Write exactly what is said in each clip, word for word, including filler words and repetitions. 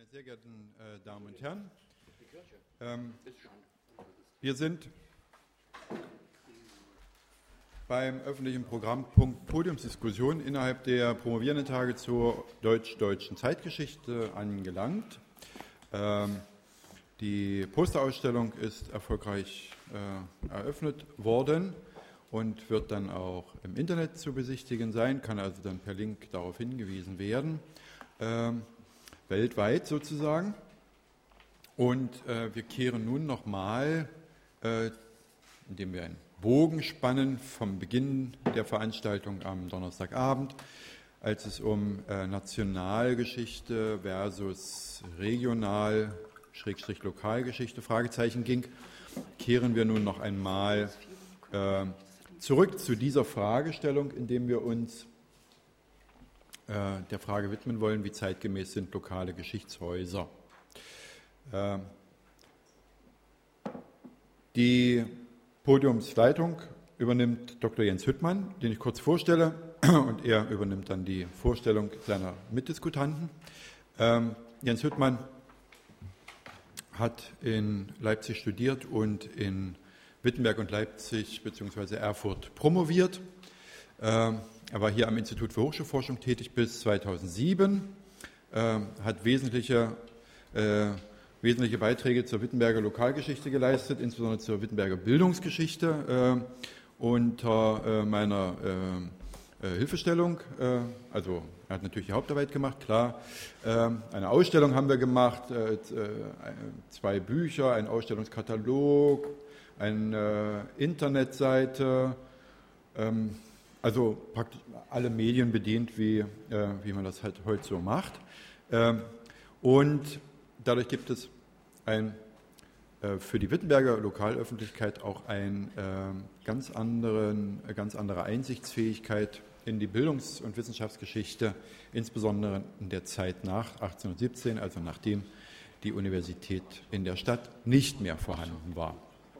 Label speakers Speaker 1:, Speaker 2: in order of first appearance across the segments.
Speaker 1: Sehr geehrten äh, Damen und Herren, ähm, wir sind beim öffentlichen Programmpunkt Podiumsdiskussion innerhalb der Promovierendentage zur deutsch-deutschen Zeitgeschichte angelangt. Ähm, die Posterausstellung ist erfolgreich äh, eröffnet worden und wird dann auch im Internet zu besichtigen sein, kann also dann per Link darauf hingewiesen werden. Ähm, weltweit sozusagen. Und äh, wir kehren nun nochmal, äh, indem wir einen Bogen spannen vom Beginn der Veranstaltung am Donnerstagabend, als es um äh, Nationalgeschichte versus Regional, Schrägstrich Lokalgeschichte, Fragezeichen ging, kehren wir nun noch einmal äh, zurück zu dieser Fragestellung, indem wir uns der Frage widmen wollen, wie zeitgemäß sind lokale Geschichtshäuser. Die Podiumsleitung übernimmt Doktor Jens Hüttmann, den ich kurz vorstelle, und er übernimmt dann die Vorstellung seiner Mitdiskutanten. Jens Hüttmann hat in Leipzig studiert und in Wittenberg und Leipzig bzw. Erfurt promoviert. Er war hier am Institut für Hochschulforschung tätig bis zweitausendsieben, äh, hat wesentliche, äh, wesentliche Beiträge zur Wittenberger Lokalgeschichte geleistet, insbesondere zur Wittenberger Bildungsgeschichte äh, unter äh, meiner äh, äh, Hilfestellung. Äh, also er hat natürlich die Hauptarbeit gemacht, klar. Äh, eine Ausstellung haben wir gemacht, äh, zwei Bücher, ein Ausstellungskatalog, eine äh, Internetseite, ähm, also praktisch alle Medien bedient, wie, äh, wie man das halt heute so macht. Ähm, und dadurch gibt es ein, äh, für die Wittenberger Lokalöffentlichkeit auch eine äh, ganz, anderen, äh, ganz andere Einsichtsfähigkeit in die Bildungs- und Wissenschaftsgeschichte, insbesondere in der Zeit nach achtzehnhundertsiebzehn, also nachdem die Universität in der Stadt nicht mehr vorhanden war.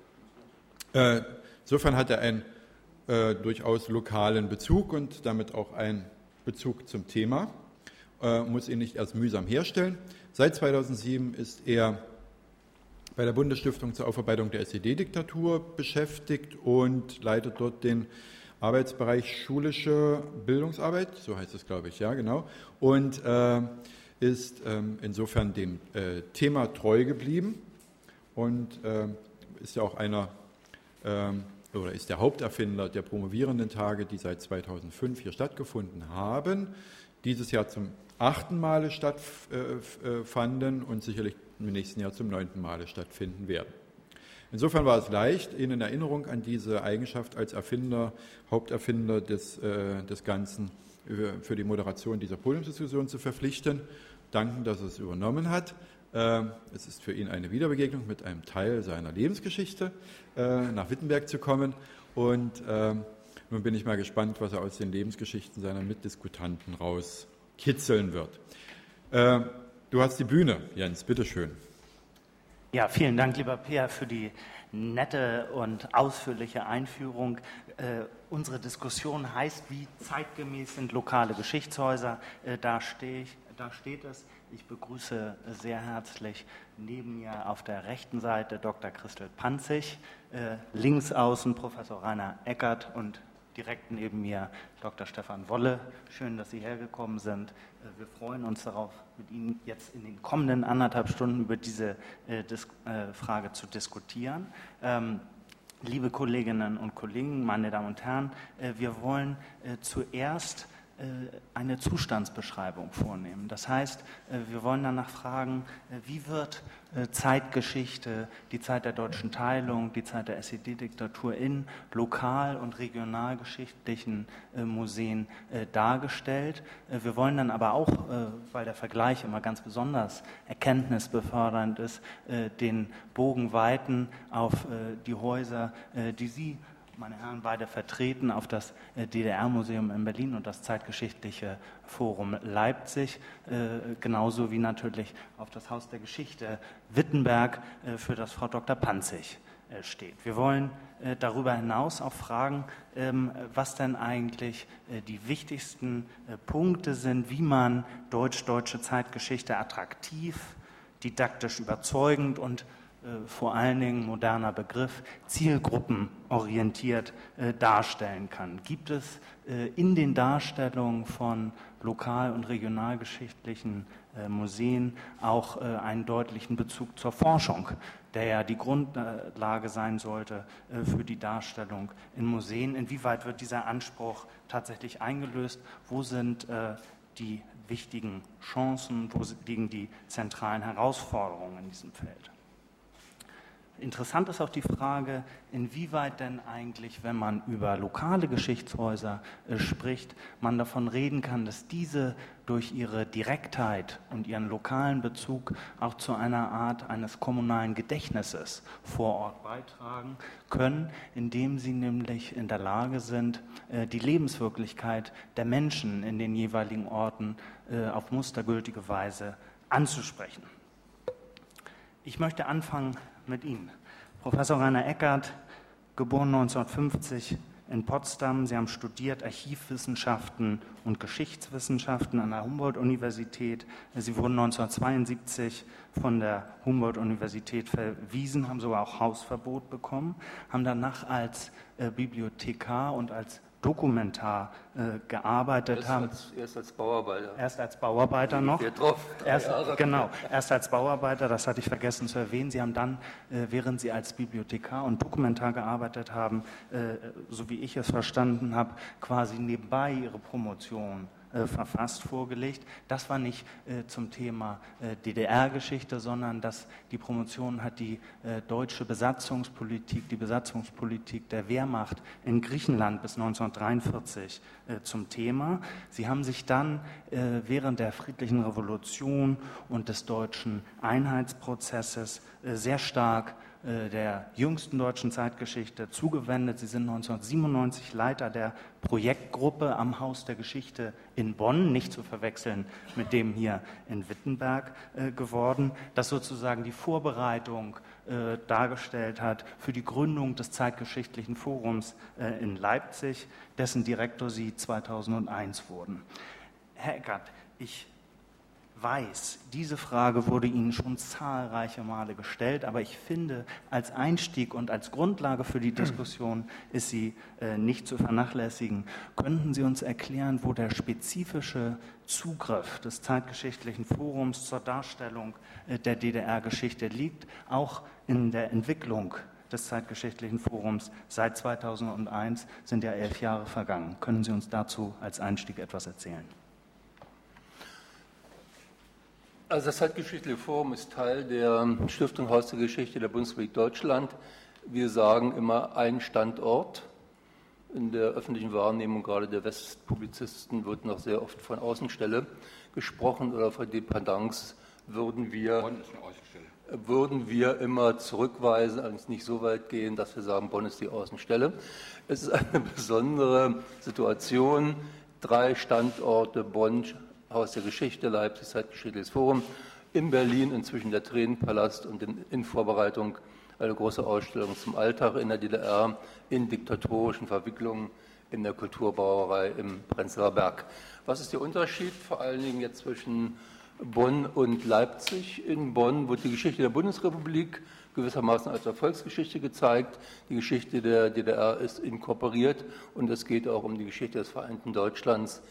Speaker 1: Äh, insofern hat er ein Äh, durchaus lokalen Bezug und damit auch einen Bezug zum Thema, äh, muss ihn nicht erst mühsam herstellen. Seit zweitausendsieben ist er bei der Bundesstiftung zur Aufarbeitung der S E D-Diktatur beschäftigt und leitet dort den Arbeitsbereich schulische Bildungsarbeit, so heißt es, glaube ich, ja, genau, und äh, ist ähm, insofern dem äh, Thema treu geblieben und äh, ist ja auch einer ähm, oder ist der Haupterfinder der Promovierendentage, die seit zweitausendfünf hier stattgefunden haben, dieses Jahr zum achten Male stattfanden und sicherlich im nächsten Jahr zum neunten Male stattfinden werden. Insofern war es leicht, ihn in Erinnerung an diese Eigenschaft als Erfinder, Haupterfinder des, äh, des Ganzen für die Moderation dieser Podiumsdiskussion zu verpflichten. Danken, dass er es übernommen hat. Es ist für ihn eine Wiederbegegnung mit einem Teil seiner Lebensgeschichte, nach Wittenberg zu kommen. Und nun bin ich mal gespannt, was er aus den Lebensgeschichten seiner Mitdiskutanten rauskitzeln wird. Du hast die Bühne, Jens, bitteschön.
Speaker 2: Ja, vielen Dank, lieber Peer, für die nette und ausführliche Einführung. Äh, unsere Diskussion heißt, wie zeitgemäß sind lokale Geschichtshäuser. Äh, da, steh ich, da steht es. Ich begrüße sehr herzlich neben mir auf der rechten Seite Doktor Christel Panzig, äh, links außen Professor Rainer Eckert und direkt neben mir Doktor Stefan Wolle. Schön, dass Sie hergekommen sind. Äh, wir freuen uns darauf, mit Ihnen jetzt in den kommenden anderthalb Stunden über diese äh, Dis- äh, Frage zu diskutieren. Ähm, liebe Kolleginnen und Kollegen, meine Damen und Herren, äh, wir wollen äh, zuerst eine Zustandsbeschreibung vornehmen. Das heißt, wir wollen danach fragen, wie wird Zeitgeschichte, die Zeit der deutschen Teilung, die Zeit der S E D-Diktatur in lokal- und regionalgeschichtlichen Museen dargestellt. Wir wollen dann aber auch, weil der Vergleich immer ganz besonders erkenntnisbefördernd ist, den Bogen weiten auf die Häuser, die Sie, meine Herren, beide vertreten, auf das D D R-Museum in Berlin und das Zeitgeschichtliche Forum Leipzig, äh, genauso wie natürlich auf das Haus der Geschichte Wittenberg, äh, für das Frau Doktor Panzig äh, steht. Wir wollen äh, darüber hinaus auch fragen, ähm, was denn eigentlich äh, die wichtigsten äh, Punkte sind, wie man deutsch-deutsche Zeitgeschichte attraktiv didaktisch überzeugend und äh, vor allen Dingen, moderner Begriff, zielgruppenorientiert äh, darstellen kann. Gibt es äh, in den Darstellungen von lokal- und regionalgeschichtlichen äh, Museen auch äh, einen deutlichen Bezug zur Forschung, der ja die Grundlage sein sollte äh, für die Darstellung in Museen? Inwieweit wird dieser Anspruch tatsächlich eingelöst? Wo sind äh, die wichtigen Chancen, wo liegen die zentralen Herausforderungen in diesem Feld? Interessant ist auch die Frage, inwieweit denn eigentlich, wenn man über lokale Geschichtshäuser äh, spricht, man davon reden kann, dass diese durch ihre Direktheit und ihren lokalen Bezug auch zu einer Art eines kommunalen Gedächtnisses vor Ort beitragen können, indem sie nämlich in der Lage sind, äh, die Lebenswirklichkeit der Menschen in den jeweiligen Orten äh, auf mustergültige Weise anzusprechen. Ich möchte anfangen mit Ihnen. Professor Rainer Eckert, geboren neunzehnhundertfünfzig in Potsdam. Sie haben studiert Archivwissenschaften und Geschichtswissenschaften an der Humboldt-Universität. Sie wurden neunzehnhundertzweiundsiebzig von der Humboldt-Universität verwiesen, haben sogar auch Hausverbot bekommen, haben danach als äh, Bibliothekar und als Dokumentar äh, gearbeitet
Speaker 3: erst
Speaker 2: haben.
Speaker 3: Als, erst als Bauarbeiter.
Speaker 2: Erst als Bauarbeiter noch.
Speaker 3: Drauf,
Speaker 2: erst, genau, erst als Bauarbeiter, das hatte ich vergessen zu erwähnen. Sie haben dann, äh, während Sie als Bibliothekar und Dokumentar gearbeitet haben, äh, so wie ich es verstanden habe, quasi nebenbei Ihre Promotion Äh, verfasst, vorgelegt. Das war nicht äh, zum Thema äh, D D R-Geschichte, sondern dass die Promotion hat die äh, deutsche Besatzungspolitik, die Besatzungspolitik der Wehrmacht in Griechenland bis neunzehnhundertdreiundvierzig äh, zum Thema. Sie haben sich dann äh, während der friedlichen Revolution und des deutschen Einheitsprozesses äh, sehr stark der jüngsten deutschen Zeitgeschichte zugewendet. Sie sind neunzehnhundertsiebenundneunzig Leiter der Projektgruppe am Haus der Geschichte in Bonn, nicht zu verwechseln mit dem hier in Wittenberg äh, geworden, das sozusagen die Vorbereitung äh, dargestellt hat für die Gründung des Zeitgeschichtlichen Forums äh, in Leipzig, dessen Direktor Sie zweitausendeins wurden. Herr Eckert, ich weiß, diese Frage wurde Ihnen schon zahlreiche Male gestellt, aber ich finde, als Einstieg und als Grundlage für die Diskussion ist sie äh, nicht zu vernachlässigen. Könnten Sie uns erklären, wo der spezifische Zugriff des Zeitgeschichtlichen Forums zur Darstellung äh, der D D R-Geschichte liegt, auch in der Entwicklung des Zeitgeschichtlichen Forums seit zweitausendeins sind ja elf Jahre vergangen. Können Sie uns dazu als Einstieg etwas erzählen?
Speaker 3: Also das Zeitgeschichtliche Forum ist Teil der Stiftung Haus der Geschichte der Bundesrepublik Deutschland. Wir sagen immer ein Standort. In der öffentlichen Wahrnehmung, gerade der Westpublizisten, wird noch sehr oft von Außenstelle gesprochen oder von Dependance würden wir,
Speaker 4: Bonn ist eine Außenstelle.
Speaker 3: würden wir immer zurückweisen, allerdings nicht so weit gehen, dass wir sagen, Bonn ist die Außenstelle. Es ist eine besondere Situation. Drei Standorte, Bonn, Haus der Geschichte, Leipzig, Zeitgeschichtliches Forum, in Berlin inzwischen der Tränenpalast und in, in Vorbereitung eine große Ausstellung zum Alltag in der D D R, in diktatorischen Verwicklungen in der Kulturbrauerei im Prenzlauer Berg. Was ist der Unterschied vor allen Dingen jetzt zwischen Bonn und Leipzig? In Bonn wird die Geschichte der Bundesrepublik gewissermaßen als Erfolgsgeschichte gezeigt. Die Geschichte der D D R ist inkorporiert und es geht auch um die Geschichte des vereinten Deutschlands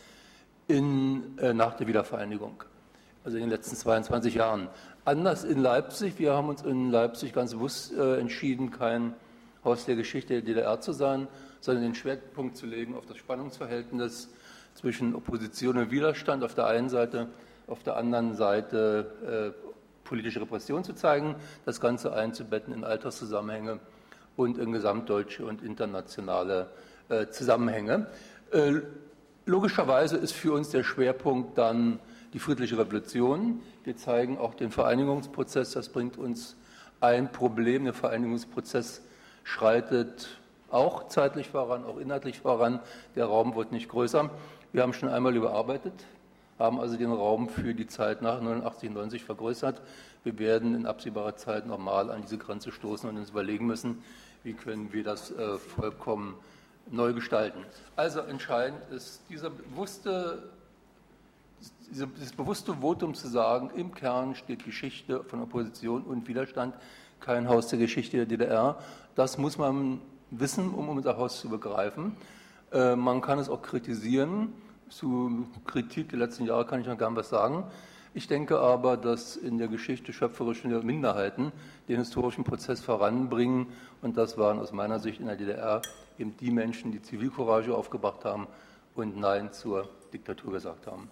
Speaker 3: In, äh, nach der Wiedervereinigung, also in den letzten zweiundzwanzig Jahren. Anders in Leipzig, wir haben uns in Leipzig ganz bewusst äh, entschieden, kein Haus der Geschichte der D D R zu sein, sondern den Schwerpunkt zu legen auf das Spannungsverhältnis zwischen Opposition und Widerstand auf der einen Seite, auf der anderen Seite äh, politische Repression zu zeigen, das Ganze einzubetten in Alltagszusammenhänge und in gesamtdeutsche und internationale äh, Zusammenhänge. Äh, Logischerweise ist für uns der Schwerpunkt dann die friedliche Revolution. Wir zeigen auch den Vereinigungsprozess. Das bringt uns ein Problem. Der Vereinigungsprozess schreitet auch zeitlich voran, auch inhaltlich voran. Der Raum wird nicht größer. Wir haben schon einmal überarbeitet, haben also den Raum für die Zeit nach neunundachtzig, neunzig vergrößert. Wir werden in absehbarer Zeit nochmal an diese Grenze stoßen und uns überlegen müssen, wie können wir das äh, vollkommen neu gestalten. Also entscheidend ist dieser bewusste dieses bewusste Votum zu sagen, im Kern steht Geschichte von Opposition und Widerstand, kein Haus der Geschichte der D D R, das muss man wissen, um unser Haus zu begreifen. Äh, man kann es auch kritisieren. Zu Kritik der letzten Jahre kann ich noch gern was sagen. Ich denke aber, dass in der Geschichte schöpferische Minderheiten den historischen Prozess voranbringen. Und das waren aus meiner Sicht in der D D R eben die Menschen, die Zivilcourage aufgebracht haben und Nein zur Diktatur gesagt haben.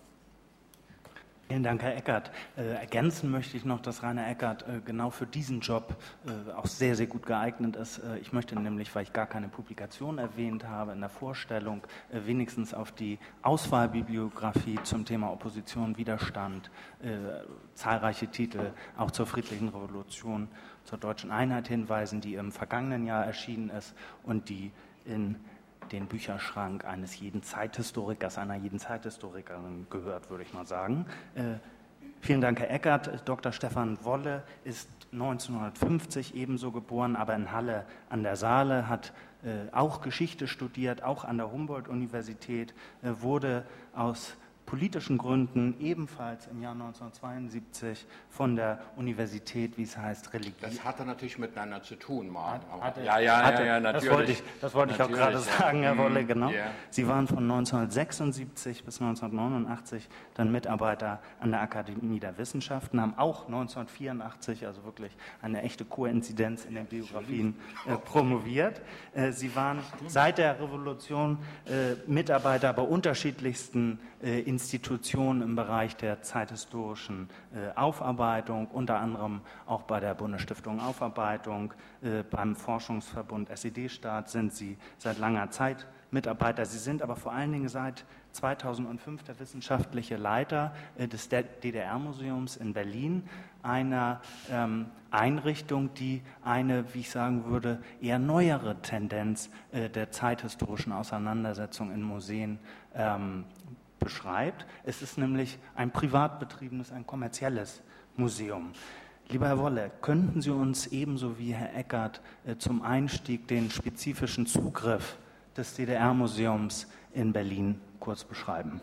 Speaker 2: Vielen Dank, Herr Eckert. Äh, ergänzen möchte ich noch, dass Rainer Eckert äh, genau für diesen Job äh, auch sehr, sehr gut geeignet ist. Äh, ich möchte nämlich, weil ich gar keine Publikation erwähnt habe, in der Vorstellung äh, wenigstens auf die Auswahlbibliografie zum Thema Opposition, Widerstand, äh, zahlreiche Titel auch zur friedlichen Revolution, zur deutschen Einheit hinweisen, die im vergangenen Jahr erschienen ist und die in den Bücherschrank eines jeden Zeithistorikers, einer jeden Zeithistorikerin gehört, würde ich mal sagen. Äh, vielen Dank, Herr Eckert. Doktor Stefan Wolle ist neunzehnhundertfünfzig ebenso geboren, aber in Halle an der Saale, hat äh, auch Geschichte studiert, auch an der Humboldt-Universität, äh, wurde aus politischen Gründen ebenfalls im Jahr neunzehnhundertzweiundsiebzig von der Universität, wie es heißt, Religion.
Speaker 4: Das hatte natürlich miteinander zu tun, Marc.
Speaker 2: Hatte,
Speaker 4: ja, ja,
Speaker 2: hatte,
Speaker 4: ja, ja, natürlich.
Speaker 2: Das wollte ich, das wollte ich auch gerade sagen, Herr Wolle, genau.
Speaker 4: Yeah.
Speaker 2: Sie waren von neunzehnhundertsechsundsiebzig bis neunzehnhundertneunundachtzig dann Mitarbeiter an der Akademie der Wissenschaften, haben auch neunzehnhundertvierundachtzig, also wirklich eine echte Koinzidenz in den Biografien, äh, promoviert. Äh, Sie waren seit der Revolution äh, Mitarbeiter bei unterschiedlichsten äh, Institutionen im Bereich der zeithistorischen äh, Aufarbeitung, unter anderem auch bei der Bundesstiftung Aufarbeitung, äh, beim Forschungsverbund S E D-Staat sind Sie seit langer Zeit Mitarbeiter. Sie sind aber vor allen Dingen seit zweitausendfünf der wissenschaftliche Leiter äh, des D D R-Museums in Berlin, einer ähm, Einrichtung, die eine, wie ich sagen würde, eher neuere Tendenz äh, der zeithistorischen Auseinandersetzung in Museen ähm, beschreibt. Es ist nämlich ein privat betriebenes, ein kommerzielles Museum. Lieber Herr Wolle, könnten Sie uns ebenso wie Herr Eckert äh, zum Einstieg den spezifischen Zugriff des D D R-Museums in Berlin kurz beschreiben?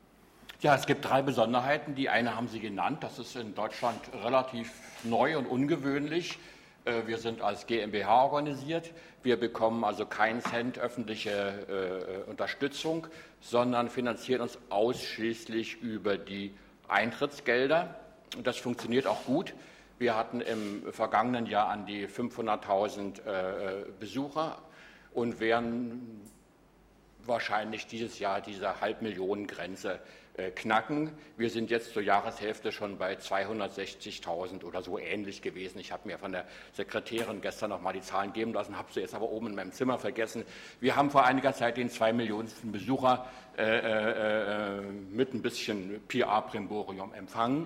Speaker 4: Ja, es gibt drei Besonderheiten. Die eine haben Sie genannt, das ist in Deutschland relativ neu und ungewöhnlich. Wir sind als GmbH organisiert. Wir bekommen also keinen Cent öffentliche äh, Unterstützung, sondern finanzieren uns ausschließlich über die Eintrittsgelder. Und das funktioniert auch gut. Wir hatten im vergangenen Jahr an die fünfhunderttausend äh, Besucher und werden wahrscheinlich dieses Jahr diese Halbmillionen-Grenze äh, knacken. Wir sind jetzt zur Jahreshälfte schon bei zweihundertsechzigtausend oder so ähnlich gewesen. Ich habe mir von der Sekretärin gestern noch mal die Zahlen geben lassen, habe sie jetzt aber oben in meinem Zimmer vergessen. Wir haben vor einiger Zeit den zwei Millionensten Besucher äh, äh, mit ein bisschen P R-Primborium empfangen.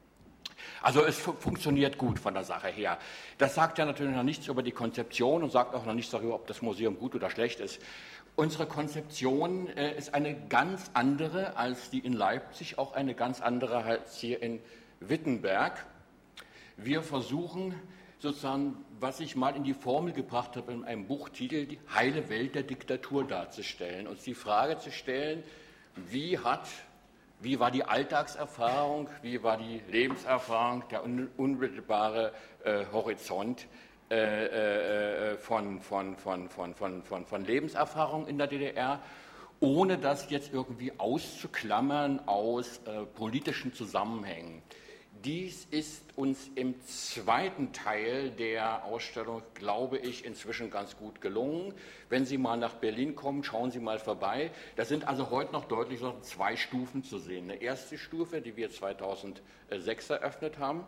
Speaker 4: Also es fu- funktioniert gut von der Sache her. Das sagt ja natürlich noch nichts über die Konzeption und sagt auch noch nichts darüber, ob das Museum gut oder schlecht ist. Unsere Konzeption äh, ist eine ganz andere als die in Leipzig, auch eine ganz andere als hier in Wittenberg. Wir versuchen sozusagen, was ich mal in die Formel gebracht habe in einem Buchtitel, die heile Welt der Diktatur darzustellen. Uns die Frage zu stellen, wie hat Wie war die Alltagserfahrung, wie war die Lebenserfahrung, der un- unmittelbare äh, Horizont äh, äh, von, von, von, von, von, von, von Lebenserfahrung in der D D R, ohne das jetzt irgendwie auszuklammern aus äh, politischen Zusammenhängen. Dies ist uns im zweiten Teil der Ausstellung, glaube ich, inzwischen ganz gut gelungen. Wenn Sie mal nach Berlin kommen, schauen Sie mal vorbei. Da sind also heute noch deutlich noch zwei Stufen zu sehen. Eine erste Stufe, die wir zweitausendsechs eröffnet haben,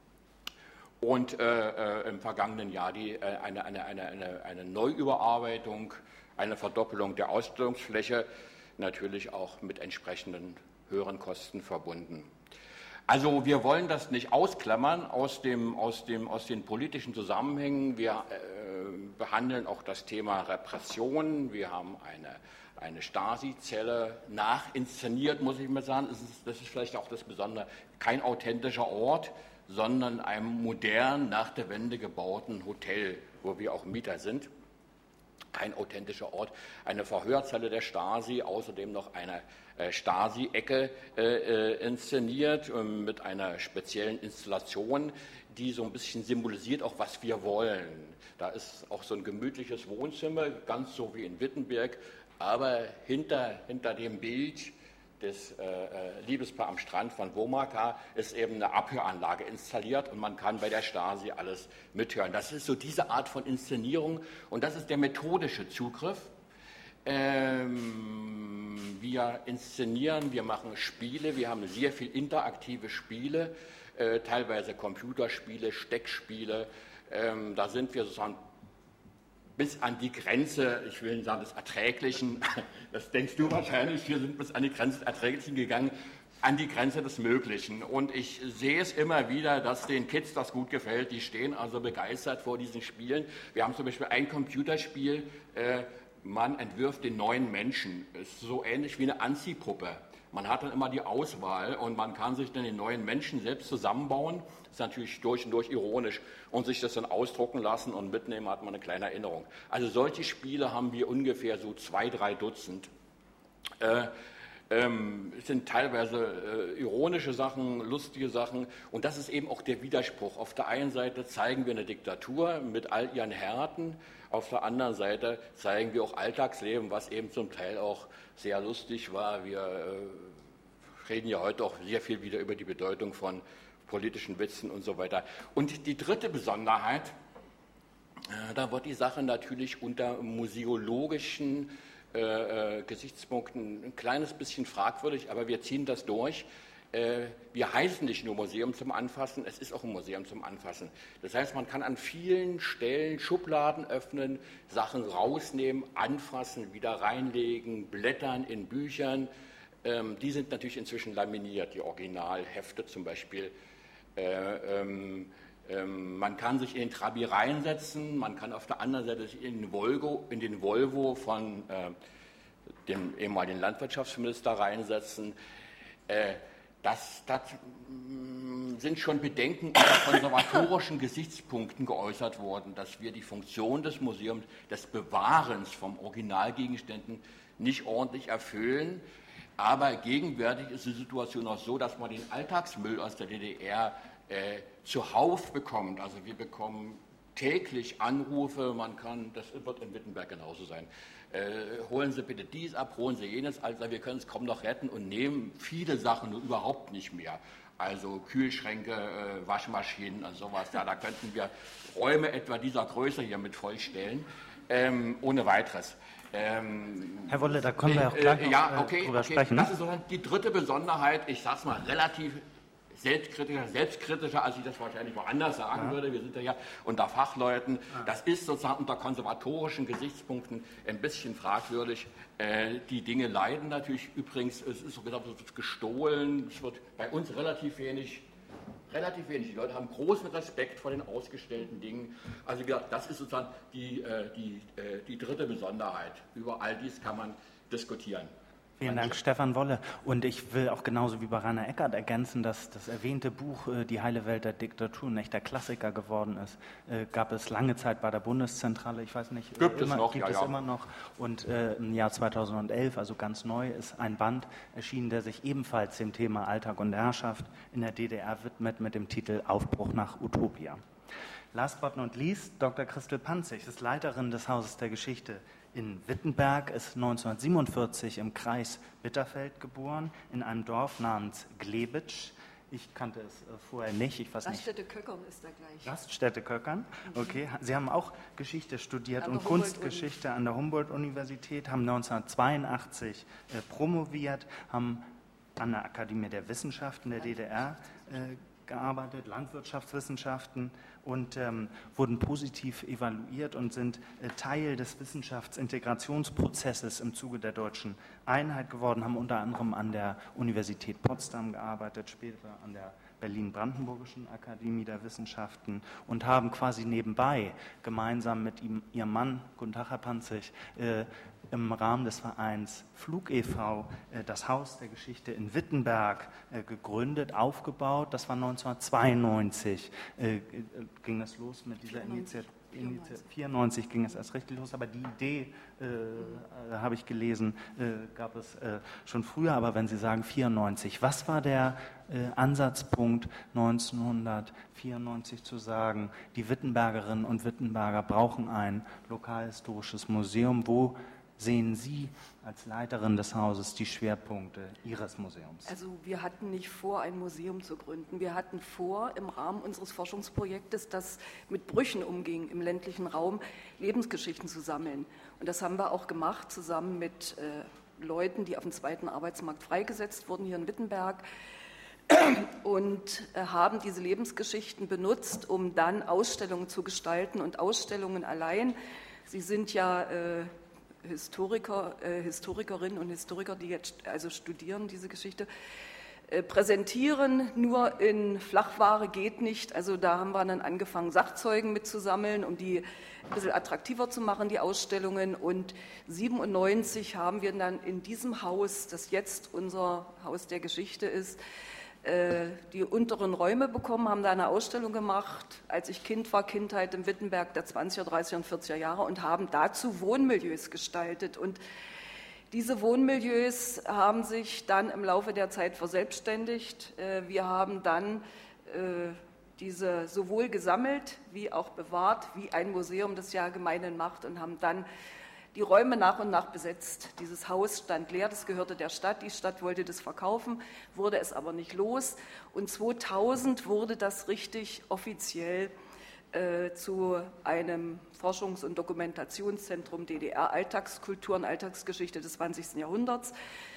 Speaker 4: und äh, äh, im vergangenen Jahr die, äh, eine, eine, eine, eine, eine Neuüberarbeitung, eine Verdoppelung der Ausstellungsfläche, natürlich auch mit entsprechenden höheren Kosten verbunden. Also wir wollen das nicht ausklammern aus, dem, aus, dem, aus den politischen Zusammenhängen. Wir äh, behandeln auch das Thema Repression. Wir haben eine, eine Stasi-Zelle nachinszeniert, muss ich mal sagen. Das ist, das ist vielleicht auch das Besondere. Kein authentischer Ort, sondern einem modern nach der Wende gebauten Hotel, wo wir auch Mieter sind. kein authentischer Ort, eine Verhörzelle der Stasi, außerdem noch eine äh, Stasi-Ecke äh, inszeniert äh, mit einer speziellen Installation, die so ein bisschen symbolisiert auch, was wir wollen. Da ist auch so ein gemütliches Wohnzimmer, ganz so wie in Wittenberg, aber hinter, hinter dem Bild des äh, Liebespaar am Strand von Womaka ist eben eine Abhöranlage installiert und man kann bei der Stasi alles mithören. Das ist so diese Art von Inszenierung und das ist der methodische Zugriff. Ähm, wir inszenieren, wir machen Spiele, wir haben sehr viel interaktive Spiele, äh, teilweise Computerspiele, Steckspiele. Ähm, da sind wir sozusagen bis an die Grenze, ich will nicht sagen des Erträglichen, das denkst du wahrscheinlich, wir sind bis an die Grenze des Erträglichen gegangen, an die Grenze des Möglichen. Und ich sehe es immer wieder, dass den Kids das gut gefällt, die stehen also begeistert vor diesen Spielen. Wir haben zum Beispiel ein Computerspiel, äh, man entwirft den neuen Menschen, das ist so ähnlich wie eine Anziehpuppe. Man hat dann immer die Auswahl und man kann sich dann den neuen Menschen selbst zusammenbauen. Das ist natürlich durch und durch ironisch und sich das dann ausdrucken lassen und mitnehmen, hat man eine kleine Erinnerung. Also solche Spiele haben wir ungefähr so zwei, drei Dutzend. Äh, ähm, es sind teilweise äh, ironische Sachen, lustige Sachen und das ist eben auch der Widerspruch. Auf der einen Seite zeigen wir eine Diktatur mit all ihren Härten, auf der anderen Seite zeigen wir auch Alltagsleben, was eben zum Teil auch sehr lustig war. Wir äh, reden ja heute auch sehr viel wieder über die Bedeutung von politischen Witzen und so weiter. Und die dritte Besonderheit, äh, da wird die Sache natürlich unter museologischen äh, äh, Gesichtspunkten ein kleines bisschen fragwürdig, aber wir ziehen das durch. Äh, wir heißen nicht nur Museum zum Anfassen, es ist auch ein Museum zum Anfassen. Das heißt, man kann an vielen Stellen Schubladen öffnen, Sachen rausnehmen, anfassen, wieder reinlegen, blättern in Büchern. Ähm, die sind natürlich inzwischen laminiert, die Originalhefte zum Beispiel. Äh, ähm, ähm, man kann sich in den Trabi reinsetzen, man kann auf der anderen Seite in den Volvo, in den Volvo von äh, dem ehemaligen Landwirtschaftsminister reinsetzen. Äh, Das, das sind schon Bedenken unter konservatorischen Gesichtspunkten geäußert worden, dass wir die Funktion des Museums, des Bewahrens von Originalgegenständen nicht ordentlich erfüllen. Aber gegenwärtig ist die Situation auch so, dass man den Alltagsmüll aus der D D R äh, zuhauf bekommt. Also wir bekommen täglich Anrufe, man kann, das wird in Wittenberg genauso sein, äh, holen Sie bitte dies ab, holen Sie jenes, also wir können es kaum noch retten und nehmen viele Sachen nur überhaupt nicht mehr. Also Kühlschränke, äh, Waschmaschinen und sowas, ja, da könnten wir Räume etwa dieser Größe hier mit vollstellen, ähm, ohne weiteres. Ähm,
Speaker 2: Herr Wolle, da können wir auch gleich
Speaker 4: äh, ja, okay,
Speaker 2: drüber
Speaker 4: okay.
Speaker 2: sprechen.
Speaker 4: Das ist so die dritte Besonderheit, ich sage es mal relativ selbstkritischer, selbstkritischer, als ich das wahrscheinlich woanders sagen ja. würde. Wir sind ja unter Fachleuten. Ja. Das ist sozusagen unter konservatorischen Gesichtspunkten ein bisschen fragwürdig. Äh, die Dinge leiden natürlich übrigens, es ist so gesagt, es wird gestohlen, es wird bei uns relativ wenig, relativ wenig. Die Leute haben großen Respekt vor den ausgestellten Dingen. Also wie gesagt, das ist sozusagen die, äh, die, äh, die dritte Besonderheit. Über all dies kann man diskutieren.
Speaker 2: Vielen Dank, Stefan Wolle. Und ich will auch genauso wie bei Rainer Eckert ergänzen, dass das erwähnte Buch Die heile Welt der Diktatur ein echter Klassiker geworden ist. Äh, gab es lange Zeit bei der Bundeszentrale, ich weiß nicht,
Speaker 4: gibt
Speaker 2: immer,
Speaker 4: es noch,
Speaker 2: gibt
Speaker 4: ja,
Speaker 2: es
Speaker 4: ja.
Speaker 2: immer noch. Und äh, im Jahr zweitausendelf, also ganz neu, ist ein Band erschienen, der sich ebenfalls dem Thema Alltag und Herrschaft in der D D R widmet, mit dem Titel Aufbruch nach Utopia. Last but not least, Doktor Christel Panzig ist Leiterin des Hauses der Geschichte in Wittenberg, ist neunzehnhundertsiebenundvierzig im Kreis Bitterfeld geboren, in einem Dorf namens Glebitsch. Ich kannte es äh, vorher nicht, ich weiß nicht.
Speaker 5: Raststätte Köckern ist da gleich.
Speaker 2: Raststätte Köckern, okay. Sie haben auch Geschichte studiert
Speaker 5: an
Speaker 2: und Kunstgeschichte an der Humboldt-Universität, haben neunzehnhundertzweiundachtzig äh, promoviert, haben an der Akademie der Wissenschaften der D D R äh, gearbeitet, Landwirtschaftswissenschaften und ähm, wurden positiv evaluiert und sind äh, Teil des Wissenschaftsintegrationsprozesses im Zuge der deutschen Einheit geworden, haben unter anderem an der Universität Potsdam gearbeitet, später an der Berlin-Brandenburgischen Akademie der Wissenschaften und haben quasi nebenbei gemeinsam mit ihm, ihrem Mann, guten Tag, Herr Panzig, äh, im Rahmen des Vereins Flug e V äh, das Haus der Geschichte in Wittenberg äh, gegründet, aufgebaut. Das war neunzehnhundertzweiundneunzig, äh, ging das los mit dieser Initiative. vierundneunzig ging es erst richtig los, aber die Idee, äh, äh, habe ich gelesen, äh, gab es äh, schon früher. Aber wenn Sie sagen vierundneunzig, was war der äh, Ansatzpunkt neunzehnhundertvierundneunzig zu sagen, die Wittenbergerinnen und Wittenberger brauchen ein lokalhistorisches Museum? Wo sehen Sie als Leiterin des Hauses die Schwerpunkte Ihres Museums?
Speaker 5: Also wir hatten nicht vor, ein Museum zu gründen. Wir hatten vor, im Rahmen unseres Forschungsprojektes, das mit Brüchen umging, im ländlichen Raum Lebensgeschichten zu sammeln. Und das haben wir auch gemacht, zusammen mit äh, Leuten, die auf dem zweiten Arbeitsmarkt freigesetzt wurden, hier in Wittenberg. Und äh, haben diese Lebensgeschichten benutzt, um dann Ausstellungen zu gestalten. Und Ausstellungen allein, Sie sind ja äh, Historiker, äh, Historikerinnen und Historiker, die jetzt also studieren diese Geschichte, äh, präsentieren nur in Flachware geht nicht. Also da haben wir dann angefangen, Sachzeugen mitzusammeln, um die ein bisschen attraktiver zu machen, die Ausstellungen. Und siebenundneunzig haben wir dann in diesem Haus, das jetzt unser Haus der Geschichte ist, die unteren Räume bekommen, haben da eine Ausstellung gemacht, als ich Kind war, Kindheit im Wittenberg der zwanziger, dreißiger und vierziger Jahre, und haben dazu Wohnmilieus gestaltet. Und diese Wohnmilieus haben sich dann im Laufe der Zeit verselbstständigt. Wir haben dann diese sowohl gesammelt wie auch bewahrt, wie ein Museum das ja gemeinhin macht, und haben dann die Räume nach und nach besetzt. Dieses Haus stand leer, das gehörte der Stadt. Die Stadt wollte das verkaufen, wurde es aber nicht los. Und zweitausend wurde das richtig offiziell äh, zu einem Forschungs- und Dokumentationszentrum D D R-Alltagskultur und Alltagsgeschichte des zwanzigsten Jahrhunderts.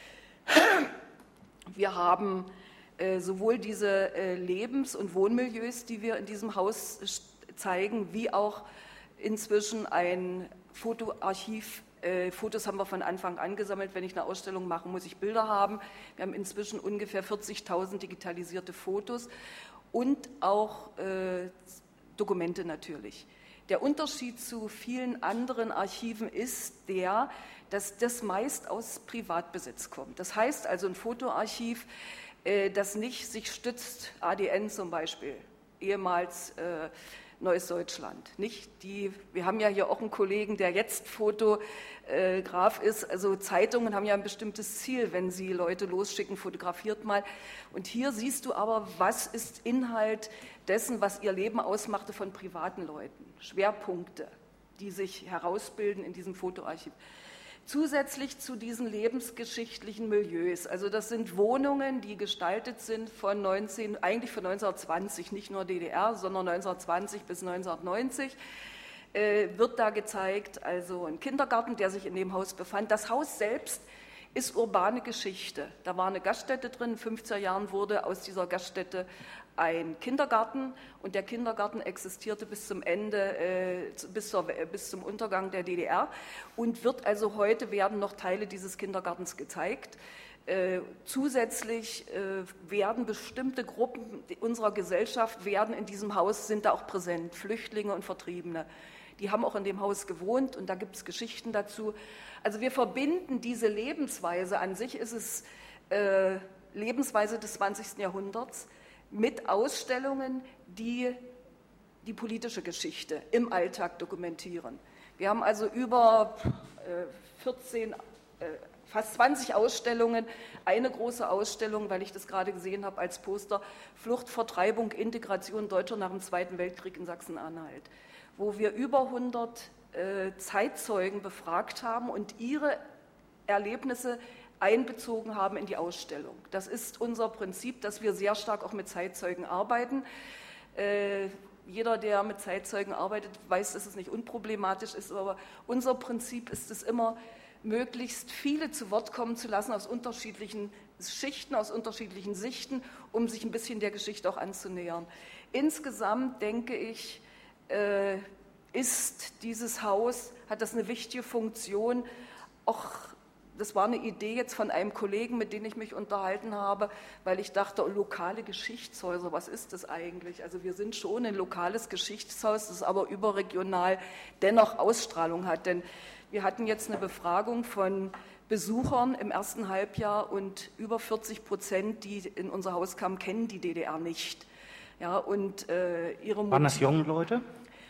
Speaker 5: Wir haben äh, sowohl diese äh, Lebens- und Wohnmilieus, die wir in diesem Haus zeigen, wie auch inzwischen ein Fotoarchiv. Äh, Fotos haben wir von Anfang an gesammelt. Wenn ich eine Ausstellung mache, muss ich Bilder haben. Wir haben inzwischen ungefähr vierzigtausend digitalisierte Fotos und auch äh, Dokumente natürlich. Der Unterschied zu vielen anderen Archiven ist der, dass das meist aus Privatbesitz kommt. Das heißt also ein Fotoarchiv, äh, das nicht sich stützt, A D N zum Beispiel, ehemals äh, Neues Deutschland. Nicht die, wir haben ja hier auch einen Kollegen, der jetzt Fotograf ist. Also Zeitungen haben ja ein bestimmtes Ziel, wenn sie Leute losschicken, fotografiert mal. Und hier siehst du aber, was ist Inhalt dessen, was ihr Leben ausmachte von privaten Leuten. Schwerpunkte, die sich herausbilden in diesem Fotoarchiv. Zusätzlich zu diesen lebensgeschichtlichen Milieus, also das sind Wohnungen, die gestaltet sind von neunzehn, eigentlich von neunzehnhundertzwanzig, nicht nur D D R, sondern neunzehnhundertzwanzig bis neunzehnhundertneunzig, äh, wird da gezeigt, also ein Kindergarten, der sich in dem Haus befand. Das Haus selbst ist urbane Geschichte. Da war eine Gaststätte drin, in den fünfziger Jahren wurde aus dieser Gaststätte ein Kindergarten, und der Kindergarten existierte bis zum Ende, äh, bis, zur, äh, bis zum Untergang der D D R und wird also heute, werden noch Teile dieses Kindergartens gezeigt. Äh, zusätzlich äh, werden bestimmte Gruppen unserer Gesellschaft, werden in diesem Haus, sind da auch präsent, Flüchtlinge und Vertriebene. Die haben auch in dem Haus gewohnt, und da gibt es Geschichten dazu. Also wir verbinden diese Lebensweise, an sich ist es äh, Lebensweise des zwanzigsten Jahrhunderts, mit Ausstellungen, die die politische Geschichte im Alltag dokumentieren. Wir haben also über äh, vierzehn, äh, fast zwanzig Ausstellungen, eine große Ausstellung, weil ich das gerade gesehen habe als Poster, Flucht, Vertreibung, Integration Deutscher nach dem Zweiten Weltkrieg in Sachsen-Anhalt, wo wir über hundert äh, Zeitzeugen befragt haben und ihre Erlebnisse einbezogen haben in die Ausstellung. Das ist unser Prinzip, dass wir sehr stark auch mit Zeitzeugen arbeiten. Äh, jeder, der mit Zeitzeugen arbeitet, weiß, dass es nicht unproblematisch ist, aber unser Prinzip ist es immer, möglichst viele zu Wort kommen zu lassen aus unterschiedlichen Schichten, aus unterschiedlichen Sichten, um sich ein bisschen der Geschichte auch anzunähern. Insgesamt denke ich, äh, ist dieses Haus, hat das eine wichtige Funktion, auch das war eine Idee jetzt von einem Kollegen, mit dem ich mich unterhalten habe, weil ich dachte, oh, lokale Geschichtshäuser, was ist das eigentlich? Also wir sind schon ein lokales Geschichtshaus, das aber überregional dennoch Ausstrahlung hat. Denn wir hatten jetzt eine Befragung von Besuchern im ersten Halbjahr, und über vierzig Prozent, die in unser Haus kamen, kennen die D D R nicht. Ja, und, äh, ihre
Speaker 2: Waren das junge Leute?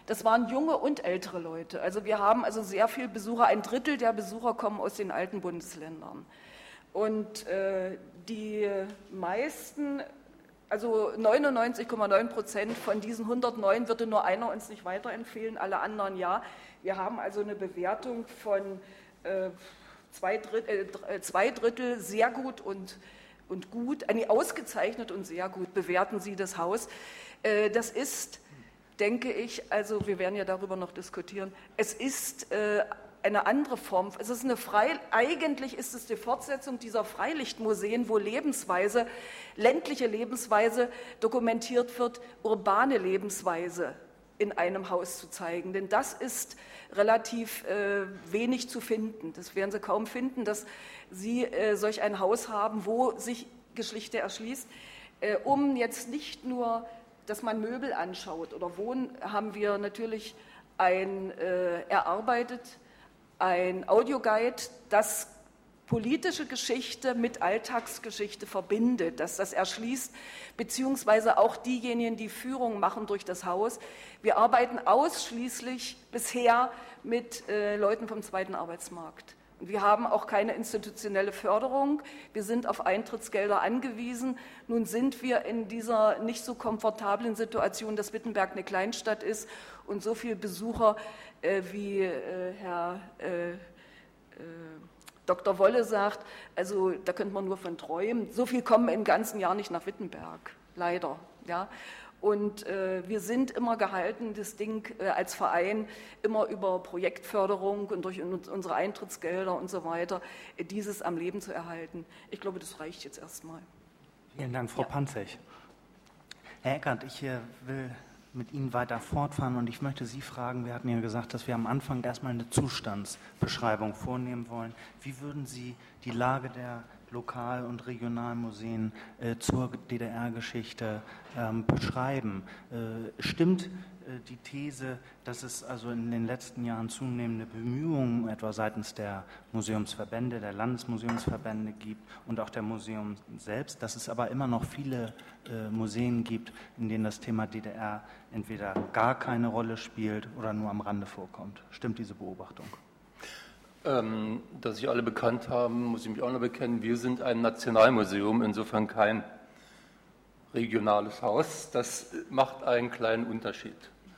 Speaker 5: Das waren junge und ältere Leute. Also wir haben also sehr viele Besucher, ein Drittel der Besucher kommen aus den alten Bundesländern. Und äh, die meisten, also neunundneunzig Komma neun Prozent von diesen hundertneun würde nur einer uns nicht weiterempfehlen, alle anderen ja. Wir haben also eine Bewertung von äh, zwei, Drittel, äh, zwei Drittel sehr gut und, und gut, äh, ausgezeichnet und sehr gut bewerten Sie das Haus. Äh, das ist, denke ich, also wir werden ja darüber noch diskutieren, es ist äh, eine andere Form, es ist eine frei, eigentlich ist es die Fortsetzung dieser Freilichtmuseen, wo Lebensweise, ländliche Lebensweise dokumentiert wird, urbane Lebensweise in einem Haus zu zeigen. Denn das ist relativ äh, wenig zu finden. Das werden Sie kaum finden, dass Sie äh, solch ein Haus haben, wo sich Geschichte erschließt, äh, um jetzt nicht nur, dass man Möbel anschaut oder Wohnen, haben wir natürlich ein äh, erarbeitet, ein Audioguide, das politische Geschichte mit Alltagsgeschichte verbindet, dass das erschließt, beziehungsweise auch diejenigen, die Führung machen durch das Haus. Wir arbeiten ausschließlich bisher mit äh, Leuten vom zweiten Arbeitsmarkt. Und wir haben auch keine institutionelle Förderung. Wir sind auf Eintrittsgelder angewiesen. Nun sind wir in dieser nicht so komfortablen Situation, dass Wittenberg eine Kleinstadt ist und so viele Besucher äh, wie äh, Herr äh, äh, Doktor Wolle sagt, also da könnte man nur von träumen. So viel kommen im ganzen Jahr nicht nach Wittenberg, leider. Ja. Und äh, wir sind immer gehalten, das Ding äh, als Verein immer über Projektförderung und durch unsere Eintrittsgelder und so weiter, äh, dieses am Leben zu erhalten. Ich glaube, das reicht jetzt erstmal.
Speaker 2: Vielen Dank, Frau
Speaker 5: ja.
Speaker 2: Panzig. Herr Eckert, ich äh, will mit Ihnen weiter fortfahren und ich möchte Sie fragen, wir hatten ja gesagt, dass wir am Anfang erstmal eine Zustandsbeschreibung vornehmen wollen. Wie würden Sie die Lage der Lokal- und Regionalmuseen äh, zur D D R-Geschichte ähm, beschreiben? Äh, stimmt äh, die These, dass es also in den letzten Jahren zunehmende Bemühungen etwa seitens der Museumsverbände, der Landesmuseumsverbände gibt und auch der Museum selbst, dass es aber immer noch viele äh, Museen gibt, in denen das Thema D D R entweder gar keine Rolle spielt oder nur am Rande vorkommt? Stimmt diese Beobachtung?
Speaker 3: Ähm, dass sich alle bekannt haben, muss ich mich auch noch bekennen. Wir sind ein Nationalmuseum, insofern kein regionales Haus. Das macht einen kleinen Unterschied.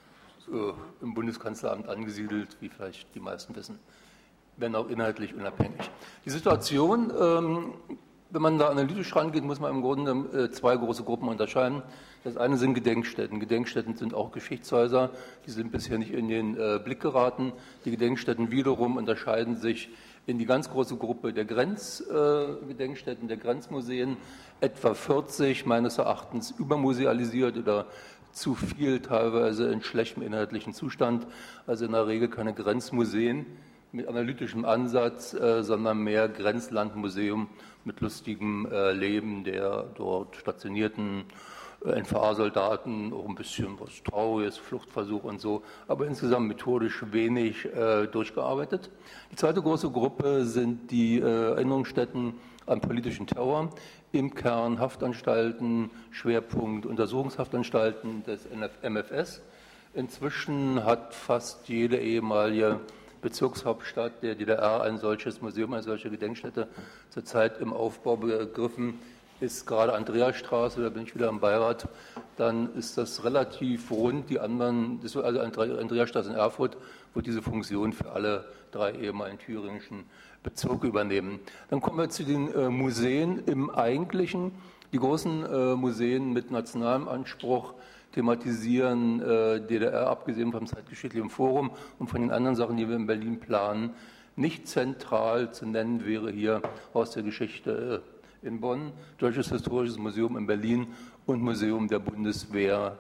Speaker 3: So, im Bundeskanzleramt angesiedelt, wie vielleicht die meisten wissen, wenn auch inhaltlich unabhängig. Die Situation, ähm, wenn man da analytisch rangeht, muss man im Grunde zwei große Gruppen unterscheiden. Das eine sind Gedenkstätten. Gedenkstätten sind auch Geschichtshäuser, die sind bisher nicht in den äh, Blick geraten. Die Gedenkstätten wiederum unterscheiden sich in die ganz große Gruppe der Grenzgedenkstätten, äh, der Grenzmuseen, etwa vierzig, meines Erachtens übermusealisiert oder zu viel, teilweise in schlechtem inhaltlichen Zustand, also in der Regel keine Grenzmuseen mit analytischem Ansatz, äh, sondern mehr Grenzlandmuseum mit lustigem äh, Leben der dort stationierten N V A-Soldaten, auch ein bisschen was Trauriges, Fluchtversuch und so, aber insgesamt methodisch wenig äh, durchgearbeitet. Die zweite große Gruppe sind die äh, Erinnerungsstätten an politischen Terror, im Kern Haftanstalten, Schwerpunkt Untersuchungshaftanstalten des M F S. Inzwischen hat fast jede ehemalige Bezirkshauptstadt der D D R ein solches Museum, eine solche Gedenkstätte zurzeit im Aufbau begriffen. Ist gerade Andreasstraße, da bin ich wieder im Beirat, dann ist das relativ rund. Die anderen, das ist also Andreasstraße in Erfurt, wird diese Funktion für alle drei ehemaligen thüringischen Bezirke übernehmen. Dann kommen wir zu den äh, Museen im Eigentlichen. Die großen äh, Museen mit nationalem Anspruch thematisieren äh, D D R, abgesehen vom Zeitgeschichtlichen Forum und von den anderen Sachen, die wir in Berlin planen. Nicht zentral zu nennen wäre hier Haus der Geschichte äh, in Bonn, Deutsches Historisches Museum in Berlin und Museum der Bundeswehr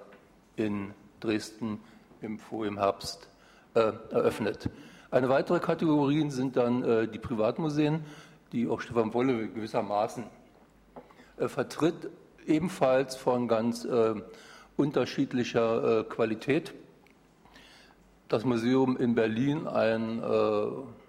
Speaker 3: in Dresden im vorigen Herbst äh, eröffnet. Eine weitere Kategorie sind dann äh, die Privatmuseen, die auch Stefan Wolle gewissermaßen äh, vertritt, ebenfalls von ganz äh, unterschiedlicher äh, Qualität. Das Museum in Berlin, ein äh,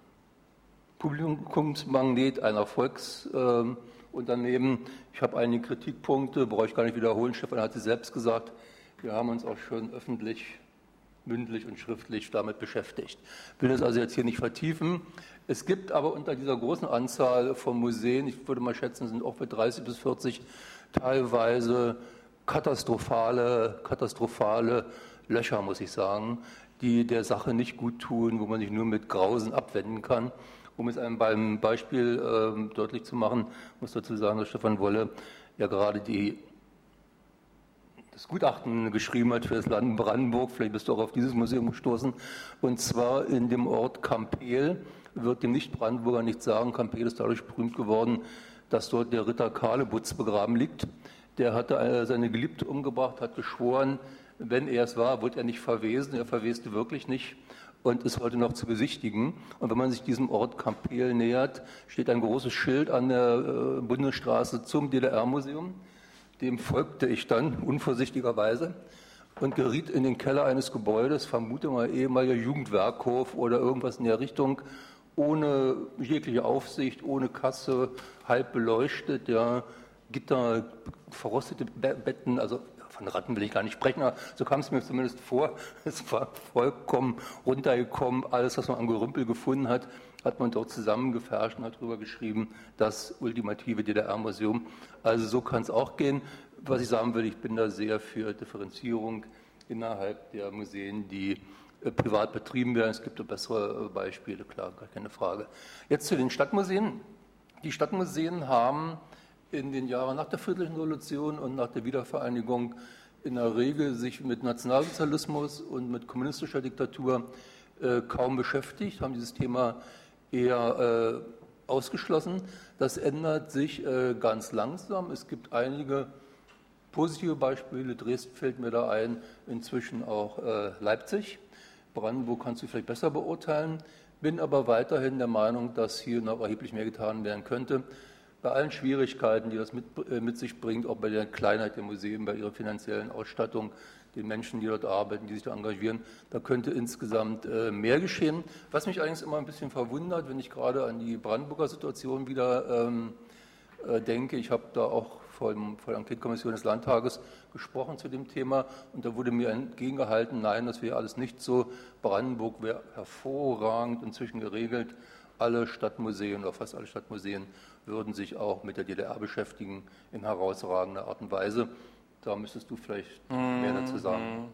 Speaker 3: Publikumsmagnet, ein Erfolgsunternehmen. Äh, ich habe einige Kritikpunkte, brauche ich gar nicht wiederholen. Stefan hat es selbst gesagt. Wir haben uns auch schon öffentlich mündlich und schriftlich damit beschäftigt. Ich will das also jetzt hier nicht vertiefen. Es gibt aber unter dieser großen Anzahl von Museen, ich würde mal schätzen, sind auch für dreißig bis vierzig teilweise katastrophale, katastrophale Löcher, muss ich sagen, die der Sache nicht gut tun, wo man sich nur mit Grausen abwenden kann. Um es einem beim Beispiel äh, deutlich zu machen, muss dazu sagen, dass Stefan Wolle ja gerade die, das Gutachten geschrieben hat für das Land Brandenburg. Vielleicht bist du auch auf dieses Museum gestoßen. Und zwar in dem Ort Kampeel, wird dem Nicht-Brandenburger nicht sagen. Kampeel ist dadurch berühmt geworden, dass dort der Ritter Karlebutz begraben liegt. Der hatte seine Geliebte umgebracht, hat geschworen, wenn er es war, wird er nicht verwesen. Er verweste wirklich nicht und ist heute noch zu besichtigen. Und wenn man sich diesem Ort Kampeel nähert, steht ein großes Schild an der Bundesstraße zum D D R-Museum. Dem folgte ich dann unvorsichtigerweise und geriet in den Keller eines Gebäudes, vermute mal ehemaliger Jugendwerkhof oder irgendwas in der Richtung, ohne jegliche Aufsicht, ohne Kasse, halb beleuchtet, ja, Gitter, verrostete Betten, also von Ratten will ich gar nicht sprechen, aber so kam es mir zumindest vor. Es war vollkommen runtergekommen. Alles, was man an Gerümpel gefunden hat, hat man dort zusammengefärscht und hat darüber geschrieben, das ultimative D D R-Museum. Also so kann es auch gehen. Was ich sagen will, ich bin da sehr für Differenzierung innerhalb der Museen, die äh, privat betrieben werden. Es gibt da bessere Beispiele, klar, gar keine Frage. Jetzt zu den Stadtmuseen. Die Stadtmuseen haben in den Jahren nach der Friedlichen Revolution und nach der Wiedervereinigung in der Regel sich mit Nationalsozialismus und mit kommunistischer Diktatur äh, kaum beschäftigt, haben dieses Thema eher äh, ausgeschlossen. Das ändert sich äh, ganz langsam. Es gibt einige positive Beispiele. Dresden fällt mir da ein, inzwischen auch äh, Leipzig. Brandenburg kannst du vielleicht besser beurteilen. Bin aber weiterhin der Meinung, dass hier noch erheblich mehr getan werden könnte. Bei allen Schwierigkeiten, die das mit, äh, mit sich bringt, auch bei der Kleinheit der Museen, bei ihrer finanziellen Ausstattung, den Menschen, die dort arbeiten, die sich da engagieren, da könnte insgesamt äh, mehr geschehen. Was mich allerdings immer ein bisschen verwundert, wenn ich gerade an die Brandenburger Situation wieder ähm, äh, denke, ich habe da auch vor, dem, vor der Enquete-Kommission des Landtages gesprochen zu dem Thema und da wurde mir entgegengehalten, nein, das wäre alles nicht so. Brandenburg wäre hervorragend inzwischen geregelt. Alle Stadtmuseen oder fast alle Stadtmuseen würden sich auch mit der D D R beschäftigen in herausragender Art und Weise. Da müsstest du vielleicht mehr dazu sagen.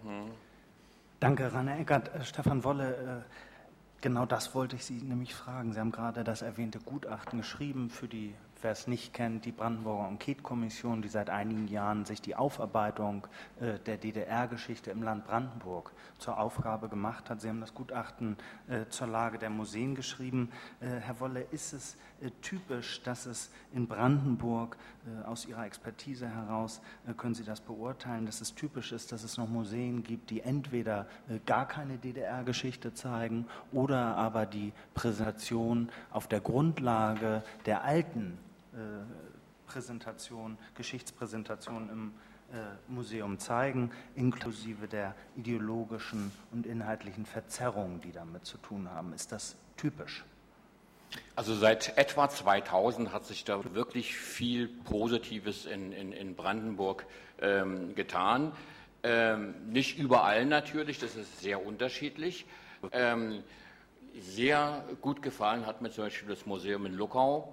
Speaker 2: Danke, Rainer Eckert. Stefan Wolle, genau das wollte ich Sie nämlich fragen. Sie haben gerade das erwähnte Gutachten geschrieben für die, wer es nicht kennt, die Brandenburger Enquete-Kommission, die seit einigen Jahren sich die Aufarbeitung äh, der D D R-Geschichte im Land Brandenburg zur Aufgabe gemacht hat. Sie haben das Gutachten äh, zur Lage der Museen geschrieben. Äh, Herr Wolle, ist es äh, typisch, dass es in Brandenburg äh, aus Ihrer Expertise heraus, äh, können Sie das beurteilen, dass es typisch ist, dass es noch Museen gibt, die entweder äh, gar keine D D R-Geschichte zeigen oder aber die Präsentation auf der Grundlage der alten Präsentation, Geschichtspräsentation im äh, Museum zeigen, inklusive der ideologischen und inhaltlichen Verzerrungen, die damit zu tun haben. Ist das typisch?
Speaker 4: Also seit etwa zweitausend hat sich da wirklich viel Positives in, in, in Brandenburg ähm, getan. Ähm, nicht überall natürlich, das ist sehr unterschiedlich. Ähm, sehr gut gefallen hat mir zum Beispiel das Museum in Luckau,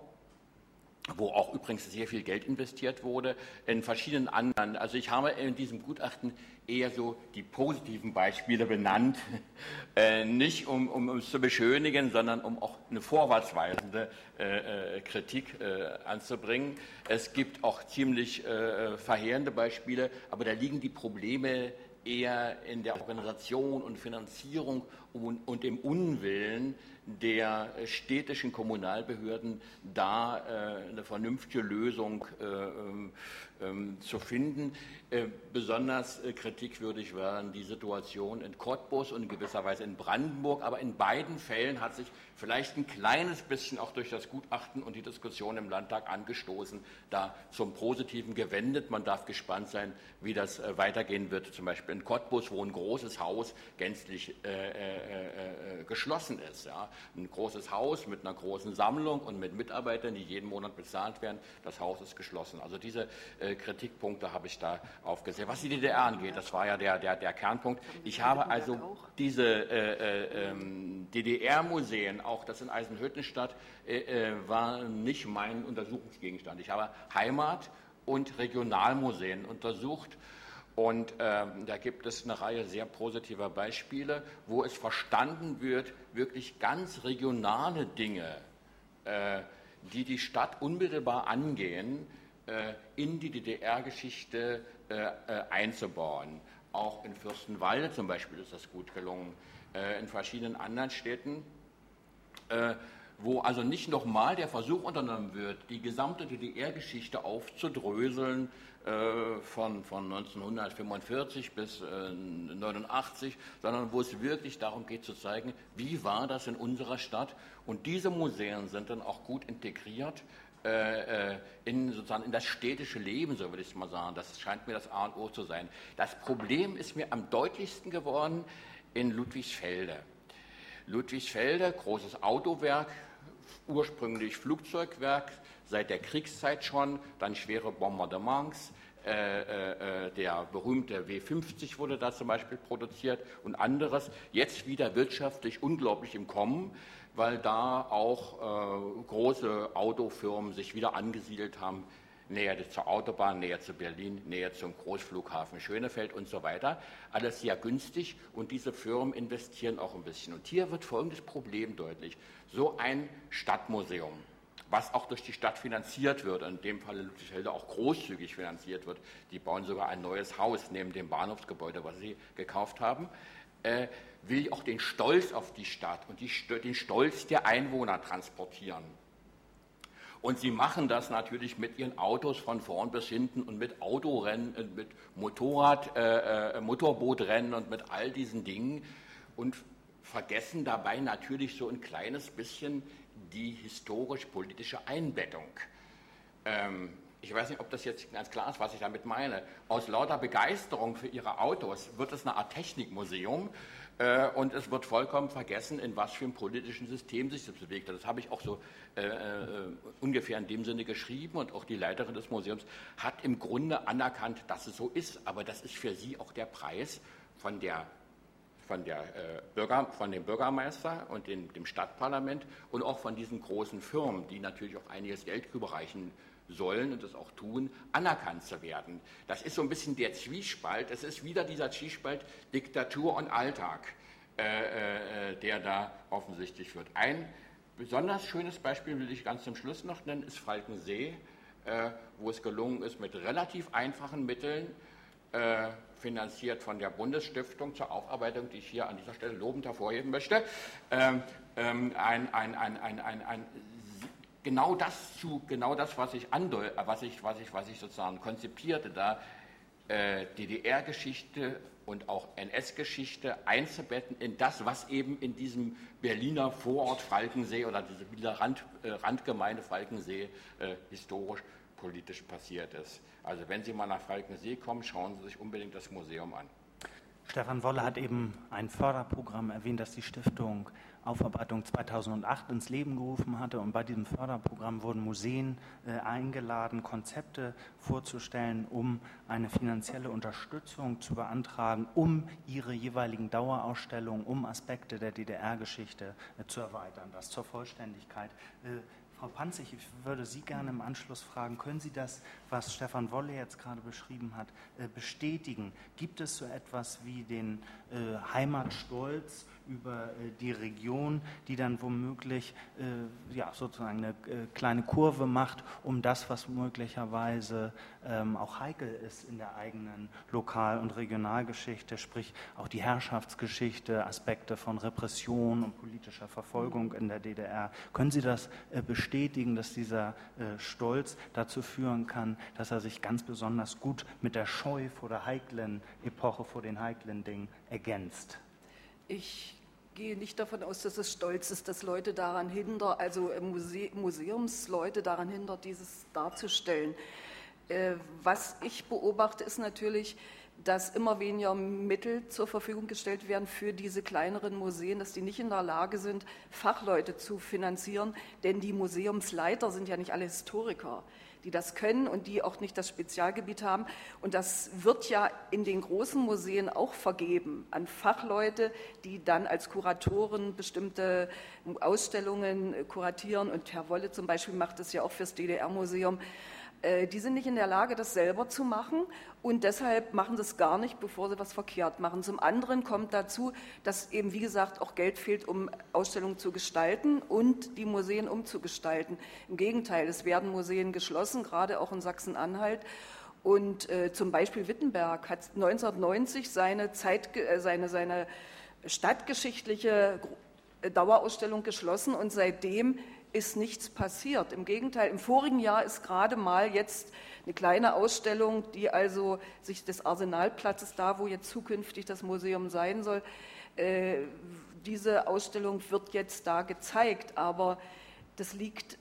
Speaker 4: wo auch übrigens sehr viel Geld investiert wurde, in verschiedenen anderen. Also ich habe in diesem Gutachten eher so die positiven Beispiele benannt, äh, nicht um, um es zu beschönigen, sondern um auch eine vorwärtsweisende äh, Kritik äh, anzubringen. Es gibt auch ziemlich äh, verheerende Beispiele, aber da liegen die Probleme eher in der Organisation und Finanzierung und, und im Unwillen der städtischen Kommunalbehörden, da äh, eine vernünftige Lösung äh, äh, zu finden. Äh, besonders äh, kritikwürdig waren die Situation in Cottbus und in gewisser Weise in Brandenburg, aber in beiden Fällen hat sich vielleicht ein kleines bisschen auch durch das Gutachten und die Diskussion im Landtag angestoßen, da zum Positiven gewendet. Man darf gespannt sein, wie das äh, weitergehen wird, zum Beispiel in Cottbus, wo ein großes Haus gänzlich äh, äh, äh, geschlossen ist. Ja. ein großes Haus mit einer großen Sammlung und mit Mitarbeitern, die jeden Monat bezahlt werden. Das Haus ist geschlossen. Also diese äh, Kritikpunkte habe ich da aufgesehen. Was die D D R angeht, das war ja der, der, der Kernpunkt. Ich habe also diese äh, äh, ähm, D D R-Museen, auch das in Eisenhüttenstadt, äh, äh, war nicht mein Untersuchungsgegenstand. Ich habe Heimat- und Regionalmuseen untersucht. Und ähm, da gibt es eine Reihe sehr positiver Beispiele, wo es verstanden wird, wirklich ganz regionale Dinge, äh, die die Stadt unmittelbar angehen, äh, in die D D R-Geschichte äh, äh, einzubauen. Auch in Fürstenwalde zum Beispiel ist das gut gelungen, äh, in verschiedenen anderen Städten, äh, wo also nicht nochmal der Versuch unternommen wird, die gesamte D D R-Geschichte aufzudröseln, Von, von neunzehnhundertfünfundvierzig bis äh, neunundachtzig, sondern wo es wirklich darum geht zu zeigen, wie war das in unserer Stadt. Und diese Museen sind dann auch gut integriert äh, in, sozusagen in das städtische Leben, so würde ich es mal sagen. Das scheint mir das A und O zu sein. Das Problem ist mir am deutlichsten geworden in Ludwigsfelde. Ludwigsfelde, großes Autowerk, ursprünglich Flugzeugwerk, seit der Kriegszeit schon, dann schwere Bombardements. Äh, äh, der berühmte W fünfzig wurde da zum Beispiel produziert und anderes. Jetzt wieder wirtschaftlich unglaublich im Kommen, weil da auch äh, große Autofirmen sich wieder angesiedelt haben, näher zur Autobahn, näher zu Berlin, näher zum Großflughafen Schönefeld und so weiter. Alles sehr günstig und diese Firmen investieren auch ein bisschen. Und hier wird folgendes Problem deutlich. So ein Stadtmuseum, was auch durch die Stadt finanziert wird, in dem Fall Ludwigsfelde auch großzügig finanziert wird. Die bauen sogar ein neues Haus neben dem Bahnhofsgebäude, was sie gekauft haben, äh, will auch den Stolz auf die Stadt und die, den Stolz der Einwohner transportieren. Und sie machen das natürlich mit ihren Autos von vorn bis hinten und mit Autorennen, mit Motorrad, äh, Motorbootrennen und mit all diesen Dingen und vergessen dabei natürlich so ein kleines bisschen die historisch-politische Einbettung. Ähm, ich weiß nicht, ob das jetzt ganz klar ist, was ich damit meine. Aus lauter Begeisterung für ihre Autos wird es eine Art Technikmuseum äh, und es wird vollkommen vergessen, in was für einem politischen System sich das bewegt. Das habe ich auch so äh, äh, ungefähr in dem Sinne geschrieben und auch die Leiterin des Museums hat im Grunde anerkannt, dass es so ist, aber das ist für sie auch der Preis von der Von, der, äh, Bürger, von dem Bürgermeister und dem, dem Stadtparlament und auch von diesen großen Firmen, die natürlich auch einiges Geld überreichen sollen und das auch tun, anerkannt zu werden. Das ist so ein bisschen der Zwiespalt, es ist wieder dieser Zwiespalt Diktatur und Alltag, äh, äh, der da offensichtlich wird. Ein besonders schönes Beispiel will ich ganz zum Schluss noch nennen, ist Falkensee, äh, wo es gelungen ist, mit relativ einfachen Mitteln, äh, finanziert von der Bundesstiftung zur Aufarbeitung, die ich hier an dieser Stelle lobend hervorheben möchte, ähm, ähm, ein, ein, ein, ein, ein, ein, genau das zu, genau das, was ich andeu, was ich, was ich, was ich sozusagen konzipierte, da äh, D D R-Geschichte und auch N S-Geschichte einzubetten in das, was eben in diesem Berliner Vorort Falkensee oder diese Berliner Rand, äh, Randgemeinde Falkensee äh, historisch politisch passiert ist. Also wenn Sie mal nach Falkensee kommen, schauen Sie sich unbedingt das Museum an.
Speaker 2: Stefan Wolle hat eben ein Förderprogramm erwähnt, das die Stiftung Aufarbeitung zweitausendacht ins Leben gerufen hatte. Und bei diesem Förderprogramm wurden Museen äh, eingeladen, Konzepte vorzustellen, um eine finanzielle Unterstützung zu beantragen, um ihre jeweiligen Dauerausstellungen, um Aspekte der D D R-Geschichte äh, zu erweitern. Das zur Vollständigkeit. Äh, Frau Panzig, ich würde Sie gerne im Anschluss fragen, können Sie das, was Stefan Wolle jetzt gerade beschrieben hat, bestätigen? Gibt es so etwas wie den äh, Heimatstolz über äh, die Region, die dann womöglich äh, ja, sozusagen eine äh, kleine Kurve macht, um das, was möglicherweise ähm, auch heikel ist in der eigenen Lokal- und Regionalgeschichte, sprich auch die Herrschaftsgeschichte, Aspekte von Repression und politischer Verfolgung in der D D R. Können Sie das äh, bestätigen, dass dieser äh, Stolz dazu führen kann, dass er sich ganz besonders gut mit der Scheu vor der heiklen Epoche, vor den heiklen Dingen ergänzt?
Speaker 5: Ich gehe nicht davon aus, dass es stolz ist, dass Leute daran hindern, also Muse Museumsleute daran hindern, dieses darzustellen. Äh, was ich beobachte, ist natürlich, dass immer weniger Mittel zur Verfügung gestellt werden für diese kleineren Museen, dass die nicht in der Lage sind, Fachleute zu finanzieren, denn die Museumsleiter sind ja nicht alle Historiker, die das können und die auch nicht das Spezialgebiet haben. Und das wird ja in den großen Museen auch vergeben an Fachleute, die dann als Kuratoren bestimmte Ausstellungen kuratieren. Und Herr Wolle zum Beispiel macht das ja auch fürs D D R-Museum. Die sind nicht in der Lage, das selber zu machen und deshalb machen sie es gar nicht, bevor sie was verkehrt machen. Zum anderen kommt dazu, dass eben, wie gesagt, auch Geld fehlt, um Ausstellungen zu gestalten und die Museen umzugestalten. Im Gegenteil, es werden Museen geschlossen, gerade auch in Sachsen-Anhalt. Und äh, zum Beispiel Wittenberg hat neunzehnhundertneunzig seine, Zeit, äh, seine, seine stadtgeschichtliche Dauerausstellung geschlossen und seitdem ist nichts passiert. Im Gegenteil, im vorigen Jahr ist gerade mal jetzt eine kleine Ausstellung, die also sich des Arsenalplatzes, da wo jetzt zukünftig das Museum sein soll, äh, diese Ausstellung wird jetzt da gezeigt, aber das liegt,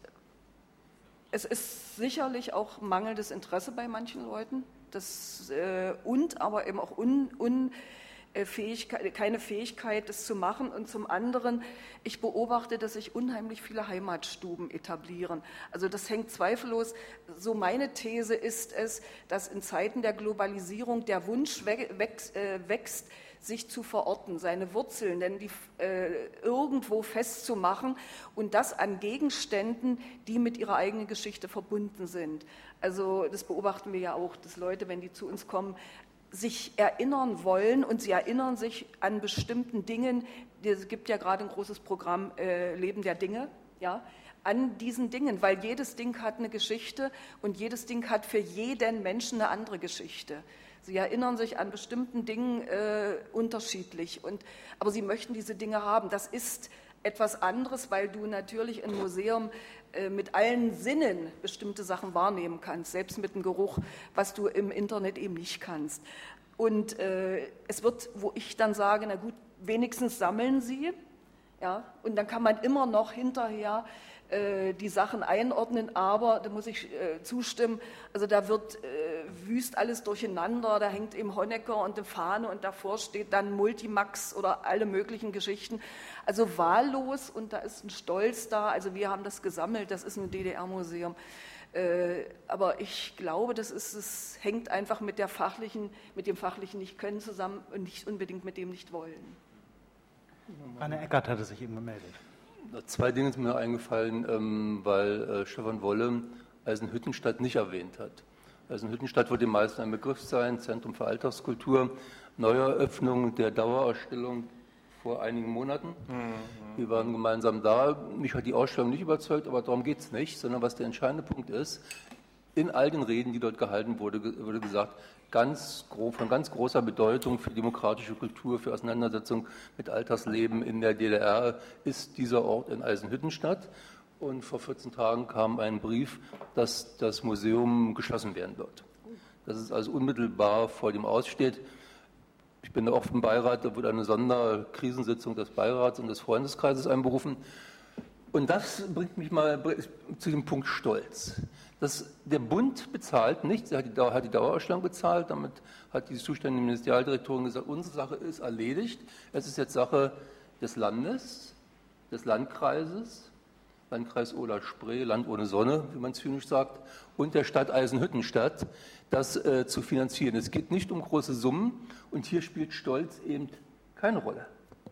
Speaker 5: es ist sicherlich auch mangelndes Interesse bei manchen Leuten das, äh, und aber eben auch un, un Fähigkeit, keine Fähigkeit, das zu machen. Und zum anderen, ich beobachte, dass sich unheimlich viele Heimatstuben etablieren. Also das hängt zweifellos, so meine These ist es, dass in Zeiten der Globalisierung der Wunsch wächst, äh, wächst sich zu verorten, seine Wurzeln denn die, äh, irgendwo festzumachen und das an Gegenständen, die mit ihrer eigenen Geschichte verbunden sind. Also das beobachten wir ja auch, dass Leute, wenn die zu uns kommen, sich erinnern wollen und sie erinnern sich an bestimmten Dingen. Es gibt ja gerade ein großes Programm äh, Leben der Dinge, ja, an diesen Dingen, weil jedes Ding hat eine Geschichte und jedes Ding hat für jeden Menschen eine andere Geschichte. Sie erinnern sich an bestimmten Dingen äh, unterschiedlich, und, aber sie möchten diese Dinge haben. Das ist etwas anderes, weil du natürlich im Museum äh, mit allen Sinnen bestimmte Sachen wahrnehmen kannst, selbst mit dem Geruch, was du im Internet eben nicht kannst. Und äh, es wird, wo ich dann sage, na gut, wenigstens sammeln sie, ja, und dann kann man immer noch hinterher äh, die Sachen einordnen, aber da muss ich äh, zustimmen, also da wird äh, wüst alles durcheinander, da hängt eben Honecker und eine Fahne und davor steht dann Multimax oder alle möglichen Geschichten, also wahllos, und da ist ein Stolz da, also wir haben das gesammelt, das ist ein D D R-Museum, äh, aber ich glaube, das ist, es hängt einfach mit der fachlichen, mit dem fachlichen Nicht-Können zusammen und nicht unbedingt mit dem Nicht-Wollen.
Speaker 2: Rainer Eckert hatte sich eben gemeldet.
Speaker 3: Zwei Dinge sind mir eingefallen, ähm, weil äh, Stefan Wolle Eisenhüttenstadt nicht erwähnt hat. Eisenhüttenstadt wird den meisten ein Begriff sein, Zentrum für Alltagskultur, Neueröffnung der Dauerausstellung vor einigen Monaten. Mhm. Wir waren gemeinsam da. Mich hat die Ausstellung nicht überzeugt, aber darum geht es nicht, sondern was der entscheidende Punkt ist, in all den Reden, die dort gehalten wurde, wurde gesagt, ganz grob, von ganz großer Bedeutung für demokratische Kultur, für Auseinandersetzung mit Alltagsleben in der D D R ist dieser Ort in Eisenhüttenstadt. Und vor vierzehn Tagen kam ein Brief, dass das Museum geschlossen werden wird. Dass es also unmittelbar vor dem Aussteht. Ich bin da oft im Beirat, da wurde eine Sonderkrisensitzung des Beirats und des Freundeskreises einberufen. Und das bringt mich mal zu dem Punkt Stolz. Das, der Bund bezahlt nichts, er hat die, hat die Dauerausstellung bezahlt, damit hat die zuständige Ministerialdirektorin gesagt, unsere Sache ist erledigt, es ist jetzt Sache des Landes, des Landkreises, Landkreis Oder-Spree, Land ohne Sonne, wie man zynisch sagt, und der Stadt Eisenhüttenstadt, das äh, zu finanzieren. Es geht nicht um große Summen und hier spielt Stolz eben keine Rolle.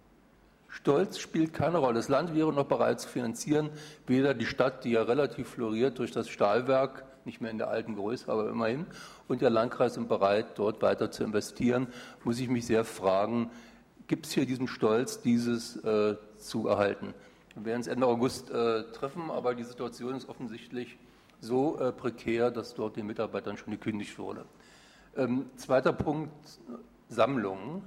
Speaker 3: Stolz spielt keine Rolle. Das Land wäre noch bereit zu finanzieren, weder die Stadt, die ja relativ floriert durch das Stahlwerk, nicht mehr in der alten Größe, aber immerhin, und der Landkreis sind bereit, dort weiter zu investieren. Muss ich mich sehr fragen, gibt es hier diesen Stolz, dieses äh, zu erhalten? Wir werden es Ende August äh, treffen, aber die Situation ist offensichtlich so äh, prekär, dass dort den Mitarbeitern schon gekündigt wurde. Ähm, zweiter Punkt, Sammlungen.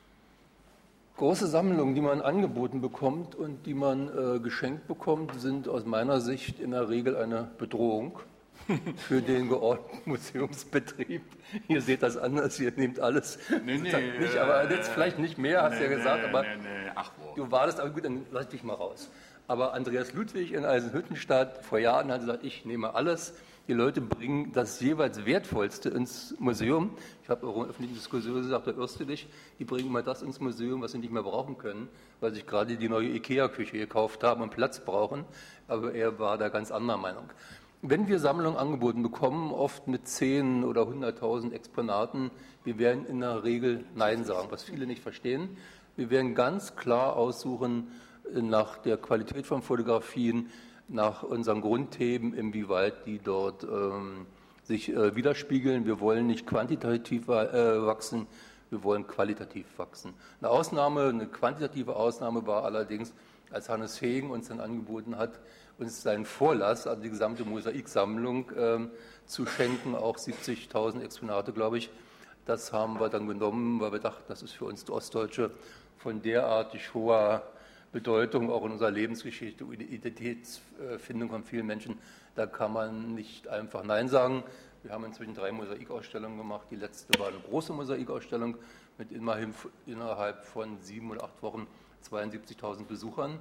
Speaker 3: Große Sammlungen, die man angeboten bekommt und die man äh, geschenkt bekommt, sind aus meiner Sicht in der Regel eine Bedrohung für den geordneten Museumsbetrieb. Ihr seht das anders, ihr nehmt alles. Nee, nee, nicht, aber jetzt vielleicht nicht mehr, hast du nee, ja gesagt, aber nee, nee. Ach, du wartest, aber gut, dann lass dich mal raus. Aber Andreas Ludwig in Eisenhüttenstadt vor Jahren hat gesagt, ich nehme alles. Die Leute bringen das jeweils Wertvollste ins Museum. Ich habe auch in öffentlichen Diskussionen gesagt, da irrst du dich, die bringen immer das ins Museum, was sie nicht mehr brauchen können, weil sich gerade die neue IKEA-Küche gekauft haben und Platz brauchen. Aber er war da ganz anderer Meinung. Wenn wir Sammlungen angeboten bekommen, oft mit zehn oder hunderttausend Exponaten, wir werden in der Regel Nein sagen, was viele nicht verstehen. Wir werden ganz klar aussuchen nach der Qualität von Fotografien, nach unseren Grundthemen, inwieweit die dort ähm, sich äh, widerspiegeln. Wir wollen nicht quantitativ äh, wachsen, wir wollen qualitativ wachsen. Eine Ausnahme, eine quantitative Ausnahme war allerdings, als Hannes Fegen uns dann angeboten hat, uns seinen Vorlass, also die gesamte Mosaiksammlung äh, zu schenken, auch siebzigtausend Exponate, glaube ich. Das haben wir dann genommen, weil wir dachten, das ist für uns Ostdeutsche von derartig hoher Bedeutung, auch in unserer Lebensgeschichte, Identitätsfindung von vielen Menschen, da kann man nicht einfach Nein sagen. Wir haben inzwischen drei Mosaikausstellungen gemacht. Die letzte war eine große Mosaikausstellung mit immerhin innerhalb von sieben oder acht Wochen zweiundsiebzigtausend Besuchern,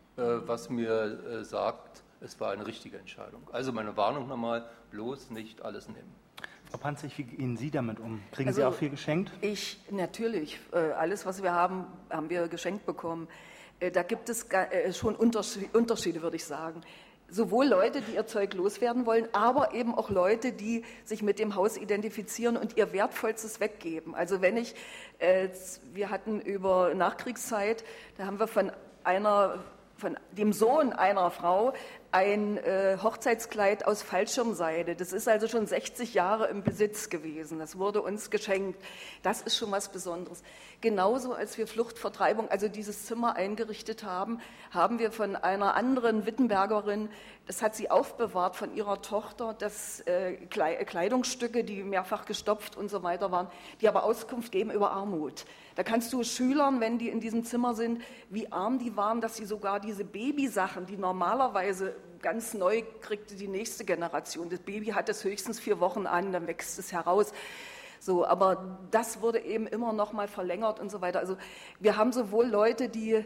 Speaker 3: was mir sagt, es war eine richtige Entscheidung. Also meine Warnung nochmal, bloß nicht alles nehmen.
Speaker 2: Frau Panzig, wie gehen Sie damit um? Kriegen
Speaker 5: also,
Speaker 2: Sie auch viel geschenkt?
Speaker 5: Ich, natürlich. Alles, was wir haben, haben wir geschenkt bekommen. Da gibt es schon Unterschiede, würde ich sagen. Sowohl Leute, die ihr Zeug loswerden wollen, aber eben auch Leute, die sich mit dem Haus identifizieren und ihr Wertvollstes weggeben. Also wenn ich, äh, wir hatten über Nachkriegszeit, da haben wir von einer, von dem Sohn einer Frau ein äh, Hochzeitskleid aus Fallschirmseide. Das ist also schon sechzig Jahre im Besitz gewesen. Das wurde uns geschenkt. Das ist schon was Besonderes. Genauso, als wir Fluchtvertreibung, also dieses Zimmer eingerichtet haben, haben wir von einer anderen Wittenbergerin, das hat sie aufbewahrt von ihrer Tochter, das äh, Kleidungsstücke, die mehrfach gestopft und so weiter waren, die aber Auskunft geben über Armut. Da kannst du Schülern, wenn die in diesem Zimmer sind, wie arm die waren, dass sie sogar diese Babysachen, die normalerweise ganz neu kriegte die nächste Generation. Das Baby hat es höchstens vier Wochen an, dann wächst es heraus. So, aber das wurde eben immer noch mal verlängert und so weiter. Also wir haben sowohl Leute, die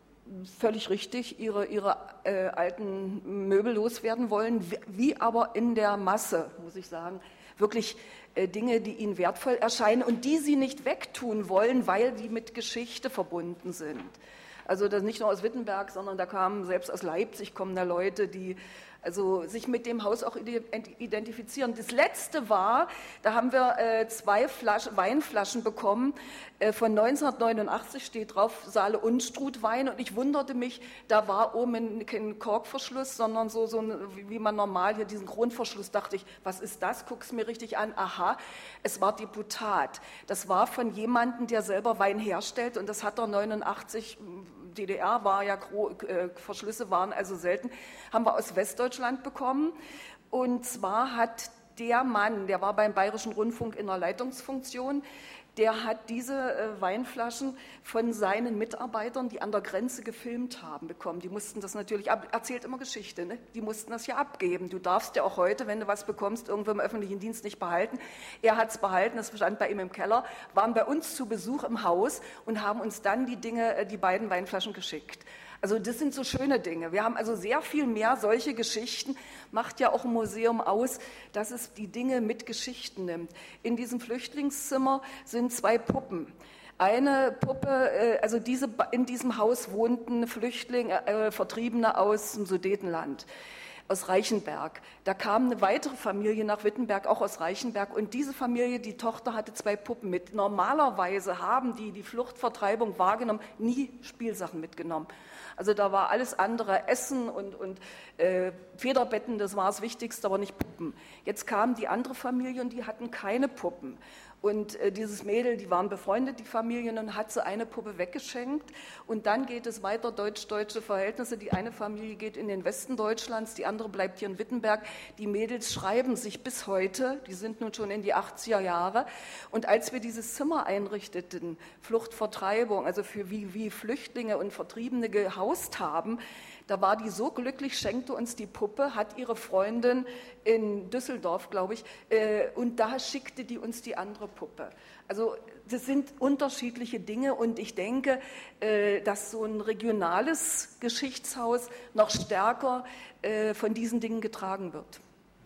Speaker 5: völlig richtig ihre, ihre äh, alten Möbel loswerden wollen, wie, wie aber in der Masse, muss ich sagen, wirklich äh, Dinge, die ihnen wertvoll erscheinen und die sie nicht wegtun wollen, weil die mit Geschichte verbunden sind. Also das nicht nur aus Wittenberg, sondern da kamen selbst aus Leipzig kommen da Leute, die also sich mit dem Haus auch identifizieren. Das letzte war, da haben wir äh, zwei Flaschen, Weinflaschen bekommen, äh, von neunzehnhundertneunundachtzig steht drauf Saale Unstrut Wein und ich wunderte mich, da war oben kein Korkverschluss, sondern so, so wie man normal hier diesen Grundverschluss, dachte ich, was ist das? Guck's mir richtig an, aha, es war Deputat. Das war von jemandem, der selber Wein herstellt und das hat er neunundachtzig, D D R war ja, äh, Verschlüsse waren also selten, haben wir aus Westdeutschland bekommen. Und zwar hat der Mann, der war beim Bayerischen Rundfunk in der Leitungsfunktion, der hat diese äh, Weinflaschen von seinen Mitarbeitern, die an der Grenze gefilmt haben, bekommen. Die mussten das natürlich, ab, erzählt immer Geschichte, ne? Die mussten das ja abgeben. Du darfst ja auch heute, wenn du was bekommst, irgendwo im öffentlichen Dienst nicht behalten. Er hat es behalten, das stand bei ihm im Keller, waren bei uns zu Besuch im Haus und haben uns dann die Dinge, die beiden Weinflaschen geschickt. Also das sind so schöne Dinge. Wir haben also sehr viel mehr solche Geschichten, macht ja auch ein Museum aus, dass es die Dinge mit Geschichten nimmt. In diesem Flüchtlingszimmer sind zwei Puppen. Eine Puppe, also diese, in diesem Haus wohnten Flüchtlinge, äh, Vertriebene aus dem Sudetenland, aus Reichenberg. Da kam eine weitere Familie nach Wittenberg, auch aus Reichenberg. Und diese Familie, die Tochter hatte zwei Puppen mit. Normalerweise haben die die Fluchtvertreibung wahrgenommen, nie Spielsachen mitgenommen. Also da war alles andere, Essen und, und äh, Federbetten, das war das Wichtigste, aber nicht Puppen. Jetzt kam die andere Familie und die hatten keine Puppen. Und äh, dieses Mädel, die waren befreundet, die Familien, und hat sie eine Puppe weggeschenkt. Und dann geht es weiter, deutsch-deutsche Verhältnisse. Die eine Familie geht in den Westen Deutschlands, die andere bleibt hier in Wittenberg. Die Mädels schreiben sich bis heute, die sind nun schon in die achtziger Jahre. Und als wir dieses Zimmer einrichteten, Fluchtvertreibung, also für wie, wie Flüchtlinge und Vertriebene gehaust haben, da war die so glücklich, schenkte uns die Puppe, hat ihre Freundin in Düsseldorf, glaube ich, äh, und da schickte die uns die andere Puppe. Also das sind unterschiedliche Dinge und ich denke, äh, dass so ein regionales Geschichtshaus noch stärker äh, von diesen Dingen getragen wird.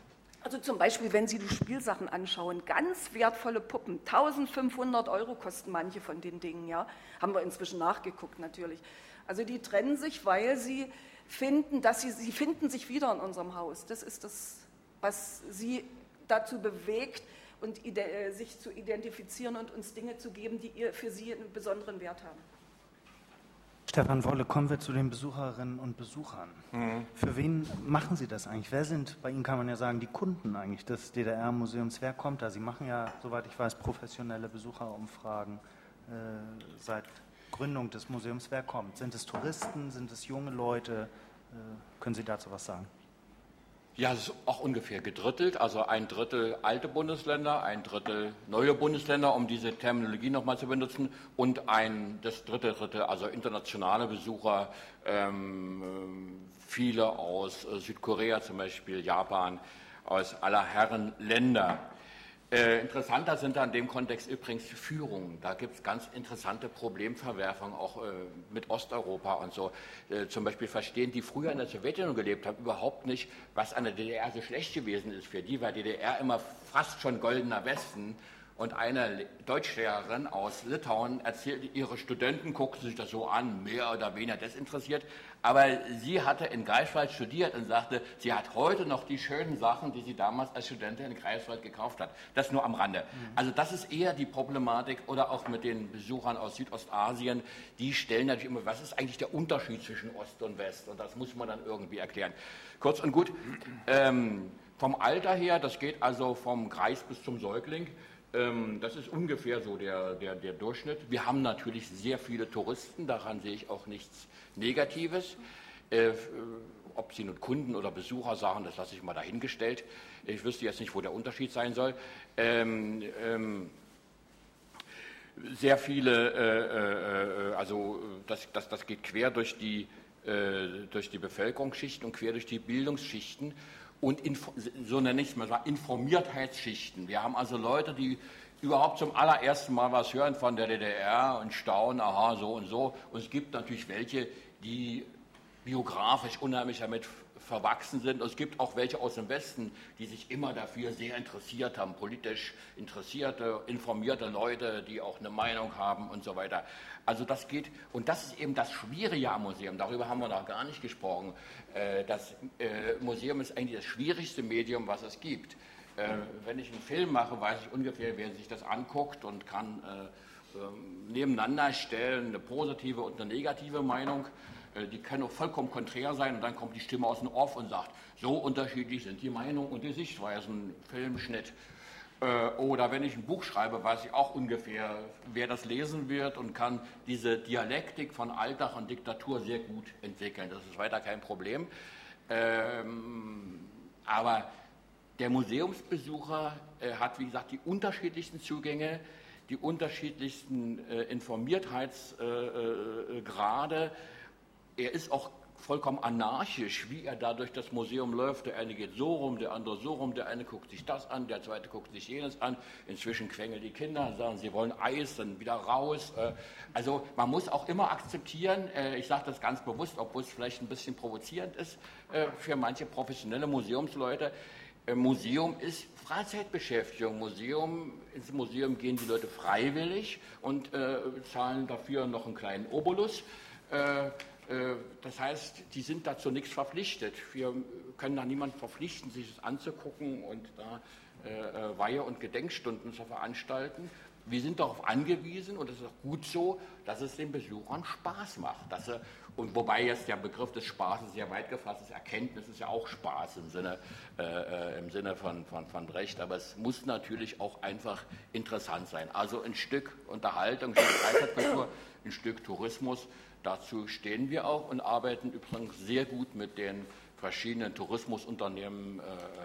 Speaker 5: Also zum Beispiel, wenn Sie die Spielsachen anschauen, ganz wertvolle Puppen, eintausendfünfhundert Euro kosten manche von den Dingen, ja, haben wir inzwischen nachgeguckt natürlich. Also die trennen sich, weil sie finden, dass sie, sie finden sich wieder in unserem Haus. Das ist das, was sie dazu bewegt, und sich zu identifizieren und uns Dinge zu geben, die ihr für sie einen besonderen Wert haben.
Speaker 2: Stefan Wolle, kommen wir zu den Besucherinnen und Besuchern. Mhm. Für wen machen Sie das eigentlich? Wer sind, bei Ihnen kann man ja sagen, die Kunden eigentlich des D D R-Museums? Wer kommt da? Sie machen ja, soweit ich weiß, professionelle Besucherumfragen äh, seit Gründung des Museums. Wer kommt? Sind es Touristen? Sind es junge Leute? Äh, können Sie dazu was sagen?
Speaker 4: Ja, es ist auch ungefähr gedrittelt, also ein Drittel alte Bundesländer, ein Drittel neue Bundesländer, um diese Terminologie nochmal zu benutzen, und ein das dritte Drittel, also internationale Besucher, ähm, viele aus äh, Südkorea zum Beispiel, Japan, aus aller Herren Länder. Äh, interessanter sind da in dem Kontext übrigens Führungen. Da gibt es ganz interessante Problemverwerfungen, auch äh, mit Osteuropa und so. Äh, zum Beispiel verstehen die früher in der Sowjetunion gelebt haben, überhaupt nicht, was an der D D R so schlecht gewesen ist. Für die war die D D R immer fast schon goldener Westen. Und eine Deutschlehrerin aus Litauen erzählte, ihre Studenten guckten sich das so an, mehr oder weniger desinteressiert. Aber sie hatte in Greifswald studiert und sagte, sie hat heute noch die schönen Sachen, die sie damals als Studentin in Greifswald gekauft hat. Das nur am Rande. Also das ist eher die Problematik, oder auch mit den Besuchern aus Südostasien. Die stellen natürlich immer, was ist eigentlich der Unterschied zwischen Ost und West? Und das muss man dann irgendwie erklären. Kurz und gut, ähm, vom Alter her, das geht also vom Greis bis zum Säugling. Das ist ungefähr so der, der, der Durchschnitt. Wir haben natürlich sehr viele Touristen, daran sehe ich auch nichts Negatives. Äh, ob sie nun Kunden oder Besucher sagen, das lasse ich mal dahingestellt. Ich wüsste jetzt nicht, wo der Unterschied sein soll. Ähm, ähm, sehr viele, äh, äh, also das, das, das geht quer durch die, äh, durch die Bevölkerungsschichten und quer durch die Bildungsschichten. Und so nenne ich es mal, Informiertheitsschichten. Wir haben also Leute, die überhaupt zum allerersten Mal was hören von der D D R und staunen, aha, so und so. Und es gibt natürlich welche, die biografisch unheimlich damit verwachsen sind. Und es gibt auch welche aus dem Westen, die sich immer dafür sehr interessiert haben, politisch interessierte, informierte Leute, die auch eine Meinung haben und so weiter. Also das geht, und das ist eben das Schwierige am Museum, darüber haben wir noch gar nicht gesprochen. Das Museum ist eigentlich das schwierigste Medium, was es gibt. Wenn ich einen Film mache, weiß ich ungefähr, wer sich das anguckt, und kann nebeneinander stellen, eine positive und eine negative Meinung. Die können auch vollkommen konträr sein, und dann kommt die Stimme aus dem Off und sagt, so unterschiedlich sind die Meinungen und die Sichtweisen, Filmschnitt. Oder wenn ich ein Buch schreibe, weiß ich auch ungefähr, wer das lesen wird, und kann diese Dialektik von Alltag und Diktatur sehr gut entwickeln. Das ist weiter kein Problem. Ähm, aber der Museumsbesucher äh, hat, wie gesagt, die unterschiedlichsten Zugänge, die unterschiedlichsten äh, Informiertheitsgrade. Äh, er ist auch vollkommen anarchisch, wie er da durch das Museum läuft. Der eine geht so rum, der andere so rum, der eine guckt sich das an, der zweite guckt sich jenes an. Inzwischen quengeln die Kinder, sagen, sie wollen Eis, dann wieder raus. Also man muss auch immer akzeptieren, ich sage das ganz bewusst, obwohl es vielleicht ein bisschen provozierend ist für manche professionelle Museumsleute, Museum ist Freizeitbeschäftigung. Museum, ins Museum gehen die Leute freiwillig und äh, zahlen dafür noch einen kleinen Obolus. Äh, Das heißt, die sind dazu nichts verpflichtet. Wir können da niemanden verpflichten, sich das anzugucken und da äh, Weihe- und Gedenkstunden zu veranstalten. Wir sind darauf angewiesen, und es ist auch gut so, dass es den Besuchern Spaß macht. Dass sie, und wobei jetzt der Begriff des Spaßes sehr weit gefasst ist, Erkenntnis ist ja auch Spaß im Sinne, äh, im Sinne von, von, von Brecht, aber es muss natürlich auch einfach interessant sein. Also ein Stück Unterhaltung, ein Stück Freizeitkultur, ein Stück Tourismus. Dazu stehen wir auch und arbeiten übrigens sehr gut mit den verschiedenen Tourismusunternehmen, äh,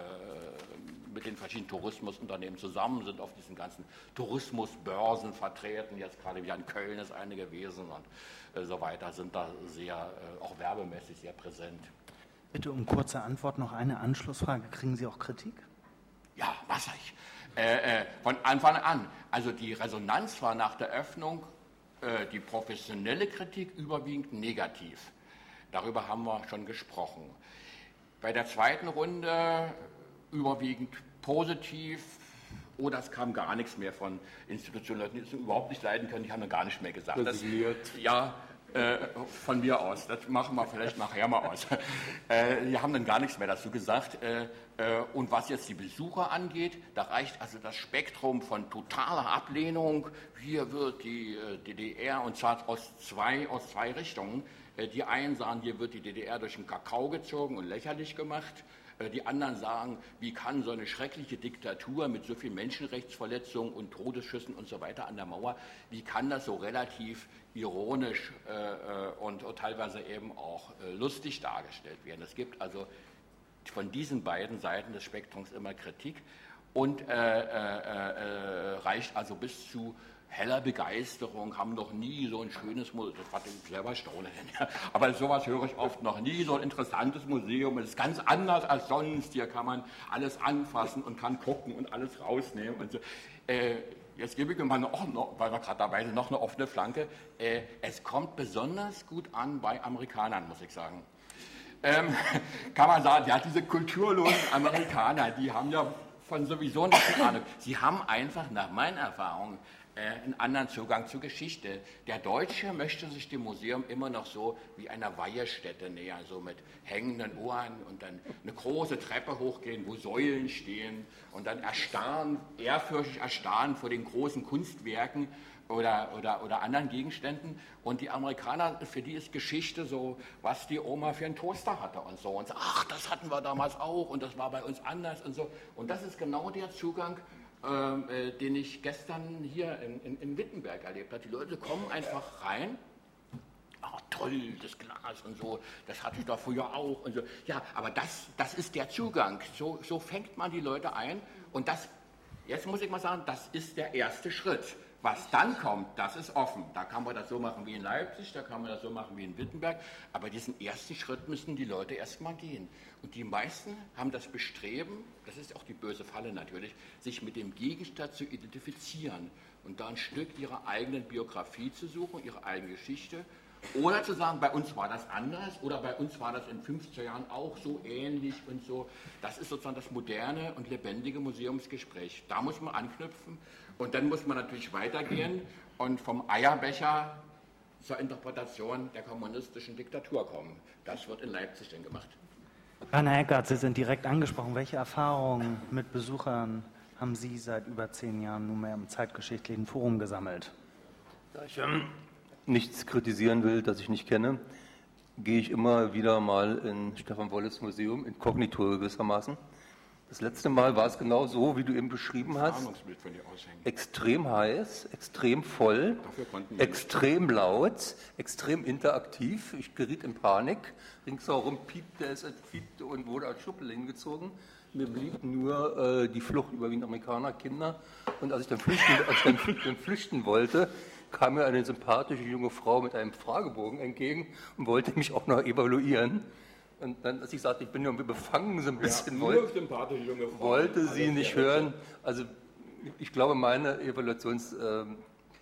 Speaker 4: mit den verschiedenen Tourismusunternehmen zusammen, sind auf diesen ganzen Tourismusbörsen vertreten. Jetzt gerade wieder in Köln ist eine gewesen und äh, so weiter, sind da sehr, äh, auch werbemäßig sehr präsent.
Speaker 2: Bitte um kurze Antwort, noch eine Anschlussfrage. Kriegen Sie auch Kritik?
Speaker 4: Ja, massig. Äh, äh, von Anfang an. Also die Resonanz war nach der Öffnung, die professionelle Kritik überwiegend negativ. Darüber haben wir schon gesprochen. Bei der zweiten Runde überwiegend positiv. Oder es kam gar nichts mehr von Institutionen, die es überhaupt nicht leiden können, die haben dann gar nicht mehr gesagt. Das, ja, äh, von mir aus, das machen wir vielleicht nachher mal aus. äh, die haben dann gar nichts mehr dazu gesagt. Äh, äh, und was jetzt die Besucher angeht, da reicht also das Spektrum von totaler Ablehnung. Hier wird die äh, D D R, und zwar aus zwei, aus zwei Richtungen. Äh, die einen sagen, hier wird die D D R durch den Kakao gezogen und lächerlich gemacht. Die anderen sagen, wie kann so eine schreckliche Diktatur mit so vielen Menschenrechtsverletzungen und Todesschüssen und so weiter an der Mauer, wie kann das so relativ ironisch äh, und, und teilweise eben auch äh, lustig dargestellt werden? Es gibt also von diesen beiden Seiten des Spektrums immer Kritik und äh, äh, äh, reicht also bis zu heller Begeisterung, haben noch nie so ein schönes Museum, das war ich selber staune, aber sowas höre ich oft, noch nie so ein interessantes Museum, es ist ganz anders als sonst, hier kann man alles anfassen und kann gucken und alles rausnehmen und so. Äh, jetzt gebe ich mir mal noch, weil wir gerade dabei sind, noch eine offene Flanke. Äh, es kommt besonders gut an bei Amerikanern, muss ich sagen. Ähm, kann man sagen, ja, diese kulturlosen Amerikaner, die haben ja von sowieso nicht viel Ahnung. Sie haben einfach nach meinen Erfahrungen einen anderen Zugang zur Geschichte. Der Deutsche möchte sich dem Museum immer noch so wie einer Weihestätte nähern, so mit hängenden Ohren und dann eine große Treppe hochgehen, wo Säulen stehen und dann erstarren, ehrfürchtig erstarren vor den großen Kunstwerken oder, oder, oder anderen Gegenständen. Und die Amerikaner, für die ist Geschichte so, was die Oma für einen Toaster hatte und so. Und so, ach, das hatten wir damals auch und das war bei uns anders und so. Und das ist genau der Zugang, Äh, den ich gestern hier in, in, in Wittenberg erlebt habe. Die Leute kommen einfach rein, oh, toll, das Glas und so, das hatte ich doch früher auch. Und so. Ja, aber das, das ist der Zugang, so, so fängt man die Leute ein und das, jetzt muss ich mal sagen, das ist der erste Schritt. Was dann kommt, das ist offen. Da kann man das so machen wie in Leipzig, da kann man das so machen wie in Wittenberg, aber diesen ersten Schritt müssen die Leute erst mal gehen. Und die meisten haben das Bestreben, das ist auch die böse Falle natürlich, sich mit dem Gegenstand zu identifizieren und da ein Stück ihrer eigenen Biografie zu suchen, ihre eigene Geschichte. Oder zu sagen, bei uns war das anders oder bei uns war das in fünfzig Jahren auch so ähnlich und so. Das ist sozusagen das moderne und lebendige Museumsgespräch. Da muss man anknüpfen und dann muss man natürlich weitergehen und vom Eierbecher zur Interpretation der kommunistischen Diktatur kommen. Das wird in Leipzig dann gemacht.
Speaker 2: Rainer Eckert, Sie sind direkt angesprochen. Welche Erfahrungen mit Besuchern haben Sie seit über zehn Jahren nunmehr im Zeitgeschichtlichen Forum gesammelt?
Speaker 3: Da ich ähm, nichts kritisieren will, das ich nicht kenne, gehe ich immer wieder mal in Stefan Wolles Museum, inkognito gewissermaßen. Das letzte Mal war es genau so, wie du eben beschrieben hast. Extrem heiß, extrem voll, extrem laut, extrem interaktiv. Ich geriet in Panik. Ringsherum piepte es, es piepte und wurde als Schuppel hingezogen. Mir blieb nur äh, die Flucht, überwiegend Amerikaner, Kinder. Und als ich dann flüchten, als ich dann, dann flüchten wollte, kam mir eine sympathische junge Frau mit einem Fragebogen entgegen und wollte mich auch noch evaluieren. Und dann, als ich sagte, ich bin irgendwie befangen, so ein bisschen, ja, wollte, junge Frau, wollte sie nicht hören. Also ich glaube, meine Evaluationsantworten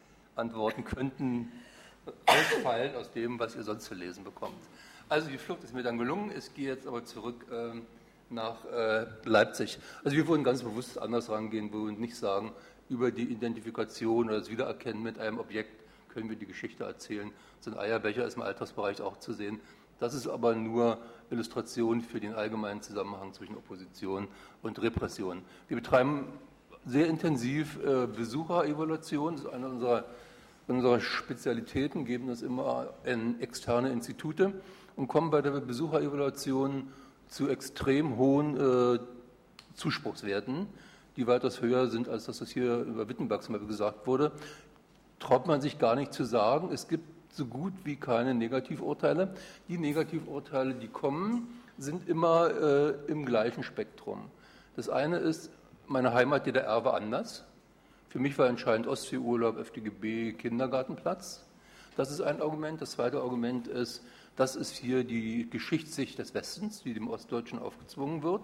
Speaker 3: äh, könnten ausfallen aus dem, was ihr sonst zu lesen bekommt. Also die Flucht ist mir dann gelungen. Ich gehe jetzt aber zurück äh, nach äh, Leipzig. Also wir wollen ganz bewusst anders rangehen, wo wir nicht sagen, über die Identifikation oder das Wiedererkennen mit einem Objekt können wir die Geschichte erzählen. So ein Eierbecher ist im Alltagsbereich auch zu sehen. Das ist aber nur Illustration für den allgemeinen Zusammenhang zwischen Opposition und Repression. Wir betreiben sehr intensiv äh, Besucherevaluation. Das ist eine unserer, unserer Spezialitäten, geben das immer in externe Institute und kommen bei der Besucherevaluation zu extrem hohen äh, Zuspruchswerten, die weitaus höher sind, als das, was hier über Wittenberg zum Beispiel gesagt wurde. Traut man sich gar nicht zu sagen. Es gibt so gut wie keine Negativurteile. Die Negativurteile, die kommen, sind immer äh, im gleichen Spektrum. Das eine ist, meine Heimat D D R war anders. Für mich war entscheidend Ostseeurlaub, F D G B, Kindergartenplatz. Das ist ein Argument. Das zweite Argument ist, das ist hier die Geschichtssicht des Westens, die dem Ostdeutschen aufgezwungen wird.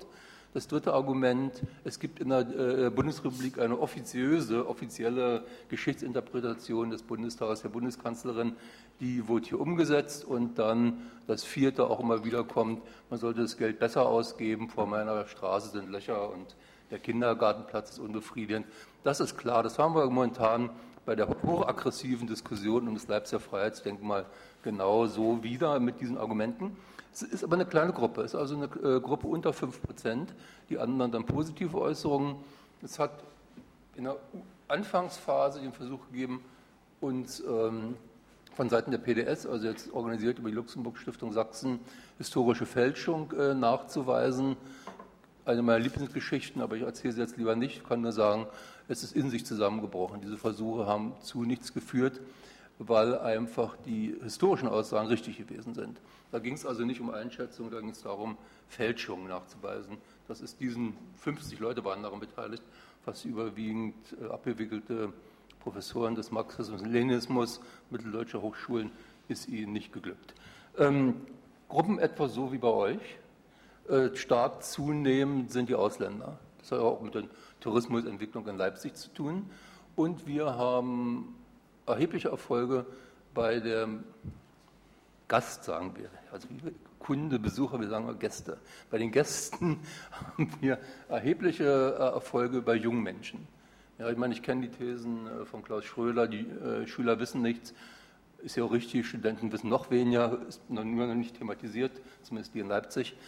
Speaker 3: Das dritte Argument, es gibt in der äh, Bundesrepublik eine offiziöse, offizielle Geschichtsinterpretation des Bundestages, der Bundeskanzlerin, die wurde hier umgesetzt und dann das vierte auch immer wieder kommt, man sollte das Geld besser ausgeben, vor meiner Straße sind Löcher und der Kindergartenplatz ist unbefriedigend. Das ist klar, das haben wir momentan bei der hochaggressiven Diskussion um das Leipziger Freiheitsdenkmal genau so wieder mit diesen Argumenten. Es ist aber eine kleine Gruppe, es ist also eine äh, Gruppe unter fünf Prozent, die anderen dann positive Äußerungen. Es hat in der Anfangsphase den Versuch gegeben, uns ähm, von Seiten der P D S, also jetzt organisiert über die Luxemburg-Stiftung Sachsen, historische Fälschung äh, nachzuweisen. Eine meiner Lieblingsgeschichten, aber ich erzähle sie jetzt lieber nicht, ich kann nur sagen, es ist in sich zusammengebrochen. Diese Versuche haben zu nichts geführt, weil einfach die historischen Aussagen richtig gewesen sind. Da ging es also nicht um Einschätzung, da ging es darum, Fälschungen nachzuweisen. Das ist diesen fünfzig Leute waren daran beteiligt, fast überwiegend äh, abgewickelte Professoren des Marxismus und Leninismus, mitteldeutscher Hochschulen, ist ihnen nicht geglückt. Ähm, Gruppen etwa so wie bei euch. Äh, stark zunehmend sind die Ausländer. Das hat auch mit der Tourismusentwicklung in Leipzig zu tun. Und wir haben erhebliche Erfolge bei der Gast, sagen wir, also Kunde, Besucher, wir sagen Gäste. Bei den Gästen haben wir erhebliche Erfolge bei jungen Menschen. Ja, ich meine, ich kenne die Thesen von Klaus Schröder, die äh, Schüler wissen nichts, ist ja auch richtig, Studenten wissen noch weniger, ist noch, nur noch nicht thematisiert, zumindest die in Leipzig.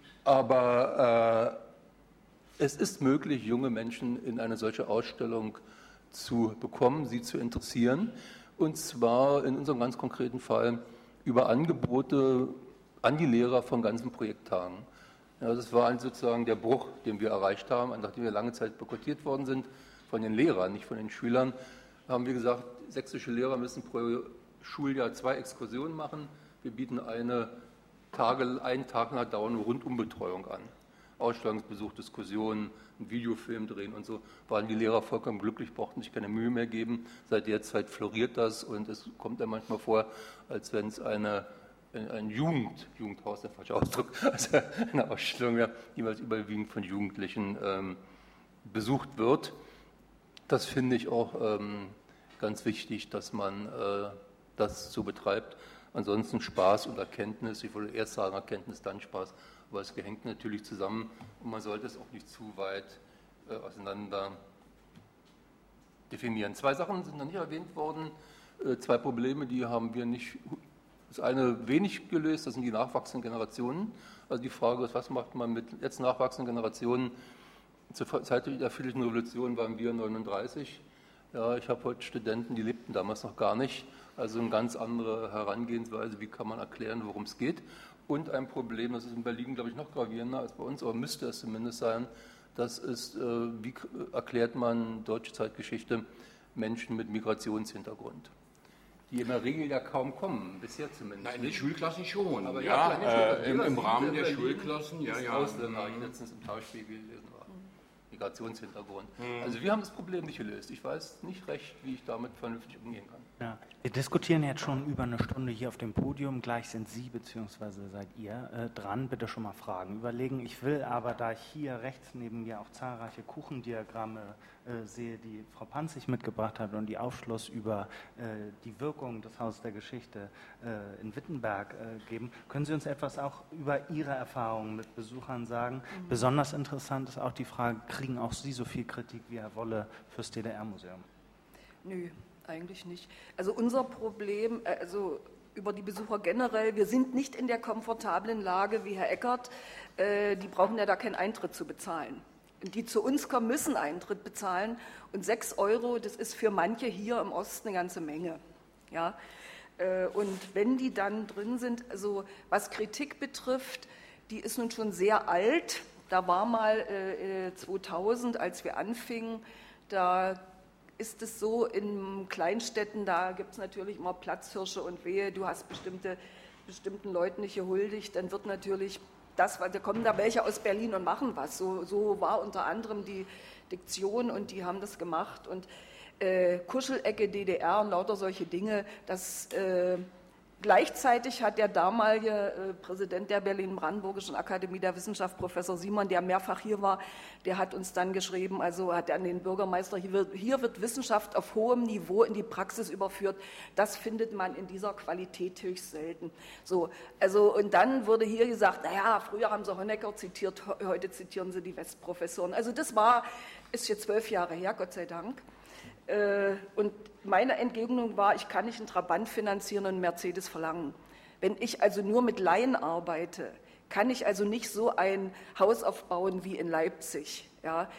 Speaker 3: Aber äh, es ist möglich, junge Menschen in eine solche Ausstellung zu bekommen, sie zu interessieren, und zwar in unserem ganz konkreten Fall über Angebote an die Lehrer von ganzen Projekttagen. Ja, das war sozusagen der Bruch, den wir erreicht haben, nachdem wir lange Zeit boykottiert worden sind von den Lehrern, nicht von den Schülern, haben wir gesagt, sächsische Lehrer müssen pro Schuljahr zwei Exkursionen machen. Wir bieten eine Tage, einen Tag lang dauernde Rundumbetreuung an. Ausstellungsbesuch, Diskussionen, einen Videofilm drehen und so, waren die Lehrer vollkommen glücklich, brauchten sich keine Mühe mehr geben. Seit der Zeit floriert das und es kommt einem manchmal vor, als wenn es eine, ein Jugend, Jugendhaus, der falsche Ausdruck, also eine Ausstellung wäre, die überwiegend von Jugendlichen ähm, besucht wird. Das finde ich auch ähm, ganz wichtig, dass man äh, das so betreibt. Ansonsten Spaß und Erkenntnis, ich würde erst sagen Erkenntnis, dann Spaß, aber es hängt natürlich zusammen und man sollte es auch nicht zu weit äh, auseinander definieren. Zwei Sachen sind noch nicht erwähnt worden, äh, zwei Probleme, die haben wir nicht, das eine wenig gelöst, das sind die nachwachsenden Generationen. Also die Frage ist, was macht man mit jetzt nachwachsenden Generationen? Zur Zeit der friedlichen Revolution waren wir neununddreißig. Ja, ich habe heute Studenten, die lebten damals noch gar nicht. Also eine ganz andere Herangehensweise, wie kann man erklären, worum es geht. Und ein Problem, das ist in Berlin, glaube ich, noch gravierender als bei uns, aber müsste es zumindest sein, das ist, äh, wie erklärt man deutsche Zeitgeschichte Menschen mit Migrationshintergrund, die in der Regel ja kaum kommen, bisher zumindest.
Speaker 4: Nein, in den Schulklassen schon,
Speaker 3: aber
Speaker 4: ja,
Speaker 3: ja,
Speaker 4: äh, im, im Rahmen der Schulklassen, ja, ja.
Speaker 3: Ausländer, ich letztens im Tauschspiegel gelesen war. Migrationshintergrund. Mhm. Also wir haben das Problem nicht gelöst. Ich weiß nicht recht, wie ich damit vernünftig umgehen kann.
Speaker 2: Ja. Wir diskutieren jetzt schon über eine Stunde hier auf dem Podium. Gleich sind Sie bzw. seid ihr äh, dran. Bitte schon mal Fragen überlegen. Ich will aber, da ich hier rechts neben mir auch zahlreiche Kuchendiagramme äh, sehe, die Frau Panzig mitgebracht hat und die Aufschluss über äh, die Wirkung des Hauses der Geschichte äh, in Wittenberg äh, geben, können Sie uns etwas auch über Ihre Erfahrungen mit Besuchern sagen? Mhm. Besonders interessant ist auch die Frage, kriegen auch Sie so viel Kritik wie Herr Wolle fürs D D R-Museum?
Speaker 5: Nö. Eigentlich nicht. Also unser Problem, also über die Besucher generell, wir sind nicht in der komfortablen Lage wie Herr Eckert, äh, die brauchen ja da keinen Eintritt zu bezahlen. Die zu uns kommen, müssen Eintritt bezahlen und sechs Euro, das ist für manche hier im Osten eine ganze Menge. Ja? Äh, und wenn die dann drin sind, also was Kritik betrifft, die ist nun schon sehr alt. Da war mal äh, zweitausend, als wir anfingen, da ist es so, in Kleinstädten, da gibt es natürlich immer Platzhirsche und wehe, du hast bestimmte, bestimmten Leuten nicht gehuldigt, dann wird natürlich das, da kommen da welche aus Berlin und machen was. So, so war unter anderem die Diktion und die haben das gemacht und äh, Kuschelecke, D D R und lauter solche Dinge, das äh, Gleichzeitig hat der damalige äh, Präsident der Berlin-Brandenburgischen Akademie der Wissenschaft, Professor Simon, der mehrfach hier war, der hat uns dann geschrieben, also hat er an den Bürgermeister, hier wird, hier wird Wissenschaft auf hohem Niveau in die Praxis überführt. Das findet man in dieser Qualität höchst selten. So, also, und dann wurde hier gesagt, naja, früher haben sie Honecker zitiert, heute zitieren sie die Westprofessoren. Also das war, ist jetzt zwölf Jahre her, Gott sei Dank. Und meine Entgegnung war, ich kann nicht einen Trabant finanzieren und einen Mercedes verlangen. Wenn ich also nur mit Laien arbeite, kann ich also nicht so ein Haus aufbauen wie in Leipzig, ja,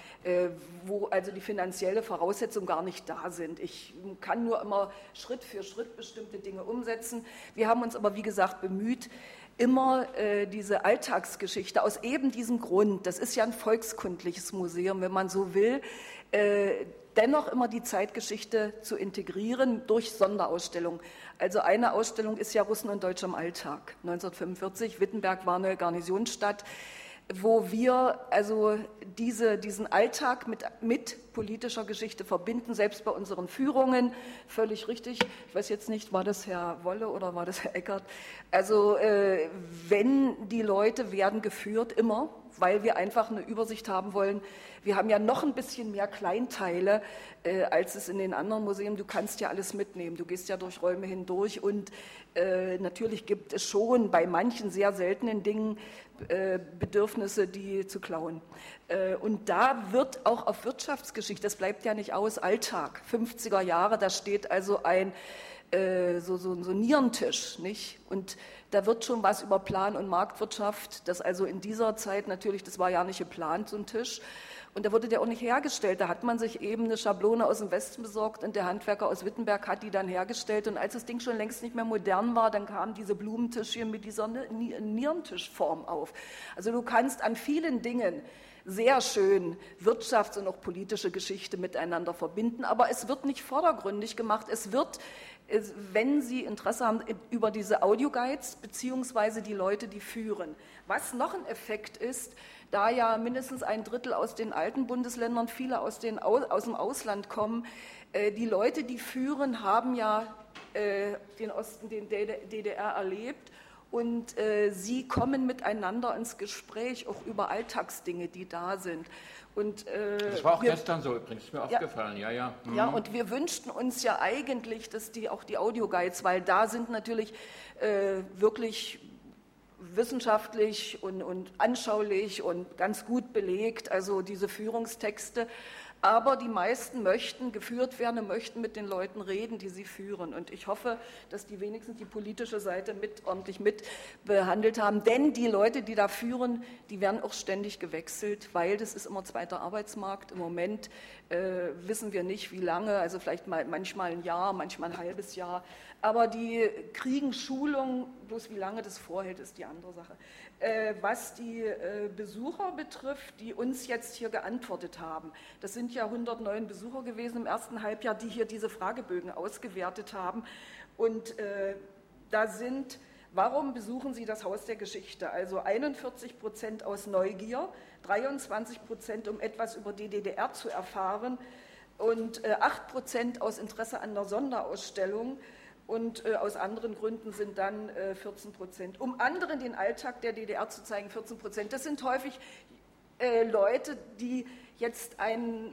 Speaker 5: wo also die finanzielle Voraussetzungen gar nicht da sind. Ich kann nur immer Schritt für Schritt bestimmte Dinge umsetzen. Wir haben uns aber, wie gesagt, bemüht, immer äh, diese Alltagsgeschichte aus eben diesem Grund, das ist ja ein volkskundliches Museum, wenn man so will, äh, dennoch immer die Zeitgeschichte zu integrieren durch Sonderausstellungen. Also eine Ausstellung ist ja Russen und Deutsche im Alltag, neunzehnhundertfünfundvierzig, Wittenberg war eine Garnisonsstadt, wo wir also diese, diesen Alltag mit, mit politischer Geschichte verbinden, selbst bei unseren Führungen, völlig richtig. Ich weiß jetzt nicht, war das Herr Wolle oder war das Herr Eckert? Also äh, wenn die Leute werden geführt, immer, weil wir einfach eine Übersicht haben wollen. Wir haben ja noch ein bisschen mehr Kleinteile, äh, als es in den anderen Museen. Du kannst ja alles mitnehmen, du gehst ja durch Räume hindurch und äh, natürlich gibt es schon bei manchen sehr seltenen Dingen äh, Bedürfnisse, die zu klauen. Äh, und da wird auch auf Wirtschaftsgeschichte, das bleibt ja nicht aus, Alltag, fünfziger Jahre, da steht also ein So, so, so ein Nierentisch, nicht? Und da wird schon was über Plan- und Marktwirtschaft, das also in dieser Zeit natürlich, das war ja nicht geplant, so ein Tisch, und da wurde der auch nicht hergestellt, da hat man sich eben eine Schablone aus dem Westen besorgt und der Handwerker aus Wittenberg hat die dann hergestellt und als das Ding schon längst nicht mehr modern war, dann kamen diese Blumentischchen mit dieser Nierentischform auf. Also du kannst an vielen Dingen sehr schön Wirtschafts- und auch politische Geschichte miteinander verbinden, aber es wird nicht vordergründig gemacht, es wird, wenn Sie Interesse haben, über diese Audioguides beziehungsweise die Leute, die führen. Was noch ein Effekt ist, da ja mindestens ein Drittel aus den alten Bundesländern, viele aus, den, aus dem Ausland kommen, die Leute, die führen, haben ja den Osten, den D D R erlebt. Und äh, sie kommen miteinander ins Gespräch, auch über Alltagsdinge, die da sind. Und, äh,
Speaker 4: das war auch
Speaker 5: wir,
Speaker 4: gestern so übrigens, ist mir aufgefallen, ja, ja. Mhm.
Speaker 5: Ja, und wir wünschten uns ja eigentlich, dass die auch die Audioguides, weil da sind natürlich äh, wirklich wissenschaftlich und, und anschaulich und ganz gut belegt, also diese Führungstexte. Aber die meisten möchten geführt werden und möchten mit den Leuten reden, die sie führen. Und ich hoffe, dass die wenigstens die politische Seite mit, ordentlich mit behandelt haben. Denn die Leute, die da führen, die werden auch ständig gewechselt, weil das ist immer zweiter Arbeitsmarkt. Im Moment äh, wissen wir nicht, wie lange, also vielleicht mal, manchmal ein Jahr, manchmal ein halbes Jahr. Aber die kriegen Schulung, bloß wie lange das vorhält, ist die andere Sache. Äh, was die äh, Besucher betrifft, die uns jetzt hier geantwortet haben, das sind ja hundertneun Besucher gewesen im ersten Halbjahr, die hier diese Fragebögen ausgewertet haben. Und äh, da sind, warum besuchen Sie das Haus der Geschichte? Also einundvierzig Prozent aus Neugier, dreiundzwanzig Prozent, um etwas über die D D R zu erfahren und äh, acht Prozent aus Interesse an der Sonderausstellung. Und äh, aus anderen Gründen sind dann äh, vierzehn Prozent. Um anderen den Alltag der D D R zu zeigen, vierzehn Prozent. Das sind häufig äh, Leute, die jetzt ein,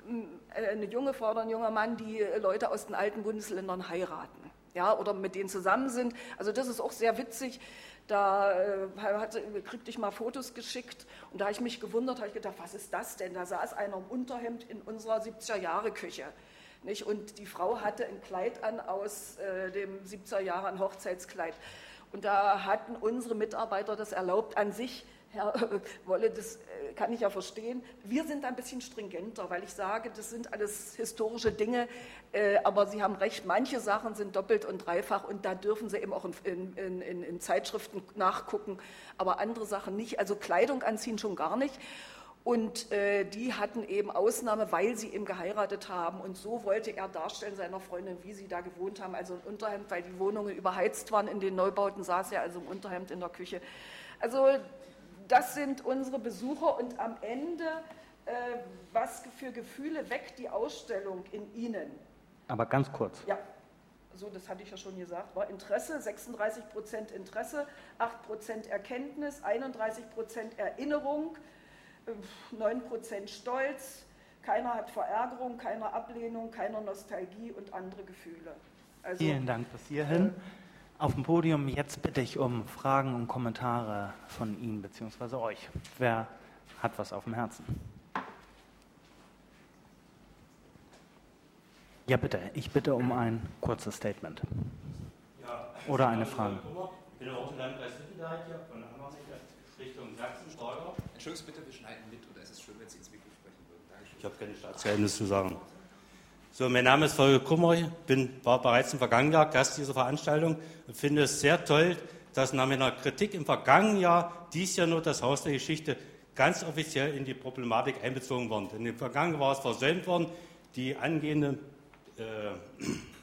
Speaker 5: äh, eine junge Frau oder ein junger Mann, die äh, Leute aus den alten Bundesländern heiraten, ja, oder mit denen zusammen sind. Also das ist auch sehr witzig. Da äh, hatte, kriegte ich mal Fotos geschickt und da habe ich mich gewundert, habe ich gedacht, was ist das denn? Da saß einer im Unterhemd in unserer siebziger-Jahre-Küche. Nicht? Und die Frau hatte ein Kleid an aus äh, dem siebziger Jahre, ein Hochzeitskleid. Und da hatten unsere Mitarbeiter das erlaubt. An sich, Herr äh, Wolle, das äh, kann ich ja verstehen. Wir sind ein bisschen stringenter, weil ich sage, das sind alles historische Dinge. Äh, aber Sie haben recht, manche Sachen sind doppelt und dreifach und da dürfen Sie eben auch in, in, in, in Zeitschriften nachgucken. Aber andere Sachen nicht. Also Kleidung anziehen schon gar nicht. Und äh, die hatten eben Ausnahme, weil sie eben geheiratet haben. Und so wollte er darstellen seiner Freundin, wie sie da gewohnt haben. Also ein Unterhemd, weil die Wohnungen überheizt waren. In den Neubauten saß er also im Unterhemd in der Küche. Also das sind unsere Besucher. Und am Ende, äh, was für Gefühle weckt die Ausstellung in Ihnen?
Speaker 2: Aber ganz kurz.
Speaker 5: Ja, so, das hatte ich ja schon gesagt, war Interesse, sechsunddreißig Prozent Interesse, acht Prozent Erkenntnis, einunddreißig Prozent Erinnerung, neun Prozent Stolz, keiner hat Verärgerung, keiner Ablehnung, keiner Nostalgie und andere Gefühle. Also,
Speaker 2: vielen Dank bis hierhin. Auf dem Podium jetzt bitte ich um Fragen und Kommentare von Ihnen bzw. euch. Wer hat was auf dem Herzen? Ja, bitte. Ich bitte um ein kurzes Statement.
Speaker 6: Ja,
Speaker 2: oder eine Frage.
Speaker 6: Ich bin auch im Landkreis Wittenberg hier von Ammersee Richtung Sachsen-Steuer.
Speaker 7: Entschuldigung bitte, wir schneiden mit, oder ist es schön, wenn Sie ins Mikro sprechen würden? Dankeschön.
Speaker 6: Ich habe keine Staatsgeheimnis zu sagen. So, mein Name ist Volker Kummer, bin, war bereits im vergangenen Jahr Gast dieser Veranstaltung und finde es sehr toll, dass nach meiner Kritik im vergangenen Jahr dies Jahr nur das Haus der Geschichte ganz offiziell in die Problematik einbezogen worden. Denn im vergangenen war es versäumt worden, die angehenden äh,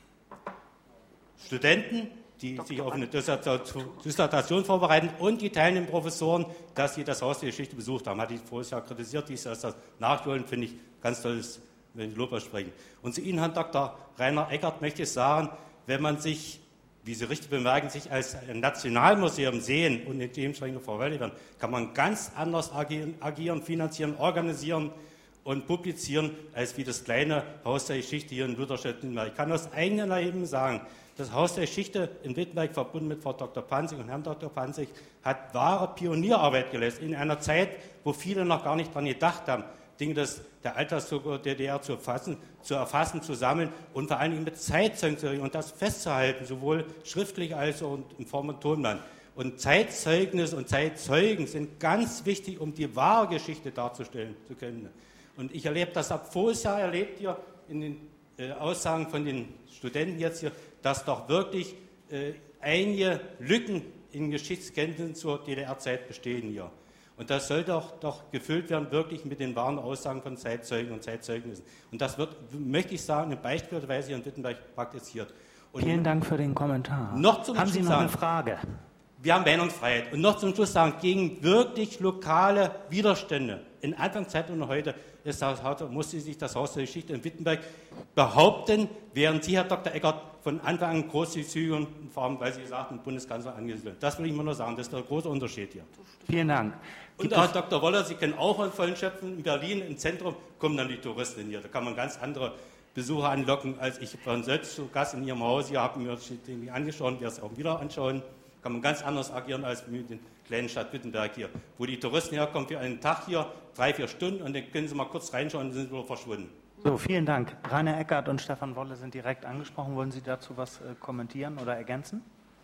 Speaker 6: Studenten, die sich auf eine Dissertation vorbereiten, und die teilnehmenden Professoren, dass sie das Haus der Geschichte besucht haben. Hatte ich voriges Jahr kritisiert, dies Jahr das nachholen, finde ich ganz tolles, wenn ich Lob aussprechen. Und zu Ihnen, Herrn Doktor Rainer Eckert, möchte ich sagen, wenn man sich, wie Sie richtig bemerken, sich als ein Nationalmuseum sehen und in dementsprechend verwaltet werden, kann man ganz anders agieren, agieren, finanzieren, organisieren und publizieren, als wie das kleine Haus der Geschichte hier in Lutherstadt. Ich kann aus eigenem Leben sagen, das Haus der Geschichte in Wittenberg, verbunden mit Frau Doktor Panzig und Herrn Doktor Panzig, hat wahre Pionierarbeit geleistet, in einer Zeit, wo viele noch gar nicht daran gedacht haben, Dinge des, der Alltagszug der D D R zu erfassen, zu erfassen, zu sammeln und vor allen Dingen mit Zeitzeugen zu reden und das festzuhalten, sowohl schriftlich als auch in Form von Tonband. Und Zeitzeugnis und Zeitzeugen sind ganz wichtig, um die wahre Geschichte darzustellen zu können. Und ich erlebe das ab voriges Jahr, erlebt ihr in den äh, Aussagen von den Studenten jetzt hier, dass doch wirklich äh, einige Lücken in Geschichtskenntnissen zur D D R-Zeit bestehen hier. Und das soll doch, doch gefüllt werden, wirklich mit den wahren Aussagen von Zeitzeugen und Zeitzeugnissen. Und das wird, möchte ich sagen, in beispielsweise hier in Wittenberg praktiziert. Und
Speaker 2: vielen Dank für den Kommentar.
Speaker 6: Noch zum
Speaker 2: haben
Speaker 6: Schluss
Speaker 2: Sie noch
Speaker 6: sagen,
Speaker 2: eine Frage?
Speaker 6: Wir haben Meinungsfreiheit. Und noch zum Schluss sagen, gegen wirklich lokale Widerstände in Anfangszeit und heute ist das, musste sich das Haus der Geschichte in Wittenberg behaupten, während Sie, Herr Doktor Eckert, von Anfang an großzügig und Form, weil Sie gesagt haben, Bundeskanzler angesiedelt. Das will ich mal nur sagen, das ist der große Unterschied hier.
Speaker 2: Vielen Dank.
Speaker 6: Und Herr Doktor Woller, Sie können auch von vollen Schöpfen in Berlin im Zentrum, kommen dann die Touristen hier. Da kann man ganz andere Besucher anlocken, als ich von selbst zu Gast in Ihrem Haus hier habe mir den angeschaut, werde es auch wieder anschauen. Kann man ganz anders agieren als mit der kleinen Stadt Wittenberg hier, wo die Touristen herkommen für einen Tag hier, drei, vier Stunden, und dann können Sie mal kurz reinschauen und sind wieder verschwunden.
Speaker 2: So, vielen Dank. Rainer Eckert und Stefan Wolle sind direkt angesprochen. Wollen Sie dazu was äh, kommentieren oder ergänzen?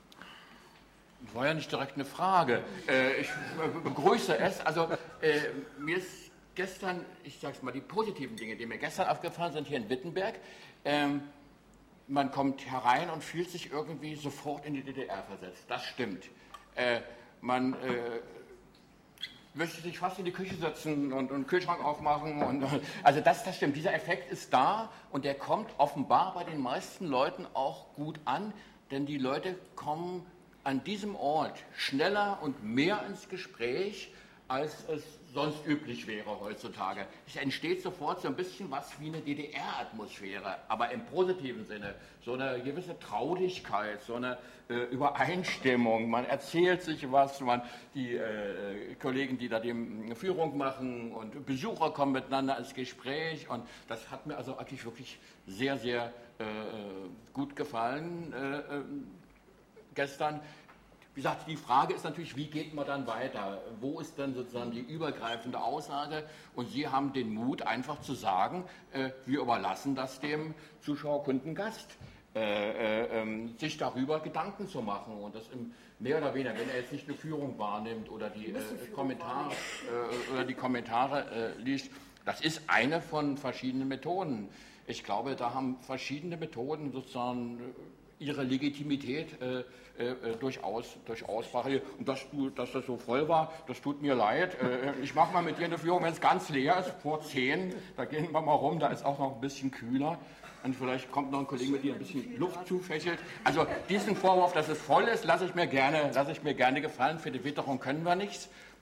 Speaker 4: Das war ja nicht direkt eine Frage. Äh, ich äh, begrüße es. Also äh, mir ist gestern, ich sage es mal, die positiven Dinge, die mir gestern aufgefallen sind hier in Wittenberg, ähm, man kommt herein und fühlt sich irgendwie sofort in die D D R versetzt. Das stimmt. Äh, man äh, möchte sich fast in die Küche setzen und, und einen Kühlschrank aufmachen. Und, also das, das stimmt. Dieser Effekt ist da und der kommt offenbar bei den meisten Leuten auch gut an, denn die Leute kommen an diesem Ort schneller und mehr ins Gespräch, als es sonst üblich wäre heutzutage. Es entsteht sofort so ein bisschen was wie eine D D R-Atmosphäre, aber im positiven Sinne. So eine gewisse Traulichkeit, so eine äh, Übereinstimmung. Man erzählt sich was, man, die äh, Kollegen, die da die Führung machen und Besucher kommen miteinander ins Gespräch. Und das hat mir also eigentlich wirklich sehr, sehr äh, gut gefallen äh, äh, gestern. Wie gesagt, die Frage ist natürlich, wie geht man dann weiter? Wo ist dann sozusagen die übergreifende Aussage? Und Sie haben den Mut, einfach zu sagen, äh, wir überlassen das dem Zuschauer, Kunden, Gast, äh, äh, sich darüber Gedanken zu machen. Und das im, mehr oder weniger, wenn er jetzt nicht eine Führung wahrnimmt oder die, äh, Kommentar, äh, oder die Kommentare äh, liest, das ist eine von verschiedenen Methoden. Ich glaube, da haben verschiedene Methoden sozusagen ihre Legitimität äh, äh, durchaus, durchaus frage. Und dass, du, dass das so voll war, das tut mir leid. Äh, ich mache mal mit dir eine Führung, wenn es ganz leer ist, vor zehn, da gehen wir mal rum, da ist auch noch ein bisschen kühler. Und vielleicht kommt noch ein Kollege mit dir ein bisschen Luft zufächelt. Also diesen Vorwurf, dass es voll ist, lasse ich mir gerne, lasse ich mir gerne gefallen. Für die Witterung können wir nichts.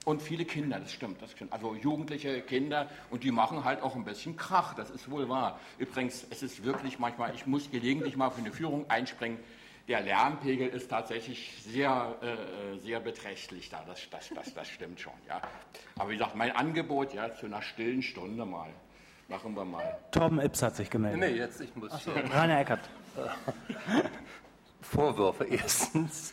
Speaker 4: Und viele Kinder, das stimmt, das stimmt. Also jugendliche Kinder und die machen halt auch ein bisschen Krach, das ist wohl wahr. Übrigens, es ist wirklich manchmal, ich muss gelegentlich mal für eine Führung einspringen, der Lärmpegel ist tatsächlich sehr, äh, sehr beträchtlich da, das, das, das, das stimmt schon. Ja. Aber wie gesagt, mein Angebot, ja, zu einer stillen Stunde mal, machen wir mal.
Speaker 2: Torben Ips hat sich gemeldet.
Speaker 3: Nee, jetzt, ich muss...
Speaker 2: So, Rainer Eckert.
Speaker 3: Vorwürfe. Erstens,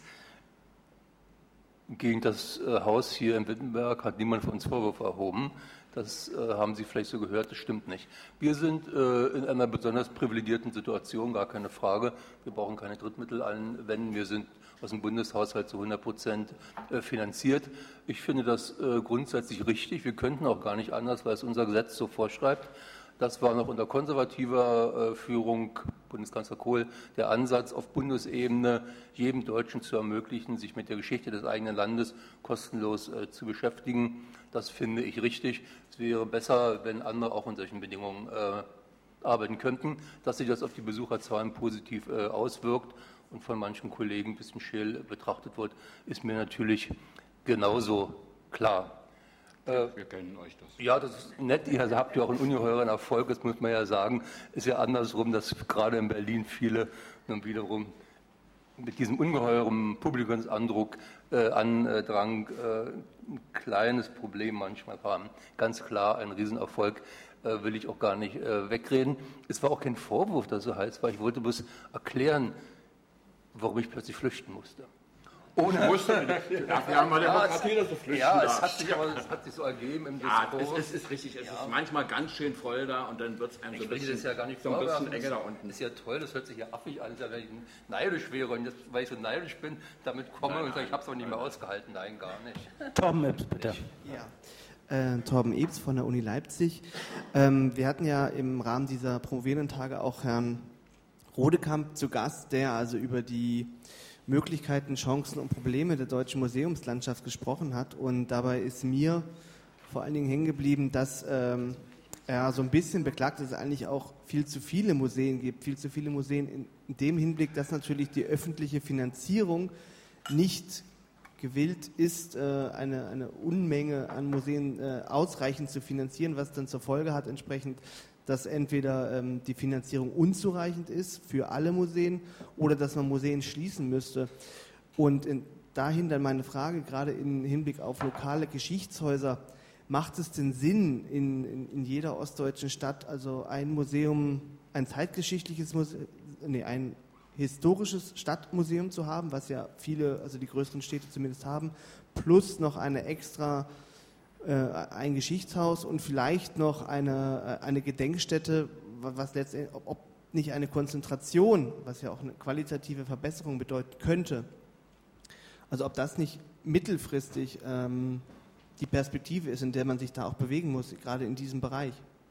Speaker 3: gegen das äh, Haus hier in Wittenberg hat niemand von uns Vorwürfe erhoben. Das äh, haben Sie vielleicht so gehört, das stimmt nicht. Wir sind äh, in einer besonders privilegierten Situation, gar keine Frage. Wir brauchen keine Drittmittel anwenden. Wir sind aus dem Bundeshaushalt zu hundert Prozent äh, finanziert. Ich finde das äh, grundsätzlich richtig. Wir könnten auch gar nicht anders, weil es unser Gesetz so vorschreibt. Das war noch unter konservativer äh, Führung, Bundeskanzler Kohl, der Ansatz, auf Bundesebene jedem Deutschen zu ermöglichen, sich mit der Geschichte des eigenen Landes kostenlos äh, zu beschäftigen. Das finde ich richtig. Es wäre besser, wenn andere auch in solchen Bedingungen äh, arbeiten könnten. Dass sich das auf die Besucherzahlen positiv äh, auswirkt und von manchen Kollegen ein bisschen scheel betrachtet wird, ist mir natürlich genauso klar.
Speaker 4: Wir kennen euch das.
Speaker 3: Ja, das ist nett. Ihr habt ja auch einen ungeheuren Erfolg, das muss man ja sagen. Ist ja andersrum, dass gerade in Berlin viele nun wiederum mit diesem ungeheuren Publikumsandruck, äh, Andrang äh, ein kleines Problem manchmal haben. Ganz klar ein Riesenerfolg, äh, will ich auch gar nicht äh, wegreden. Es war auch kein Vorwurf, dass so heiß war. Ich wollte bloß erklären, warum ich plötzlich flüchten musste.
Speaker 4: Ohne musste, dafür haben wir Demokratie, dass du flüchten
Speaker 3: Ja,
Speaker 4: darfst.
Speaker 3: es hat sich aber es hat sich so ergeben im
Speaker 4: Ja,
Speaker 3: Diskurs.
Speaker 4: es ist, ist richtig, es
Speaker 3: Ja.
Speaker 4: ist manchmal ganz schön voll da und dann wird es einem
Speaker 3: Ich
Speaker 4: so ein
Speaker 3: will
Speaker 4: bisschen,
Speaker 3: das ja gar nicht
Speaker 4: so ein bisschen
Speaker 3: vorwerfen.
Speaker 4: enger da unten.
Speaker 3: Das ist ja toll, das hört sich ja affig an, wenn ich neidisch wäre und jetzt, weil ich so neidisch bin, damit komme
Speaker 4: Nein,
Speaker 3: und sage, ich
Speaker 4: nein.
Speaker 3: habe es auch nicht mehr ausgehalten. Nein, gar nicht.
Speaker 2: Torben Ips, bitte.
Speaker 8: Ja. Äh, Torben Ebs von der Uni Leipzig. Ähm, wir hatten ja im Rahmen dieser Promovierendentage auch Herrn Rodekamp zu Gast, der also über die Möglichkeiten, Chancen und Probleme der deutschen Museumslandschaft gesprochen hat. Und dabei ist mir vor allen Dingen hängen geblieben, dass ähm, er so ein bisschen beklagt, dass es eigentlich auch viel zu viele Museen gibt, viel zu viele Museen in, in dem Hinblick, dass natürlich die öffentliche Finanzierung nicht gewillt ist, äh, eine, eine Unmenge an Museen äh, ausreichend zu finanzieren, was dann zur Folge hat entsprechend, dass entweder ähm, die Finanzierung unzureichend ist für alle Museen oder dass man Museen schließen müsste. Und in, dahin dann meine Frage, gerade im Hinblick auf lokale Geschichtshäuser, macht es denn Sinn, in, in, in jeder ostdeutschen Stadt also ein Museum, ein zeitgeschichtliches Museum, nee, ein historisches Stadtmuseum zu haben, was ja viele, also die größeren Städte zumindest haben, plus noch eine extra ein Geschichtshaus und vielleicht noch eine, eine Gedenkstätte, was letztendlich, ob nicht eine Konzentration, was ja auch eine qualitative Verbesserung bedeuten könnte, also ob das nicht mittelfristig ähm, die Perspektive ist, in der man sich da auch bewegen muss, gerade in diesem Bereich.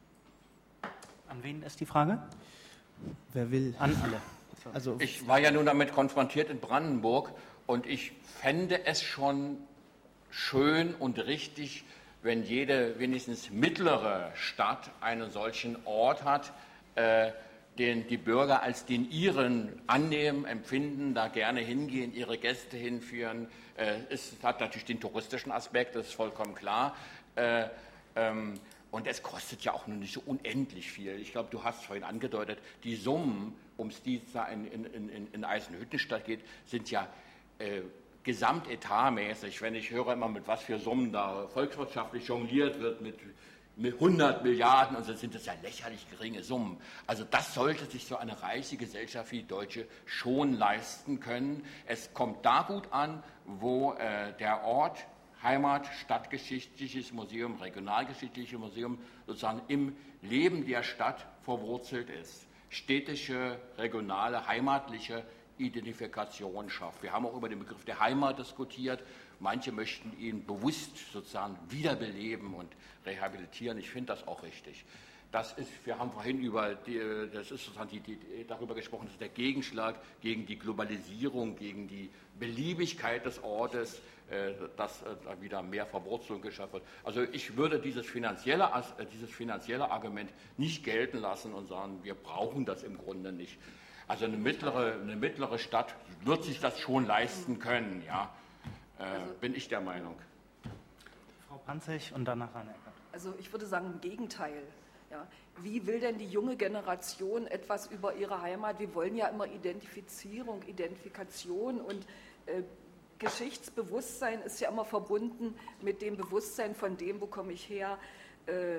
Speaker 2: An wen ist die Frage?
Speaker 8: Wer will?
Speaker 2: An alle.
Speaker 8: Also
Speaker 4: Ich war ja nun damit konfrontiert in Brandenburg und ich fände es schon schön und richtig, wenn jede wenigstens mittlere Stadt einen solchen Ort hat, äh, den die Bürger als den ihren annehmen, empfinden, da gerne hingehen, ihre Gäste hinführen. Äh, es hat natürlich den touristischen Aspekt, das ist vollkommen klar. Äh, ähm, und es kostet ja auch nur nicht so unendlich viel. Ich glaube, du hast vorhin angedeutet, die Summen, um die es da in, in, in, in Eisenhüttenstadt geht, sind ja äh, gesamtetatmäßig, wenn ich höre immer, mit was für Summen da volkswirtschaftlich jongliert wird, mit, mit hundert Milliarden, und so sind das ja lächerlich geringe Summen. Also das sollte sich so eine reiche Gesellschaft wie die deutsche schon leisten können. Es kommt da gut an, wo äh, der Ort, Heimat, Stadtgeschichtliches Museum, Regionalgeschichtliches Museum sozusagen im Leben der Stadt verwurzelt ist. Städtische, regionale, heimatliche Identifikation schafft. Wir haben auch über den Begriff der Heimat diskutiert. Manche möchten ihn bewusst sozusagen wiederbeleben und rehabilitieren. Ich finde das auch richtig. Das ist, wir haben vorhin über die, das ist sozusagen die, die, darüber gesprochen, das ist der Gegenschlag gegen die Globalisierung, gegen die Beliebigkeit des Ortes, äh, dass äh, wieder mehr Verwurzelung geschaffen wird. Also ich würde dieses finanzielle, äh, dieses finanzielle Argument nicht gelten lassen und sagen, wir brauchen das im Grunde nicht. Also eine mittlere, eine mittlere Stadt wird sich das schon leisten können, ja, äh, bin ich der Meinung.
Speaker 2: Frau Panzig und danach Herrn Eckert.
Speaker 5: Also ich würde sagen, im Gegenteil. Ja. Wie will denn die junge Generation etwas über ihre Heimat? Wir wollen ja immer Identifizierung, Identifikation und äh, Geschichtsbewusstsein ist ja immer verbunden mit dem Bewusstsein von dem, wo komme ich her. Äh,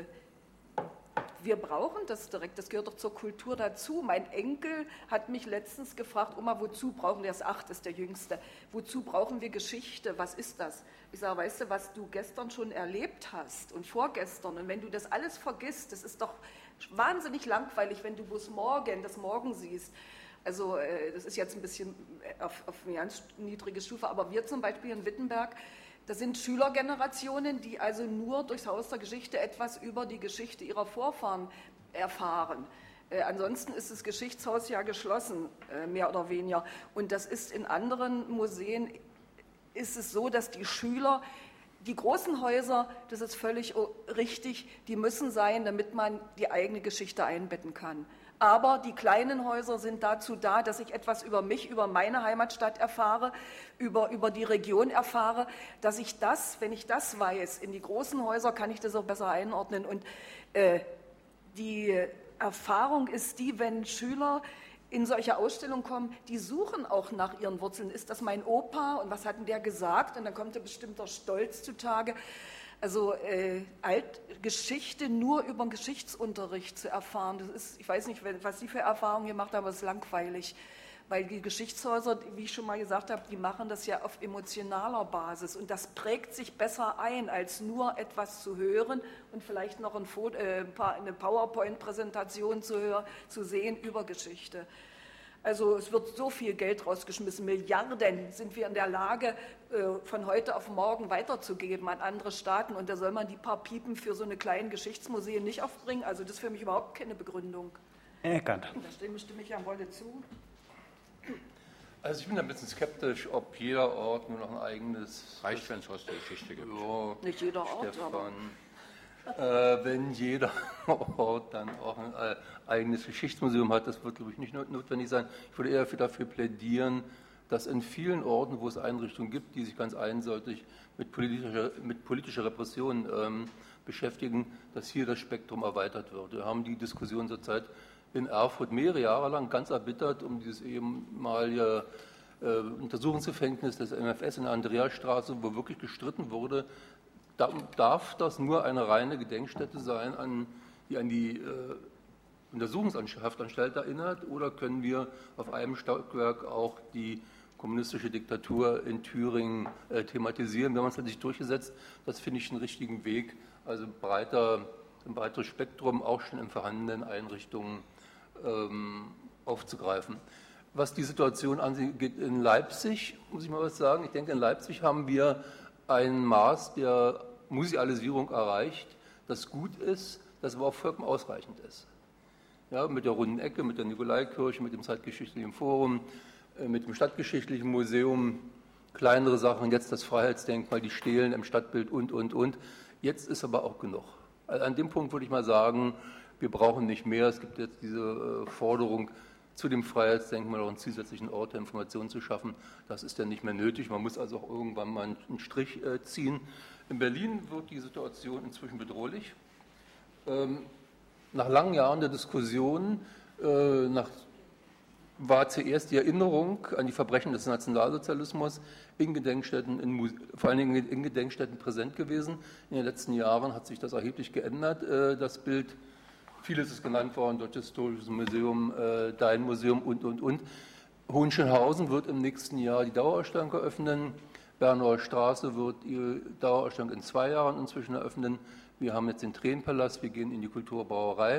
Speaker 5: wir brauchen das direkt, das gehört doch zur Kultur dazu. Mein Enkel hat mich letztens gefragt, Oma, wozu brauchen wir, er ist acht, ist der Jüngste, wozu brauchen wir Geschichte, was ist das? Ich sage, weißt du, was du gestern schon erlebt hast und vorgestern und wenn du das alles vergisst, das ist doch wahnsinnig langweilig, wenn du bloß morgen, das Morgen siehst. Also das ist jetzt ein bisschen auf, auf eine ganz niedrige Stufe, aber wir zum Beispiel in Wittenberg, das sind Schülergenerationen, die also nur durchs Haus der Geschichte etwas über die Geschichte ihrer Vorfahren erfahren. Äh, ansonsten ist das Geschichtshaus ja geschlossen, äh, mehr oder weniger. Und das ist in anderen Museen, ist es so, dass die Schüler, die großen Häuser, das ist völlig richtig, die müssen sein, damit man die eigene Geschichte einbetten kann. Aber die kleinen Häuser sind dazu da, dass ich etwas über mich, über meine Heimatstadt erfahre, über, über die Region erfahre, dass ich das, wenn ich das weiß, in die großen Häuser kann ich das auch besser einordnen. Und äh, die Erfahrung ist die, wenn Schüler in solche Ausstellungen kommen, die suchen auch nach ihren Wurzeln. Ist das mein Opa und was hat denn der gesagt? Und dann kommt ein bestimmter Stolz zutage. Also äh, Altgeschichte nur über den Geschichtsunterricht zu erfahren, das ist, ich weiß nicht, was Sie für Erfahrungen gemacht haben, aber es ist langweilig, weil die Geschichtshäuser, wie ich schon mal gesagt habe, die machen das ja auf emotionaler Basis und das prägt sich besser ein, als nur etwas zu hören und vielleicht noch ein Foto, äh, eine PowerPoint-Präsentation zu, hören, zu sehen über Geschichte. Also es wird so viel Geld rausgeschmissen, Milliarden sind wir in der Lage, von heute auf morgen weiterzugeben an andere Staaten. Und da soll man die paar Piepen für so eine kleinen Geschichtsmuseen nicht aufbringen. Also das ist für mich überhaupt keine Begründung.
Speaker 2: Herr Eckert.
Speaker 5: Da stimme, stimme ich Herrn Wolle zu.
Speaker 3: Also ich bin ein bisschen skeptisch, ob jeder Ort nur noch ein eigenes...
Speaker 4: Reicht, wenn es aus der Geschichte gibt.
Speaker 3: Ja,
Speaker 5: Nicht jeder Ort,
Speaker 3: Stefan,
Speaker 5: aber...
Speaker 3: Äh, wenn jeder Ort dann auch ein äh, eigenes Geschichtsmuseum hat, das wird, glaube ich, nicht notwendig sein. Ich würde eher dafür plädieren, dass in vielen Orten, wo es Einrichtungen gibt, die sich ganz einseitig mit politischer, mit politischer Repression ähm, beschäftigen, dass hier das Spektrum erweitert wird. Wir haben die Diskussion zurzeit in Erfurt mehrere Jahre lang ganz erbittert um dieses ehemalige äh, Untersuchungsgefängnis des M F S in der Andreasstraße, wo wirklich gestritten wurde, darf das nur eine reine Gedenkstätte sein, an, die an die äh, Untersuchungshaftanstalt erinnert, oder können wir auf einem Stockwerk auch die kommunistische Diktatur in Thüringen äh, thematisieren? Wenn man es sich durchgesetzt, das finde ich einen richtigen Weg, also breiter, ein breiteres Spektrum auch schon in vorhandenen Einrichtungen ähm, aufzugreifen. Was die Situation angeht in Leipzig, muss ich mal was sagen. Ich denke, in Leipzig haben wir ein Maß der Musealisierung erreicht, das gut ist, das aber auch vollkommen ausreichend ist. Ja, mit der runden Ecke, mit der Nikolaikirche, mit dem Zeitgeschichtlichen Forum, mit dem Stadtgeschichtlichen Museum, kleinere Sachen, jetzt das Freiheitsdenkmal, die Stelen im Stadtbild und, und, und. Jetzt ist aber auch genug. Also an dem Punkt würde ich mal sagen, wir brauchen nicht mehr. Es gibt jetzt diese Forderung, zu dem Freiheitsdenkmal auch einen zusätzlichen Ort der Information zu schaffen. Das ist dann nicht mehr nötig. Man muss also auch irgendwann mal einen Strich äh, ziehen. In Berlin wird die Situation inzwischen bedrohlich. Ähm, nach langen Jahren der Diskussion äh, nach, war zuerst die Erinnerung an die Verbrechen des Nationalsozialismus in Gedenkstätten, in, vor allen Dingen in Gedenkstätten präsent gewesen. In den letzten Jahren hat sich das erheblich geändert, äh, das Bild. Vieles ist genannt worden, Deutsches Historisches Museum, äh, Dein Museum und, und, und. Hohenschönhausen wird im nächsten Jahr die Dauerausstellung eröffnen. Bernauer Straße wird ihre Dauerausstellung in zwei Jahren inzwischen eröffnen. Wir haben jetzt den Tränenpalast, wir gehen in die Kulturbrauerei.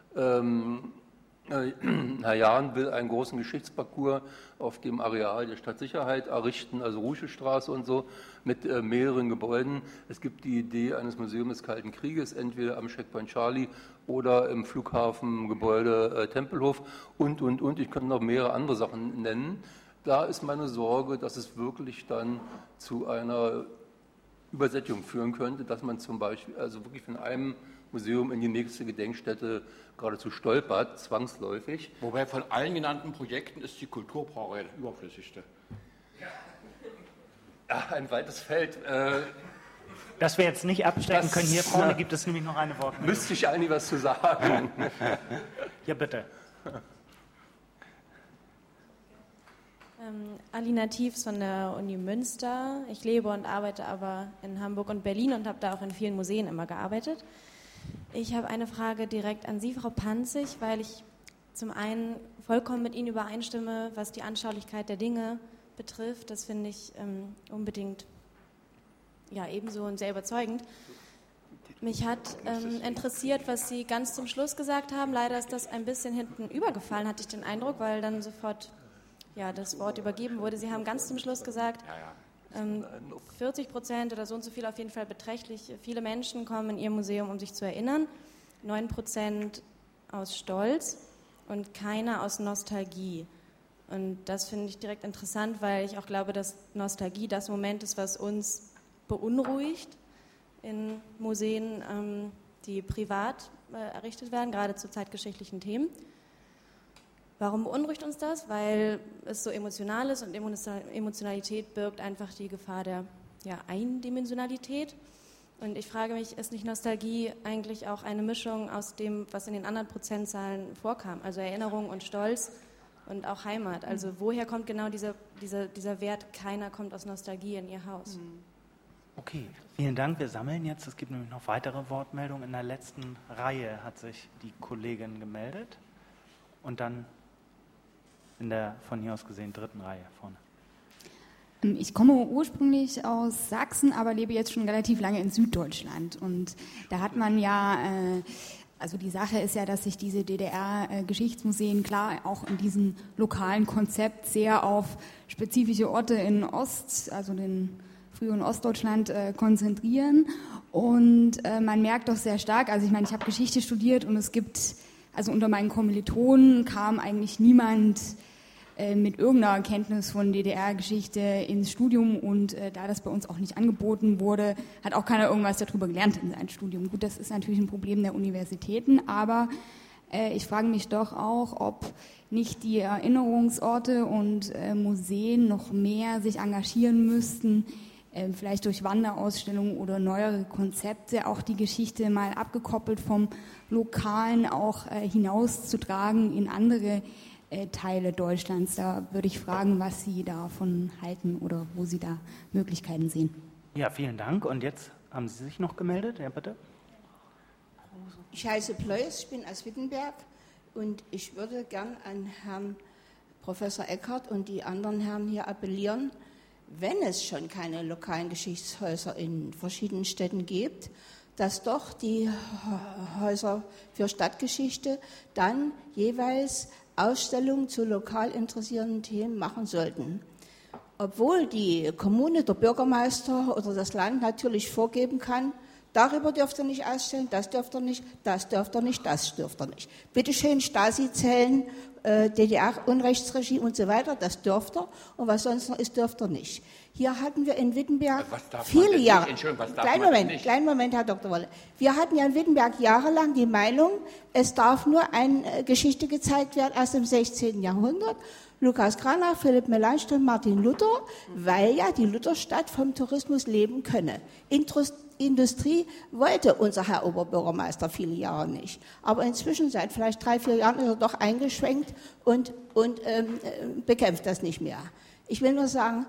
Speaker 3: Ähm, äh, Herr Jahn will einen großen Geschichtsparcours auf dem Areal der Stadtsicherheit errichten, also Ruschelstraße und so, mit äh, mehreren Gebäuden. Es gibt die Idee eines Museums des Kalten Krieges, entweder am Checkpoint Charlie oder im Flughafengebäude äh, Tempelhof und, und, und. Ich könnte noch mehrere andere Sachen nennen. Da ist meine Sorge, dass es wirklich dann zu einer Übersättigung führen könnte, dass man zum Beispiel also wirklich von einem Museum in die nächste Gedenkstätte geradezu stolpert, zwangsläufig.
Speaker 4: Wobei von allen genannten Projekten ist die Kulturbrauerei der überflüssigste.
Speaker 3: Ja, ein weites Feld. Äh,
Speaker 2: Dass wir jetzt nicht abstecken das, können, hier vorne ja. gibt es nämlich noch eine Wortmeldung.
Speaker 3: Müsste ich eigentlich was zu sagen?
Speaker 2: Ja, bitte.
Speaker 9: Ähm, Alina Tiefs von der Uni Münster. Ich lebe und arbeite aber in Hamburg und Berlin und habe da auch in vielen Museen immer gearbeitet. Ich habe eine Frage direkt an Sie, Frau Panzig, weil ich zum einen vollkommen mit Ihnen übereinstimme, was die Anschaulichkeit der Dinge betrifft. Das finde ich ähm, unbedingt ja, ebenso und sehr überzeugend. Mich hat ähm, interessiert, was Sie ganz zum Schluss gesagt haben. Leider ist das ein bisschen hinten übergefallen, hatte ich den Eindruck, weil dann sofort ja, das Wort übergeben wurde. Sie haben ganz zum Schluss gesagt, ähm, vierzig Prozent oder so und so viel, auf jeden Fall beträchtlich, viele Menschen kommen in Ihr Museum, um sich zu erinnern, neun Prozent aus Stolz und keiner aus Nostalgie. Und das finde ich direkt interessant, weil ich auch glaube, dass Nostalgie das Moment ist, was uns beunruhigt in Museen, ähm, die privat äh, errichtet werden, gerade zu zeitgeschichtlichen Themen. Warum beunruhigt uns das? Weil es so emotional ist und Emotionalität birgt einfach die Gefahr der ja, Eindimensionalität. Und ich frage mich, ist nicht Nostalgie eigentlich auch eine Mischung aus dem, was in den anderen Prozentzahlen vorkam? Also Erinnerung und Stolz und auch Heimat. Also woher kommt genau dieser, dieser, dieser Wert, keiner kommt aus Nostalgie in ihr Haus?
Speaker 2: Okay, vielen Dank. Wir sammeln jetzt. Es gibt nämlich noch weitere Wortmeldungen. In der letzten Reihe hat sich die Kollegin gemeldet. Und dann in der von hier aus gesehen dritten Reihe vorne.
Speaker 10: Ich komme ursprünglich aus Sachsen, aber lebe jetzt schon relativ lange in Süddeutschland. Und da hat man ja, äh, also die Sache ist ja, dass sich diese D D R-Geschichtsmuseen klar auch in diesem lokalen Konzept sehr auf spezifische Orte in Ost, also den früheren Ostdeutschland, äh, konzentrieren. Und äh, man merkt doch sehr stark, also ich meine, ich habe Geschichte studiert und es gibt, also unter meinen Kommilitonen kam eigentlich niemand mit irgendeiner Kenntnis von D D R-Geschichte ins Studium und äh, da das bei uns auch nicht angeboten wurde, hat auch keiner irgendwas darüber gelernt in seinem Studium. Gut, das ist natürlich ein Problem der Universitäten, aber äh, ich frage mich doch auch, ob nicht die Erinnerungsorte und äh, Museen noch mehr sich engagieren müssten, äh, vielleicht durch Wanderausstellungen oder neuere Konzepte, auch die Geschichte mal abgekoppelt vom Lokalen auch äh, hinauszutragen in andere Teile Deutschlands. Da würde ich fragen, was Sie davon halten oder wo Sie da Möglichkeiten sehen.
Speaker 2: Ja, vielen Dank. Und jetzt haben Sie sich noch gemeldet? Ja, bitte.
Speaker 11: Ich heiße Pleus, ich bin aus Wittenberg und ich würde gern an Herrn Professor Eckert und die anderen Herren hier appellieren, wenn es schon keine lokalen Geschichtshäuser in verschiedenen Städten gibt, dass doch die Häuser für Stadtgeschichte dann jeweils Ausstellungen zu lokal interessierenden Themen machen sollten. Obwohl die Kommune, der Bürgermeister oder das Land natürlich vorgeben kann, darüber dürft ihr nicht ausstellen, das dürft ihr nicht, das dürft ihr nicht, das dürft ihr nicht. Bitte schön, Stasi-Zellen, äh, D D R-Unrechtsregime und so weiter, das dürft ihr und was sonst noch ist, dürft ihr nicht. Hier hatten wir in Wittenberg viele Jahre, kleinen Moment, kleinen Moment, Herr Doktor Wolle. Wir hatten ja in Wittenberg jahrelang die Meinung, es darf nur eine Geschichte gezeigt werden aus dem sechzehnten Jahrhundert. Lukas Cranach, Philipp Melanchthon, Martin Luther, weil ja die Lutherstadt vom Tourismus leben könne. Industrie wollte unser Herr Oberbürgermeister viele Jahre nicht. Aber inzwischen, seit vielleicht drei, vier Jahren, ist er doch eingeschwenkt und, und ähm, bekämpft das nicht mehr. Ich will nur sagen,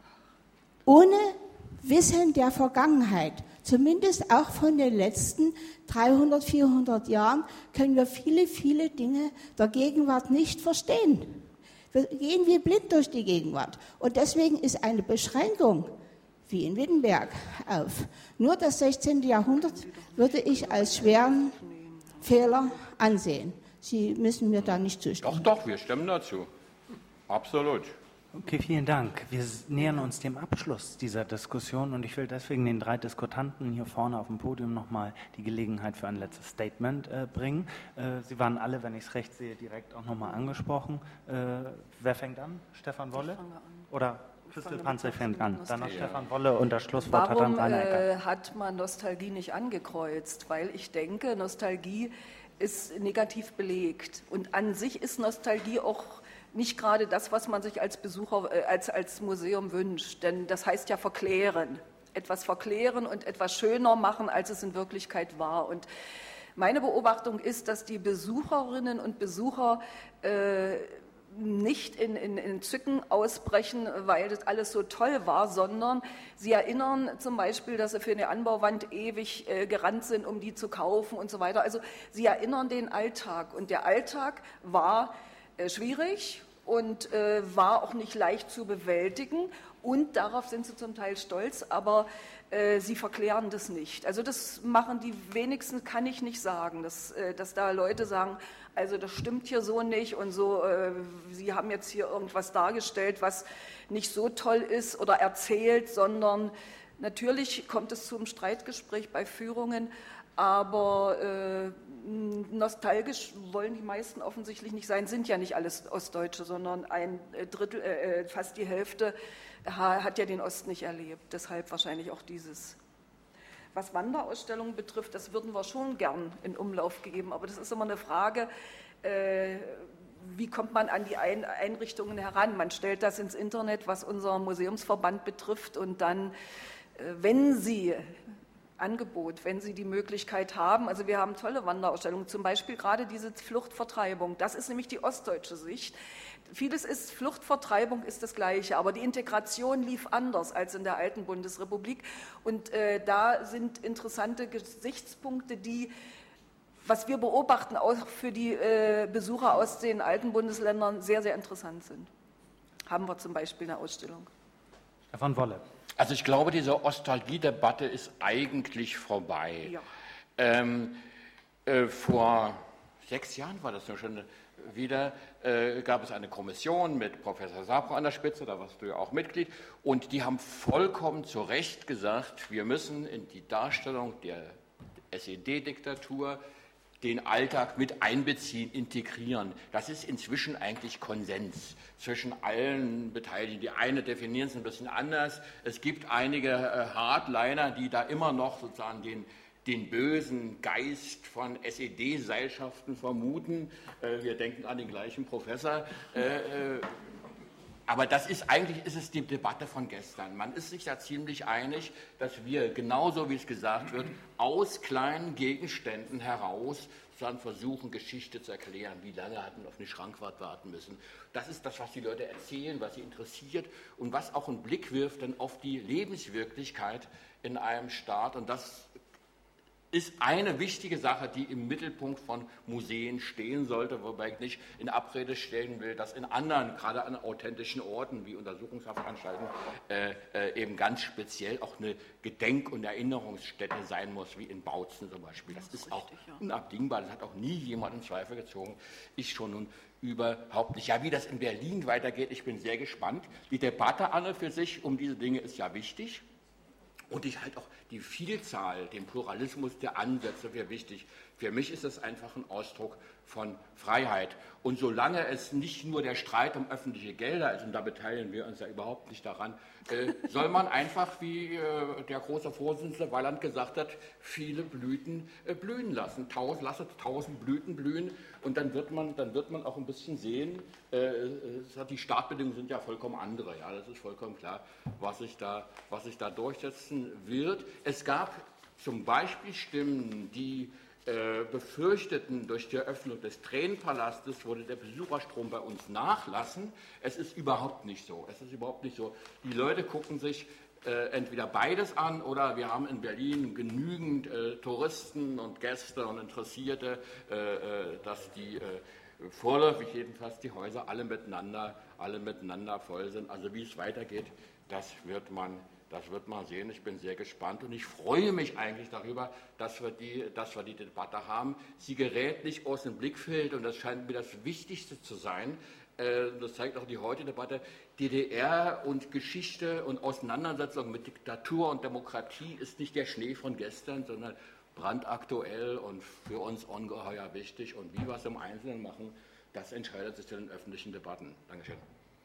Speaker 11: ohne Wissen der Vergangenheit, zumindest auch von den letzten dreihundert, vierhundert Jahren, können wir viele, viele Dinge der Gegenwart nicht verstehen. Wir gehen wie blind durch die Gegenwart. Und deswegen ist eine Beschränkung, wie in Wittenberg, auf nur das sechzehnte Jahrhundert, würde ich als schweren Fehler ansehen. Sie müssen mir da nicht zustimmen.
Speaker 4: Doch, doch, wir stimmen dazu. Absolut.
Speaker 2: Okay, vielen Dank. Wir nähern uns dem Abschluss dieser Diskussion und ich will deswegen den drei Diskutanten hier vorne auf dem Podium nochmal die Gelegenheit für ein letztes Statement äh, bringen. Äh, Sie waren alle, wenn ich es recht sehe, direkt auch nochmal angesprochen. Äh, wer fängt an? Stefan Wolle? Oder Christel Panzig fängt an. Dann noch Stefan Wolle und das Schlusswort hat dann Rainer Eckert.
Speaker 5: Warum äh, hat man Nostalgie nicht angekreuzt? Weil ich denke, Nostalgie ist negativ belegt und an sich ist Nostalgie auch nicht gerade das, was man sich als Besucher, äh, als, als Museum wünscht, denn das heißt ja verklären. etwas verklären und etwas schöner machen, als es in Wirklichkeit war. Und meine Beobachtung ist, dass die Besucherinnen und Besucher äh, nicht in, in, in Entzücken ausbrechen, weil das alles so toll war, sondern sie erinnern zum Beispiel, dass sie für eine Anbauwand ewig äh, gerannt sind, um die zu kaufen und so weiter. Also sie erinnern den Alltag und der Alltag war äh, schwierig und äh, war auch nicht leicht zu bewältigen und darauf sind sie zum Teil stolz, aber äh, sie verklären das nicht. Also das machen die wenigsten, kann ich nicht sagen, dass, äh, dass da Leute sagen, also das stimmt hier so nicht und so, äh, Sie haben jetzt hier irgendwas dargestellt, was nicht so toll ist oder erzählt, sondern natürlich kommt es zum Streitgespräch bei Führungen, aber äh, nostalgisch wollen die meisten offensichtlich nicht sein, sind ja nicht alles Ostdeutsche, sondern ein Drittel, äh, fast die Hälfte hat ja den Osten nicht erlebt, deshalb wahrscheinlich auch dieses. Was Wanderausstellungen betrifft, das würden wir schon gern in Umlauf geben, aber das ist immer eine Frage, äh, wie kommt man an die Ein- Einrichtungen heran? Man stellt das ins Internet, was unser Museumsverband betrifft und dann, äh, wenn Sie Angebot, wenn Sie die Möglichkeit haben, also wir haben tolle Wanderausstellungen, zum Beispiel gerade diese Fluchtvertreibung, das ist nämlich die ostdeutsche Sicht. Vieles ist, Fluchtvertreibung ist das Gleiche, aber die Integration lief anders als in der alten Bundesrepublik. Und äh, da sind interessante Gesichtspunkte, die, was wir beobachten, auch für die äh, Besucher aus den alten Bundesländern sehr, sehr interessant sind. Haben wir zum Beispiel eine Ausstellung.
Speaker 2: Stefan Wolle.
Speaker 4: Also ich glaube, diese Ostalgie-Debatte ist eigentlich vorbei.
Speaker 5: Ja.
Speaker 4: Ähm, äh, vor sechs Jahren war das ja schon wieder, äh, gab es eine Kommission mit Professor Sabro an der Spitze, da warst du ja auch Mitglied, und die haben vollkommen zu Recht gesagt, wir müssen in die Darstellung der S E D-Diktatur den Alltag mit einbeziehen, integrieren. Das ist inzwischen eigentlich Konsens zwischen allen Beteiligten. Die eine definieren es ein bisschen anders. Es gibt einige äh, Hardliner, die da immer noch sozusagen den den bösen Geist von S E D-Seilschaften vermuten. Äh, wir denken an den gleichen Professor. Äh, äh, aber das ist eigentlich ist es die Debatte von gestern. Man ist sich ja ziemlich einig, dass wir, genauso wie es gesagt wird, aus kleinen Gegenständen heraus dann versuchen, Geschichte zu erklären. Wie lange hat man auf eine Schrankwand warten müssen? Das ist das, was die Leute erzählen, was sie interessiert und was auch einen Blick wirft dann auf die Lebenswirklichkeit in einem Staat. Und das ist eine wichtige Sache, die im Mittelpunkt von Museen stehen sollte, wobei ich nicht in Abrede stellen will, dass in anderen, gerade an authentischen Orten wie Untersuchungshaftanstalten, äh, äh, eben ganz speziell auch eine Gedenk- und Erinnerungsstätte sein muss, wie in Bautzen zum Beispiel. Das, das ist, ist richtig, auch ja. unabdingbar, das hat auch nie jemand in Zweifel gezogen. Ich schon nun überhaupt nicht. Ja, wie das in Berlin weitergeht, ich bin sehr gespannt. Die Debatte an und für sich um diese Dinge ist ja wichtig. Und ich halte auch die Vielzahl, den Pluralismus der Ansätze für wichtig. Für mich ist es einfach ein Ausdruck von Freiheit. Und solange es nicht nur der Streit um öffentliche Gelder ist, und da beteiligen wir uns ja überhaupt nicht daran, äh, soll man einfach, wie äh, der große Vorsitzende Walland gesagt hat, viele Blüten äh, blühen lassen. Tausend, lasst tausend Blüten blühen und dann wird man, dann wird man auch ein bisschen sehen, äh, die Startbedingungen sind ja vollkommen andere. Ja, das ist vollkommen klar, was sich da, was sich da durchsetzen wird. Es gab zum Beispiel Stimmen, die äh, befürchteten, durch die Eröffnung des Tränenpalastes würde der Besucherstrom bei uns nachlassen. Es ist überhaupt nicht so. Es ist überhaupt nicht so. Die Leute gucken sich äh, entweder beides an oder wir haben in Berlin genügend äh, Touristen und Gäste und Interessierte, äh, äh, dass die äh, vorläufig jedenfalls die Häuser alle miteinander, alle miteinander voll sind. Also wie es weitergeht, das wird man Das wird man sehen. Ich bin sehr gespannt und ich freue mich eigentlich darüber, dass wir die, dass wir die Debatte haben. Sie gerät nicht aus dem Blickfeld und das scheint mir das Wichtigste zu sein. Das zeigt auch die heutige Debatte. D D R und Geschichte und Auseinandersetzung mit Diktatur und Demokratie ist nicht der Schnee von gestern, sondern brandaktuell und für uns ungeheuer wichtig. Und wie wir es im Einzelnen machen, das entscheidet sich in den öffentlichen Debatten. Dankeschön.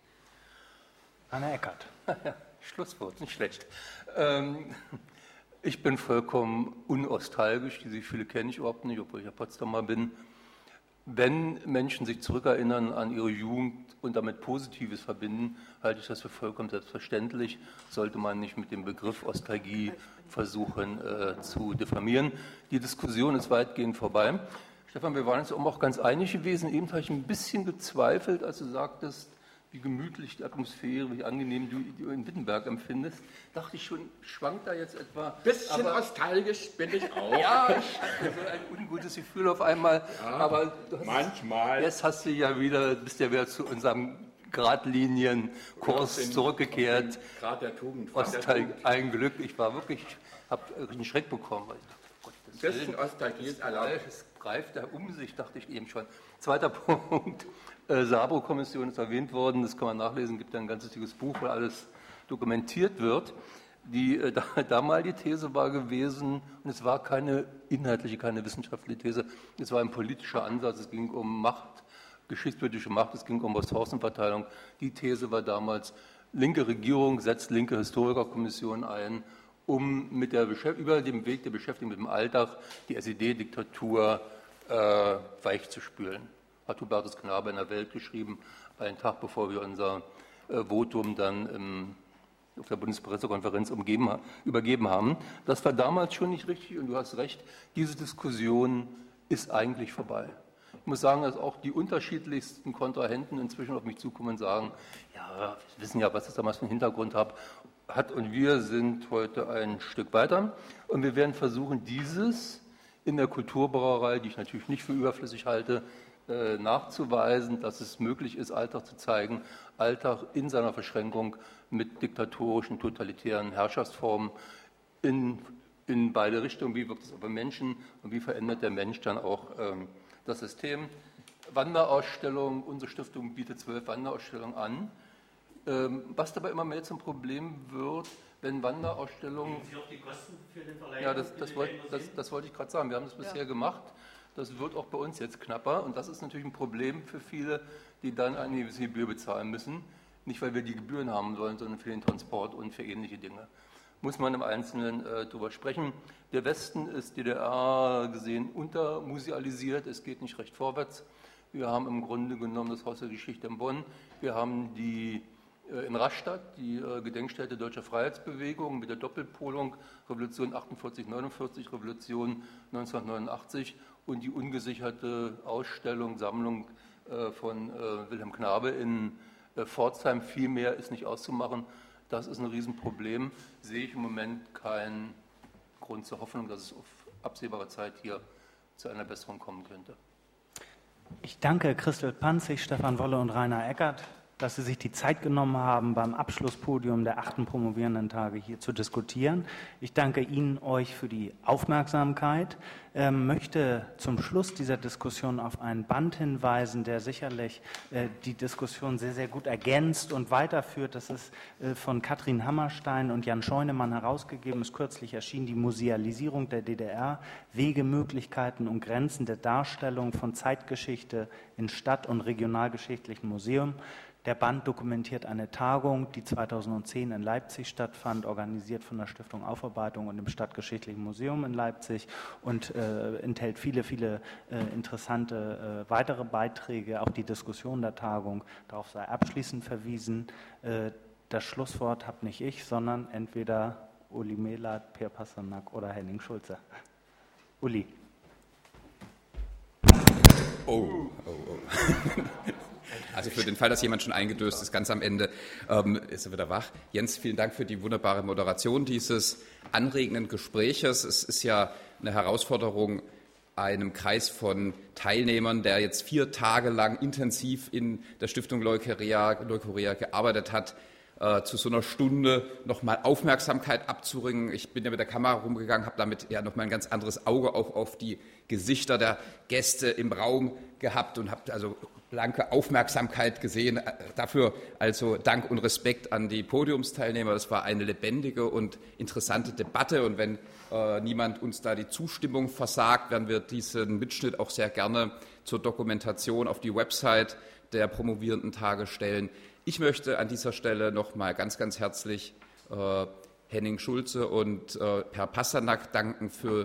Speaker 2: Anna Eckert.
Speaker 3: Schlusswort, nicht schlecht. Ähm, ich bin vollkommen unostalgisch, diese viele kenne ich überhaupt nicht, obwohl ich ja Potsdamer bin. Wenn Menschen sich zurückerinnern an ihre Jugend und damit Positives verbinden, halte ich das für vollkommen selbstverständlich. Sollte man nicht mit dem Begriff Ostalgie versuchen äh, zu diffamieren. Die Diskussion ist weitgehend vorbei. Stefan, wir waren uns auch ganz einig gewesen. Eben habe ich ein bisschen gezweifelt, als du sagtest, wie gemütlich die Atmosphäre, wie angenehm du, du in Wittenberg empfindest. Dachte ich schon, schwankt da jetzt etwa...
Speaker 4: Bisschen
Speaker 3: aber,
Speaker 4: nostalgisch bin ich auch.
Speaker 3: Ja, ich hatte so ein ungutes Gefühl auf einmal.
Speaker 4: Ja,
Speaker 3: aber du hast,
Speaker 4: manchmal.
Speaker 3: Jetzt hast du ja wieder, bist ja wieder zu unserem Gradlinienkurs zurückgekehrt.
Speaker 4: Grad der Tugend.
Speaker 3: Ostalgie, ein Glück. Ich war wirklich, habe einen Schreck bekommen. Weil ich dachte, Gott, das
Speaker 4: bisschen Ostalgie ist erlaubt.
Speaker 3: Es greift da um sich, dachte ich eben schon. Zweiter Punkt. Äh, Sabo-Kommission ist erwähnt worden, das kann man nachlesen, gibt ja ein ganzes dickes Buch, wo alles dokumentiert wird. Die äh, damalige These war gewesen, und es war keine inhaltliche, keine wissenschaftliche These, es war ein politischer Ansatz, es ging um Macht, geschichtspolitische Macht, es ging um Ressourcenverteilung. Die These war damals, linke Regierung setzt linke Historikerkommission ein, um mit der über dem Weg der Beschäftigung mit dem Alltag die S E D-Diktatur äh, weichzuspülen. Hat Hubertus Knabe in der Welt geschrieben, einen Tag bevor wir unser äh, Votum dann im, auf der Bundespressekonferenz umgeben, übergeben haben. Das war damals schon nicht richtig und du hast recht, diese Diskussion ist eigentlich vorbei. Ich muss sagen, dass auch die unterschiedlichsten Kontrahenten inzwischen auf mich zukommen und sagen, ja, wir wissen ja, was das damals für einen Hintergrund hat und wir sind heute ein Stück weiter und wir werden versuchen, dieses in der Kulturbrauerei, die ich natürlich nicht für überflüssig halte, nachzuweisen, dass es möglich ist, Alltag zu zeigen, Alltag in seiner Verschränkung mit diktatorischen, totalitären Herrschaftsformen in, in beide Richtungen. Wie wirkt es auf den Menschen und wie verändert der Mensch dann auch ähm, das System? Wanderausstellung, unsere Stiftung bietet zwölf Wanderausstellungen an. Ähm, was dabei immer mehr zum Problem wird, wenn Wanderausstellungen...
Speaker 6: Die Kosten für den Verleih
Speaker 3: ja, das, das, wollt, das, das wollte ich gerade sagen. Wir haben das bisher ja. gemacht. Das wird auch bei uns jetzt knapper und das ist natürlich ein Problem für viele, die dann eine gewisse Gebühr bezahlen müssen. Nicht, weil wir die Gebühren haben sollen, sondern für den Transport und für ähnliche Dinge. Muss man im Einzelnen äh, darüber sprechen. Der Westen ist D D R gesehen untermusealisiert, es geht nicht recht vorwärts. Wir haben im Grunde genommen das Haus der Geschichte in Bonn. Wir haben die äh, in Rastatt, die äh, Gedenkstätte Deutscher Freiheitsbewegung mit der Doppelpolung, Revolution achtundvierzig neunundvierzig, Revolution neunzehnhundertneunundachtzig und die ungesicherte Ausstellung, Sammlung äh, von äh, Wilhelm Knabe in äh, Pforzheim. Viel mehr ist nicht auszumachen. Das ist ein Riesenproblem. Sehe ich im Moment keinen Grund zur Hoffnung, dass es auf absehbare Zeit hier zu einer Besserung kommen könnte.
Speaker 2: Ich danke Christel Panzig, Stefan Wolle und Rainer Eckert, dass Sie sich die Zeit genommen haben, beim Abschlusspodium der achten Promovierendentage hier zu diskutieren. Ich danke Ihnen, euch für die Aufmerksamkeit. Ich möchte zum Schluss dieser Diskussion auf einen Band hinweisen, der sicherlich äh, die Diskussion sehr, sehr gut ergänzt und weiterführt. Das ist äh, von Katrin Hammerstein und Jan Scheunemann herausgegeben. Ist kürzlich erschienen, die Musealisierung der D D R, Wege, Möglichkeiten und Grenzen der Darstellung von Zeitgeschichte in Stadt- und regionalgeschichtlichen Museen. Der Band dokumentiert eine Tagung, die zweitausendzehn in Leipzig stattfand, organisiert von der Stiftung Aufarbeitung und dem Stadtgeschichtlichen Museum in Leipzig und äh, enthält viele, viele äh, interessante äh, weitere Beiträge, auch die Diskussion der Tagung. Darauf sei abschließend verwiesen. Äh, das Schlusswort habe nicht ich, sondern entweder Uli Mehlert, Per Pasternak oder Henning Schulze. Uli.
Speaker 7: Oh, oh, oh. Also für den Fall, dass jemand schon eingedöst ist, ganz am Ende ähm, ist er wieder wach. Jens, vielen Dank für die wunderbare Moderation dieses anregenden Gespräches. Es ist ja eine Herausforderung, einem Kreis von Teilnehmern, der jetzt vier Tage lang intensiv in der Stiftung Leukorea, Leukorea gearbeitet hat, äh, zu so einer Stunde nochmal Aufmerksamkeit abzuringen. Ich bin ja mit der Kamera rumgegangen, habe damit ja nochmal ein ganz anderes Auge auch auf die Gesichter der Gäste im Raum gehabt und habe also blanke Aufmerksamkeit gesehen. Dafür also Dank und Respekt an die Podiumsteilnehmer. Das war eine lebendige und interessante Debatte. Und wenn äh, niemand uns da die Zustimmung versagt, werden wir diesen Mitschnitt auch sehr gerne zur Dokumentation auf die Website der Promovierendentage stellen. Ich möchte an dieser Stelle noch mal ganz, ganz herzlich äh, Henning Schulze und äh, Per Pasternak danken für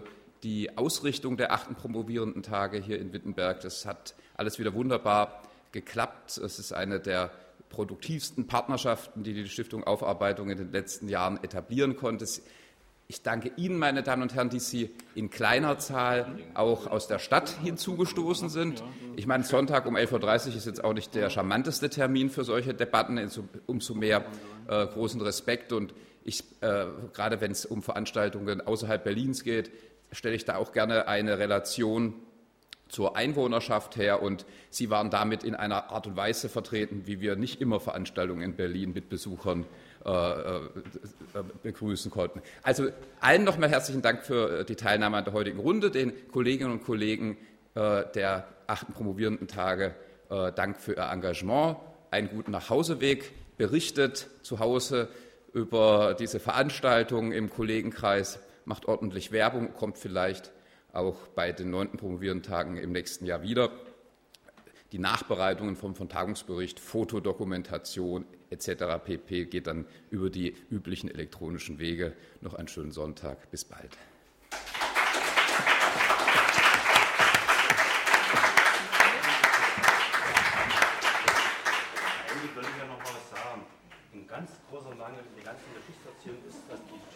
Speaker 7: die Ausrichtung der achten Promovierendentage hier in Wittenberg. Das hat alles wieder wunderbar geklappt. Es ist eine der produktivsten Partnerschaften, die die Stiftung Aufarbeitung in den letzten Jahren etablieren konnte. Ich danke Ihnen, meine Damen und Herren, die Sie in kleiner Zahl auch aus der Stadt hinzugestoßen sind. Ich meine, Sonntag um elf Uhr dreißig ist jetzt auch nicht der charmanteste Termin für solche Debatten. Umso mehr äh, großen Respekt. Und ich, äh, gerade wenn es um Veranstaltungen außerhalb Berlins geht, stelle ich da auch gerne eine Relation zur Einwohnerschaft her. Und Sie waren damit in einer Art und Weise vertreten, wie wir nicht immer Veranstaltungen in Berlin mit Besuchern äh, begrüßen konnten. Also allen nochmal herzlichen Dank für die Teilnahme an der heutigen Runde, den Kolleginnen und Kollegen äh, der achten Promovierendentage äh, Dank für Ihr Engagement, einen guten Nachhauseweg, berichtet zu Hause über diese Veranstaltungen im Kollegenkreis, macht ordentlich Werbung, kommt vielleicht auch bei den neunten Promovierendentagen im nächsten Jahr wieder. Die Nachbereitungen vom, vom Tagungsbericht, Fotodokumentation et cetera pp. Geht dann über die üblichen elektronischen Wege. Noch einen schönen Sonntag. Bis bald.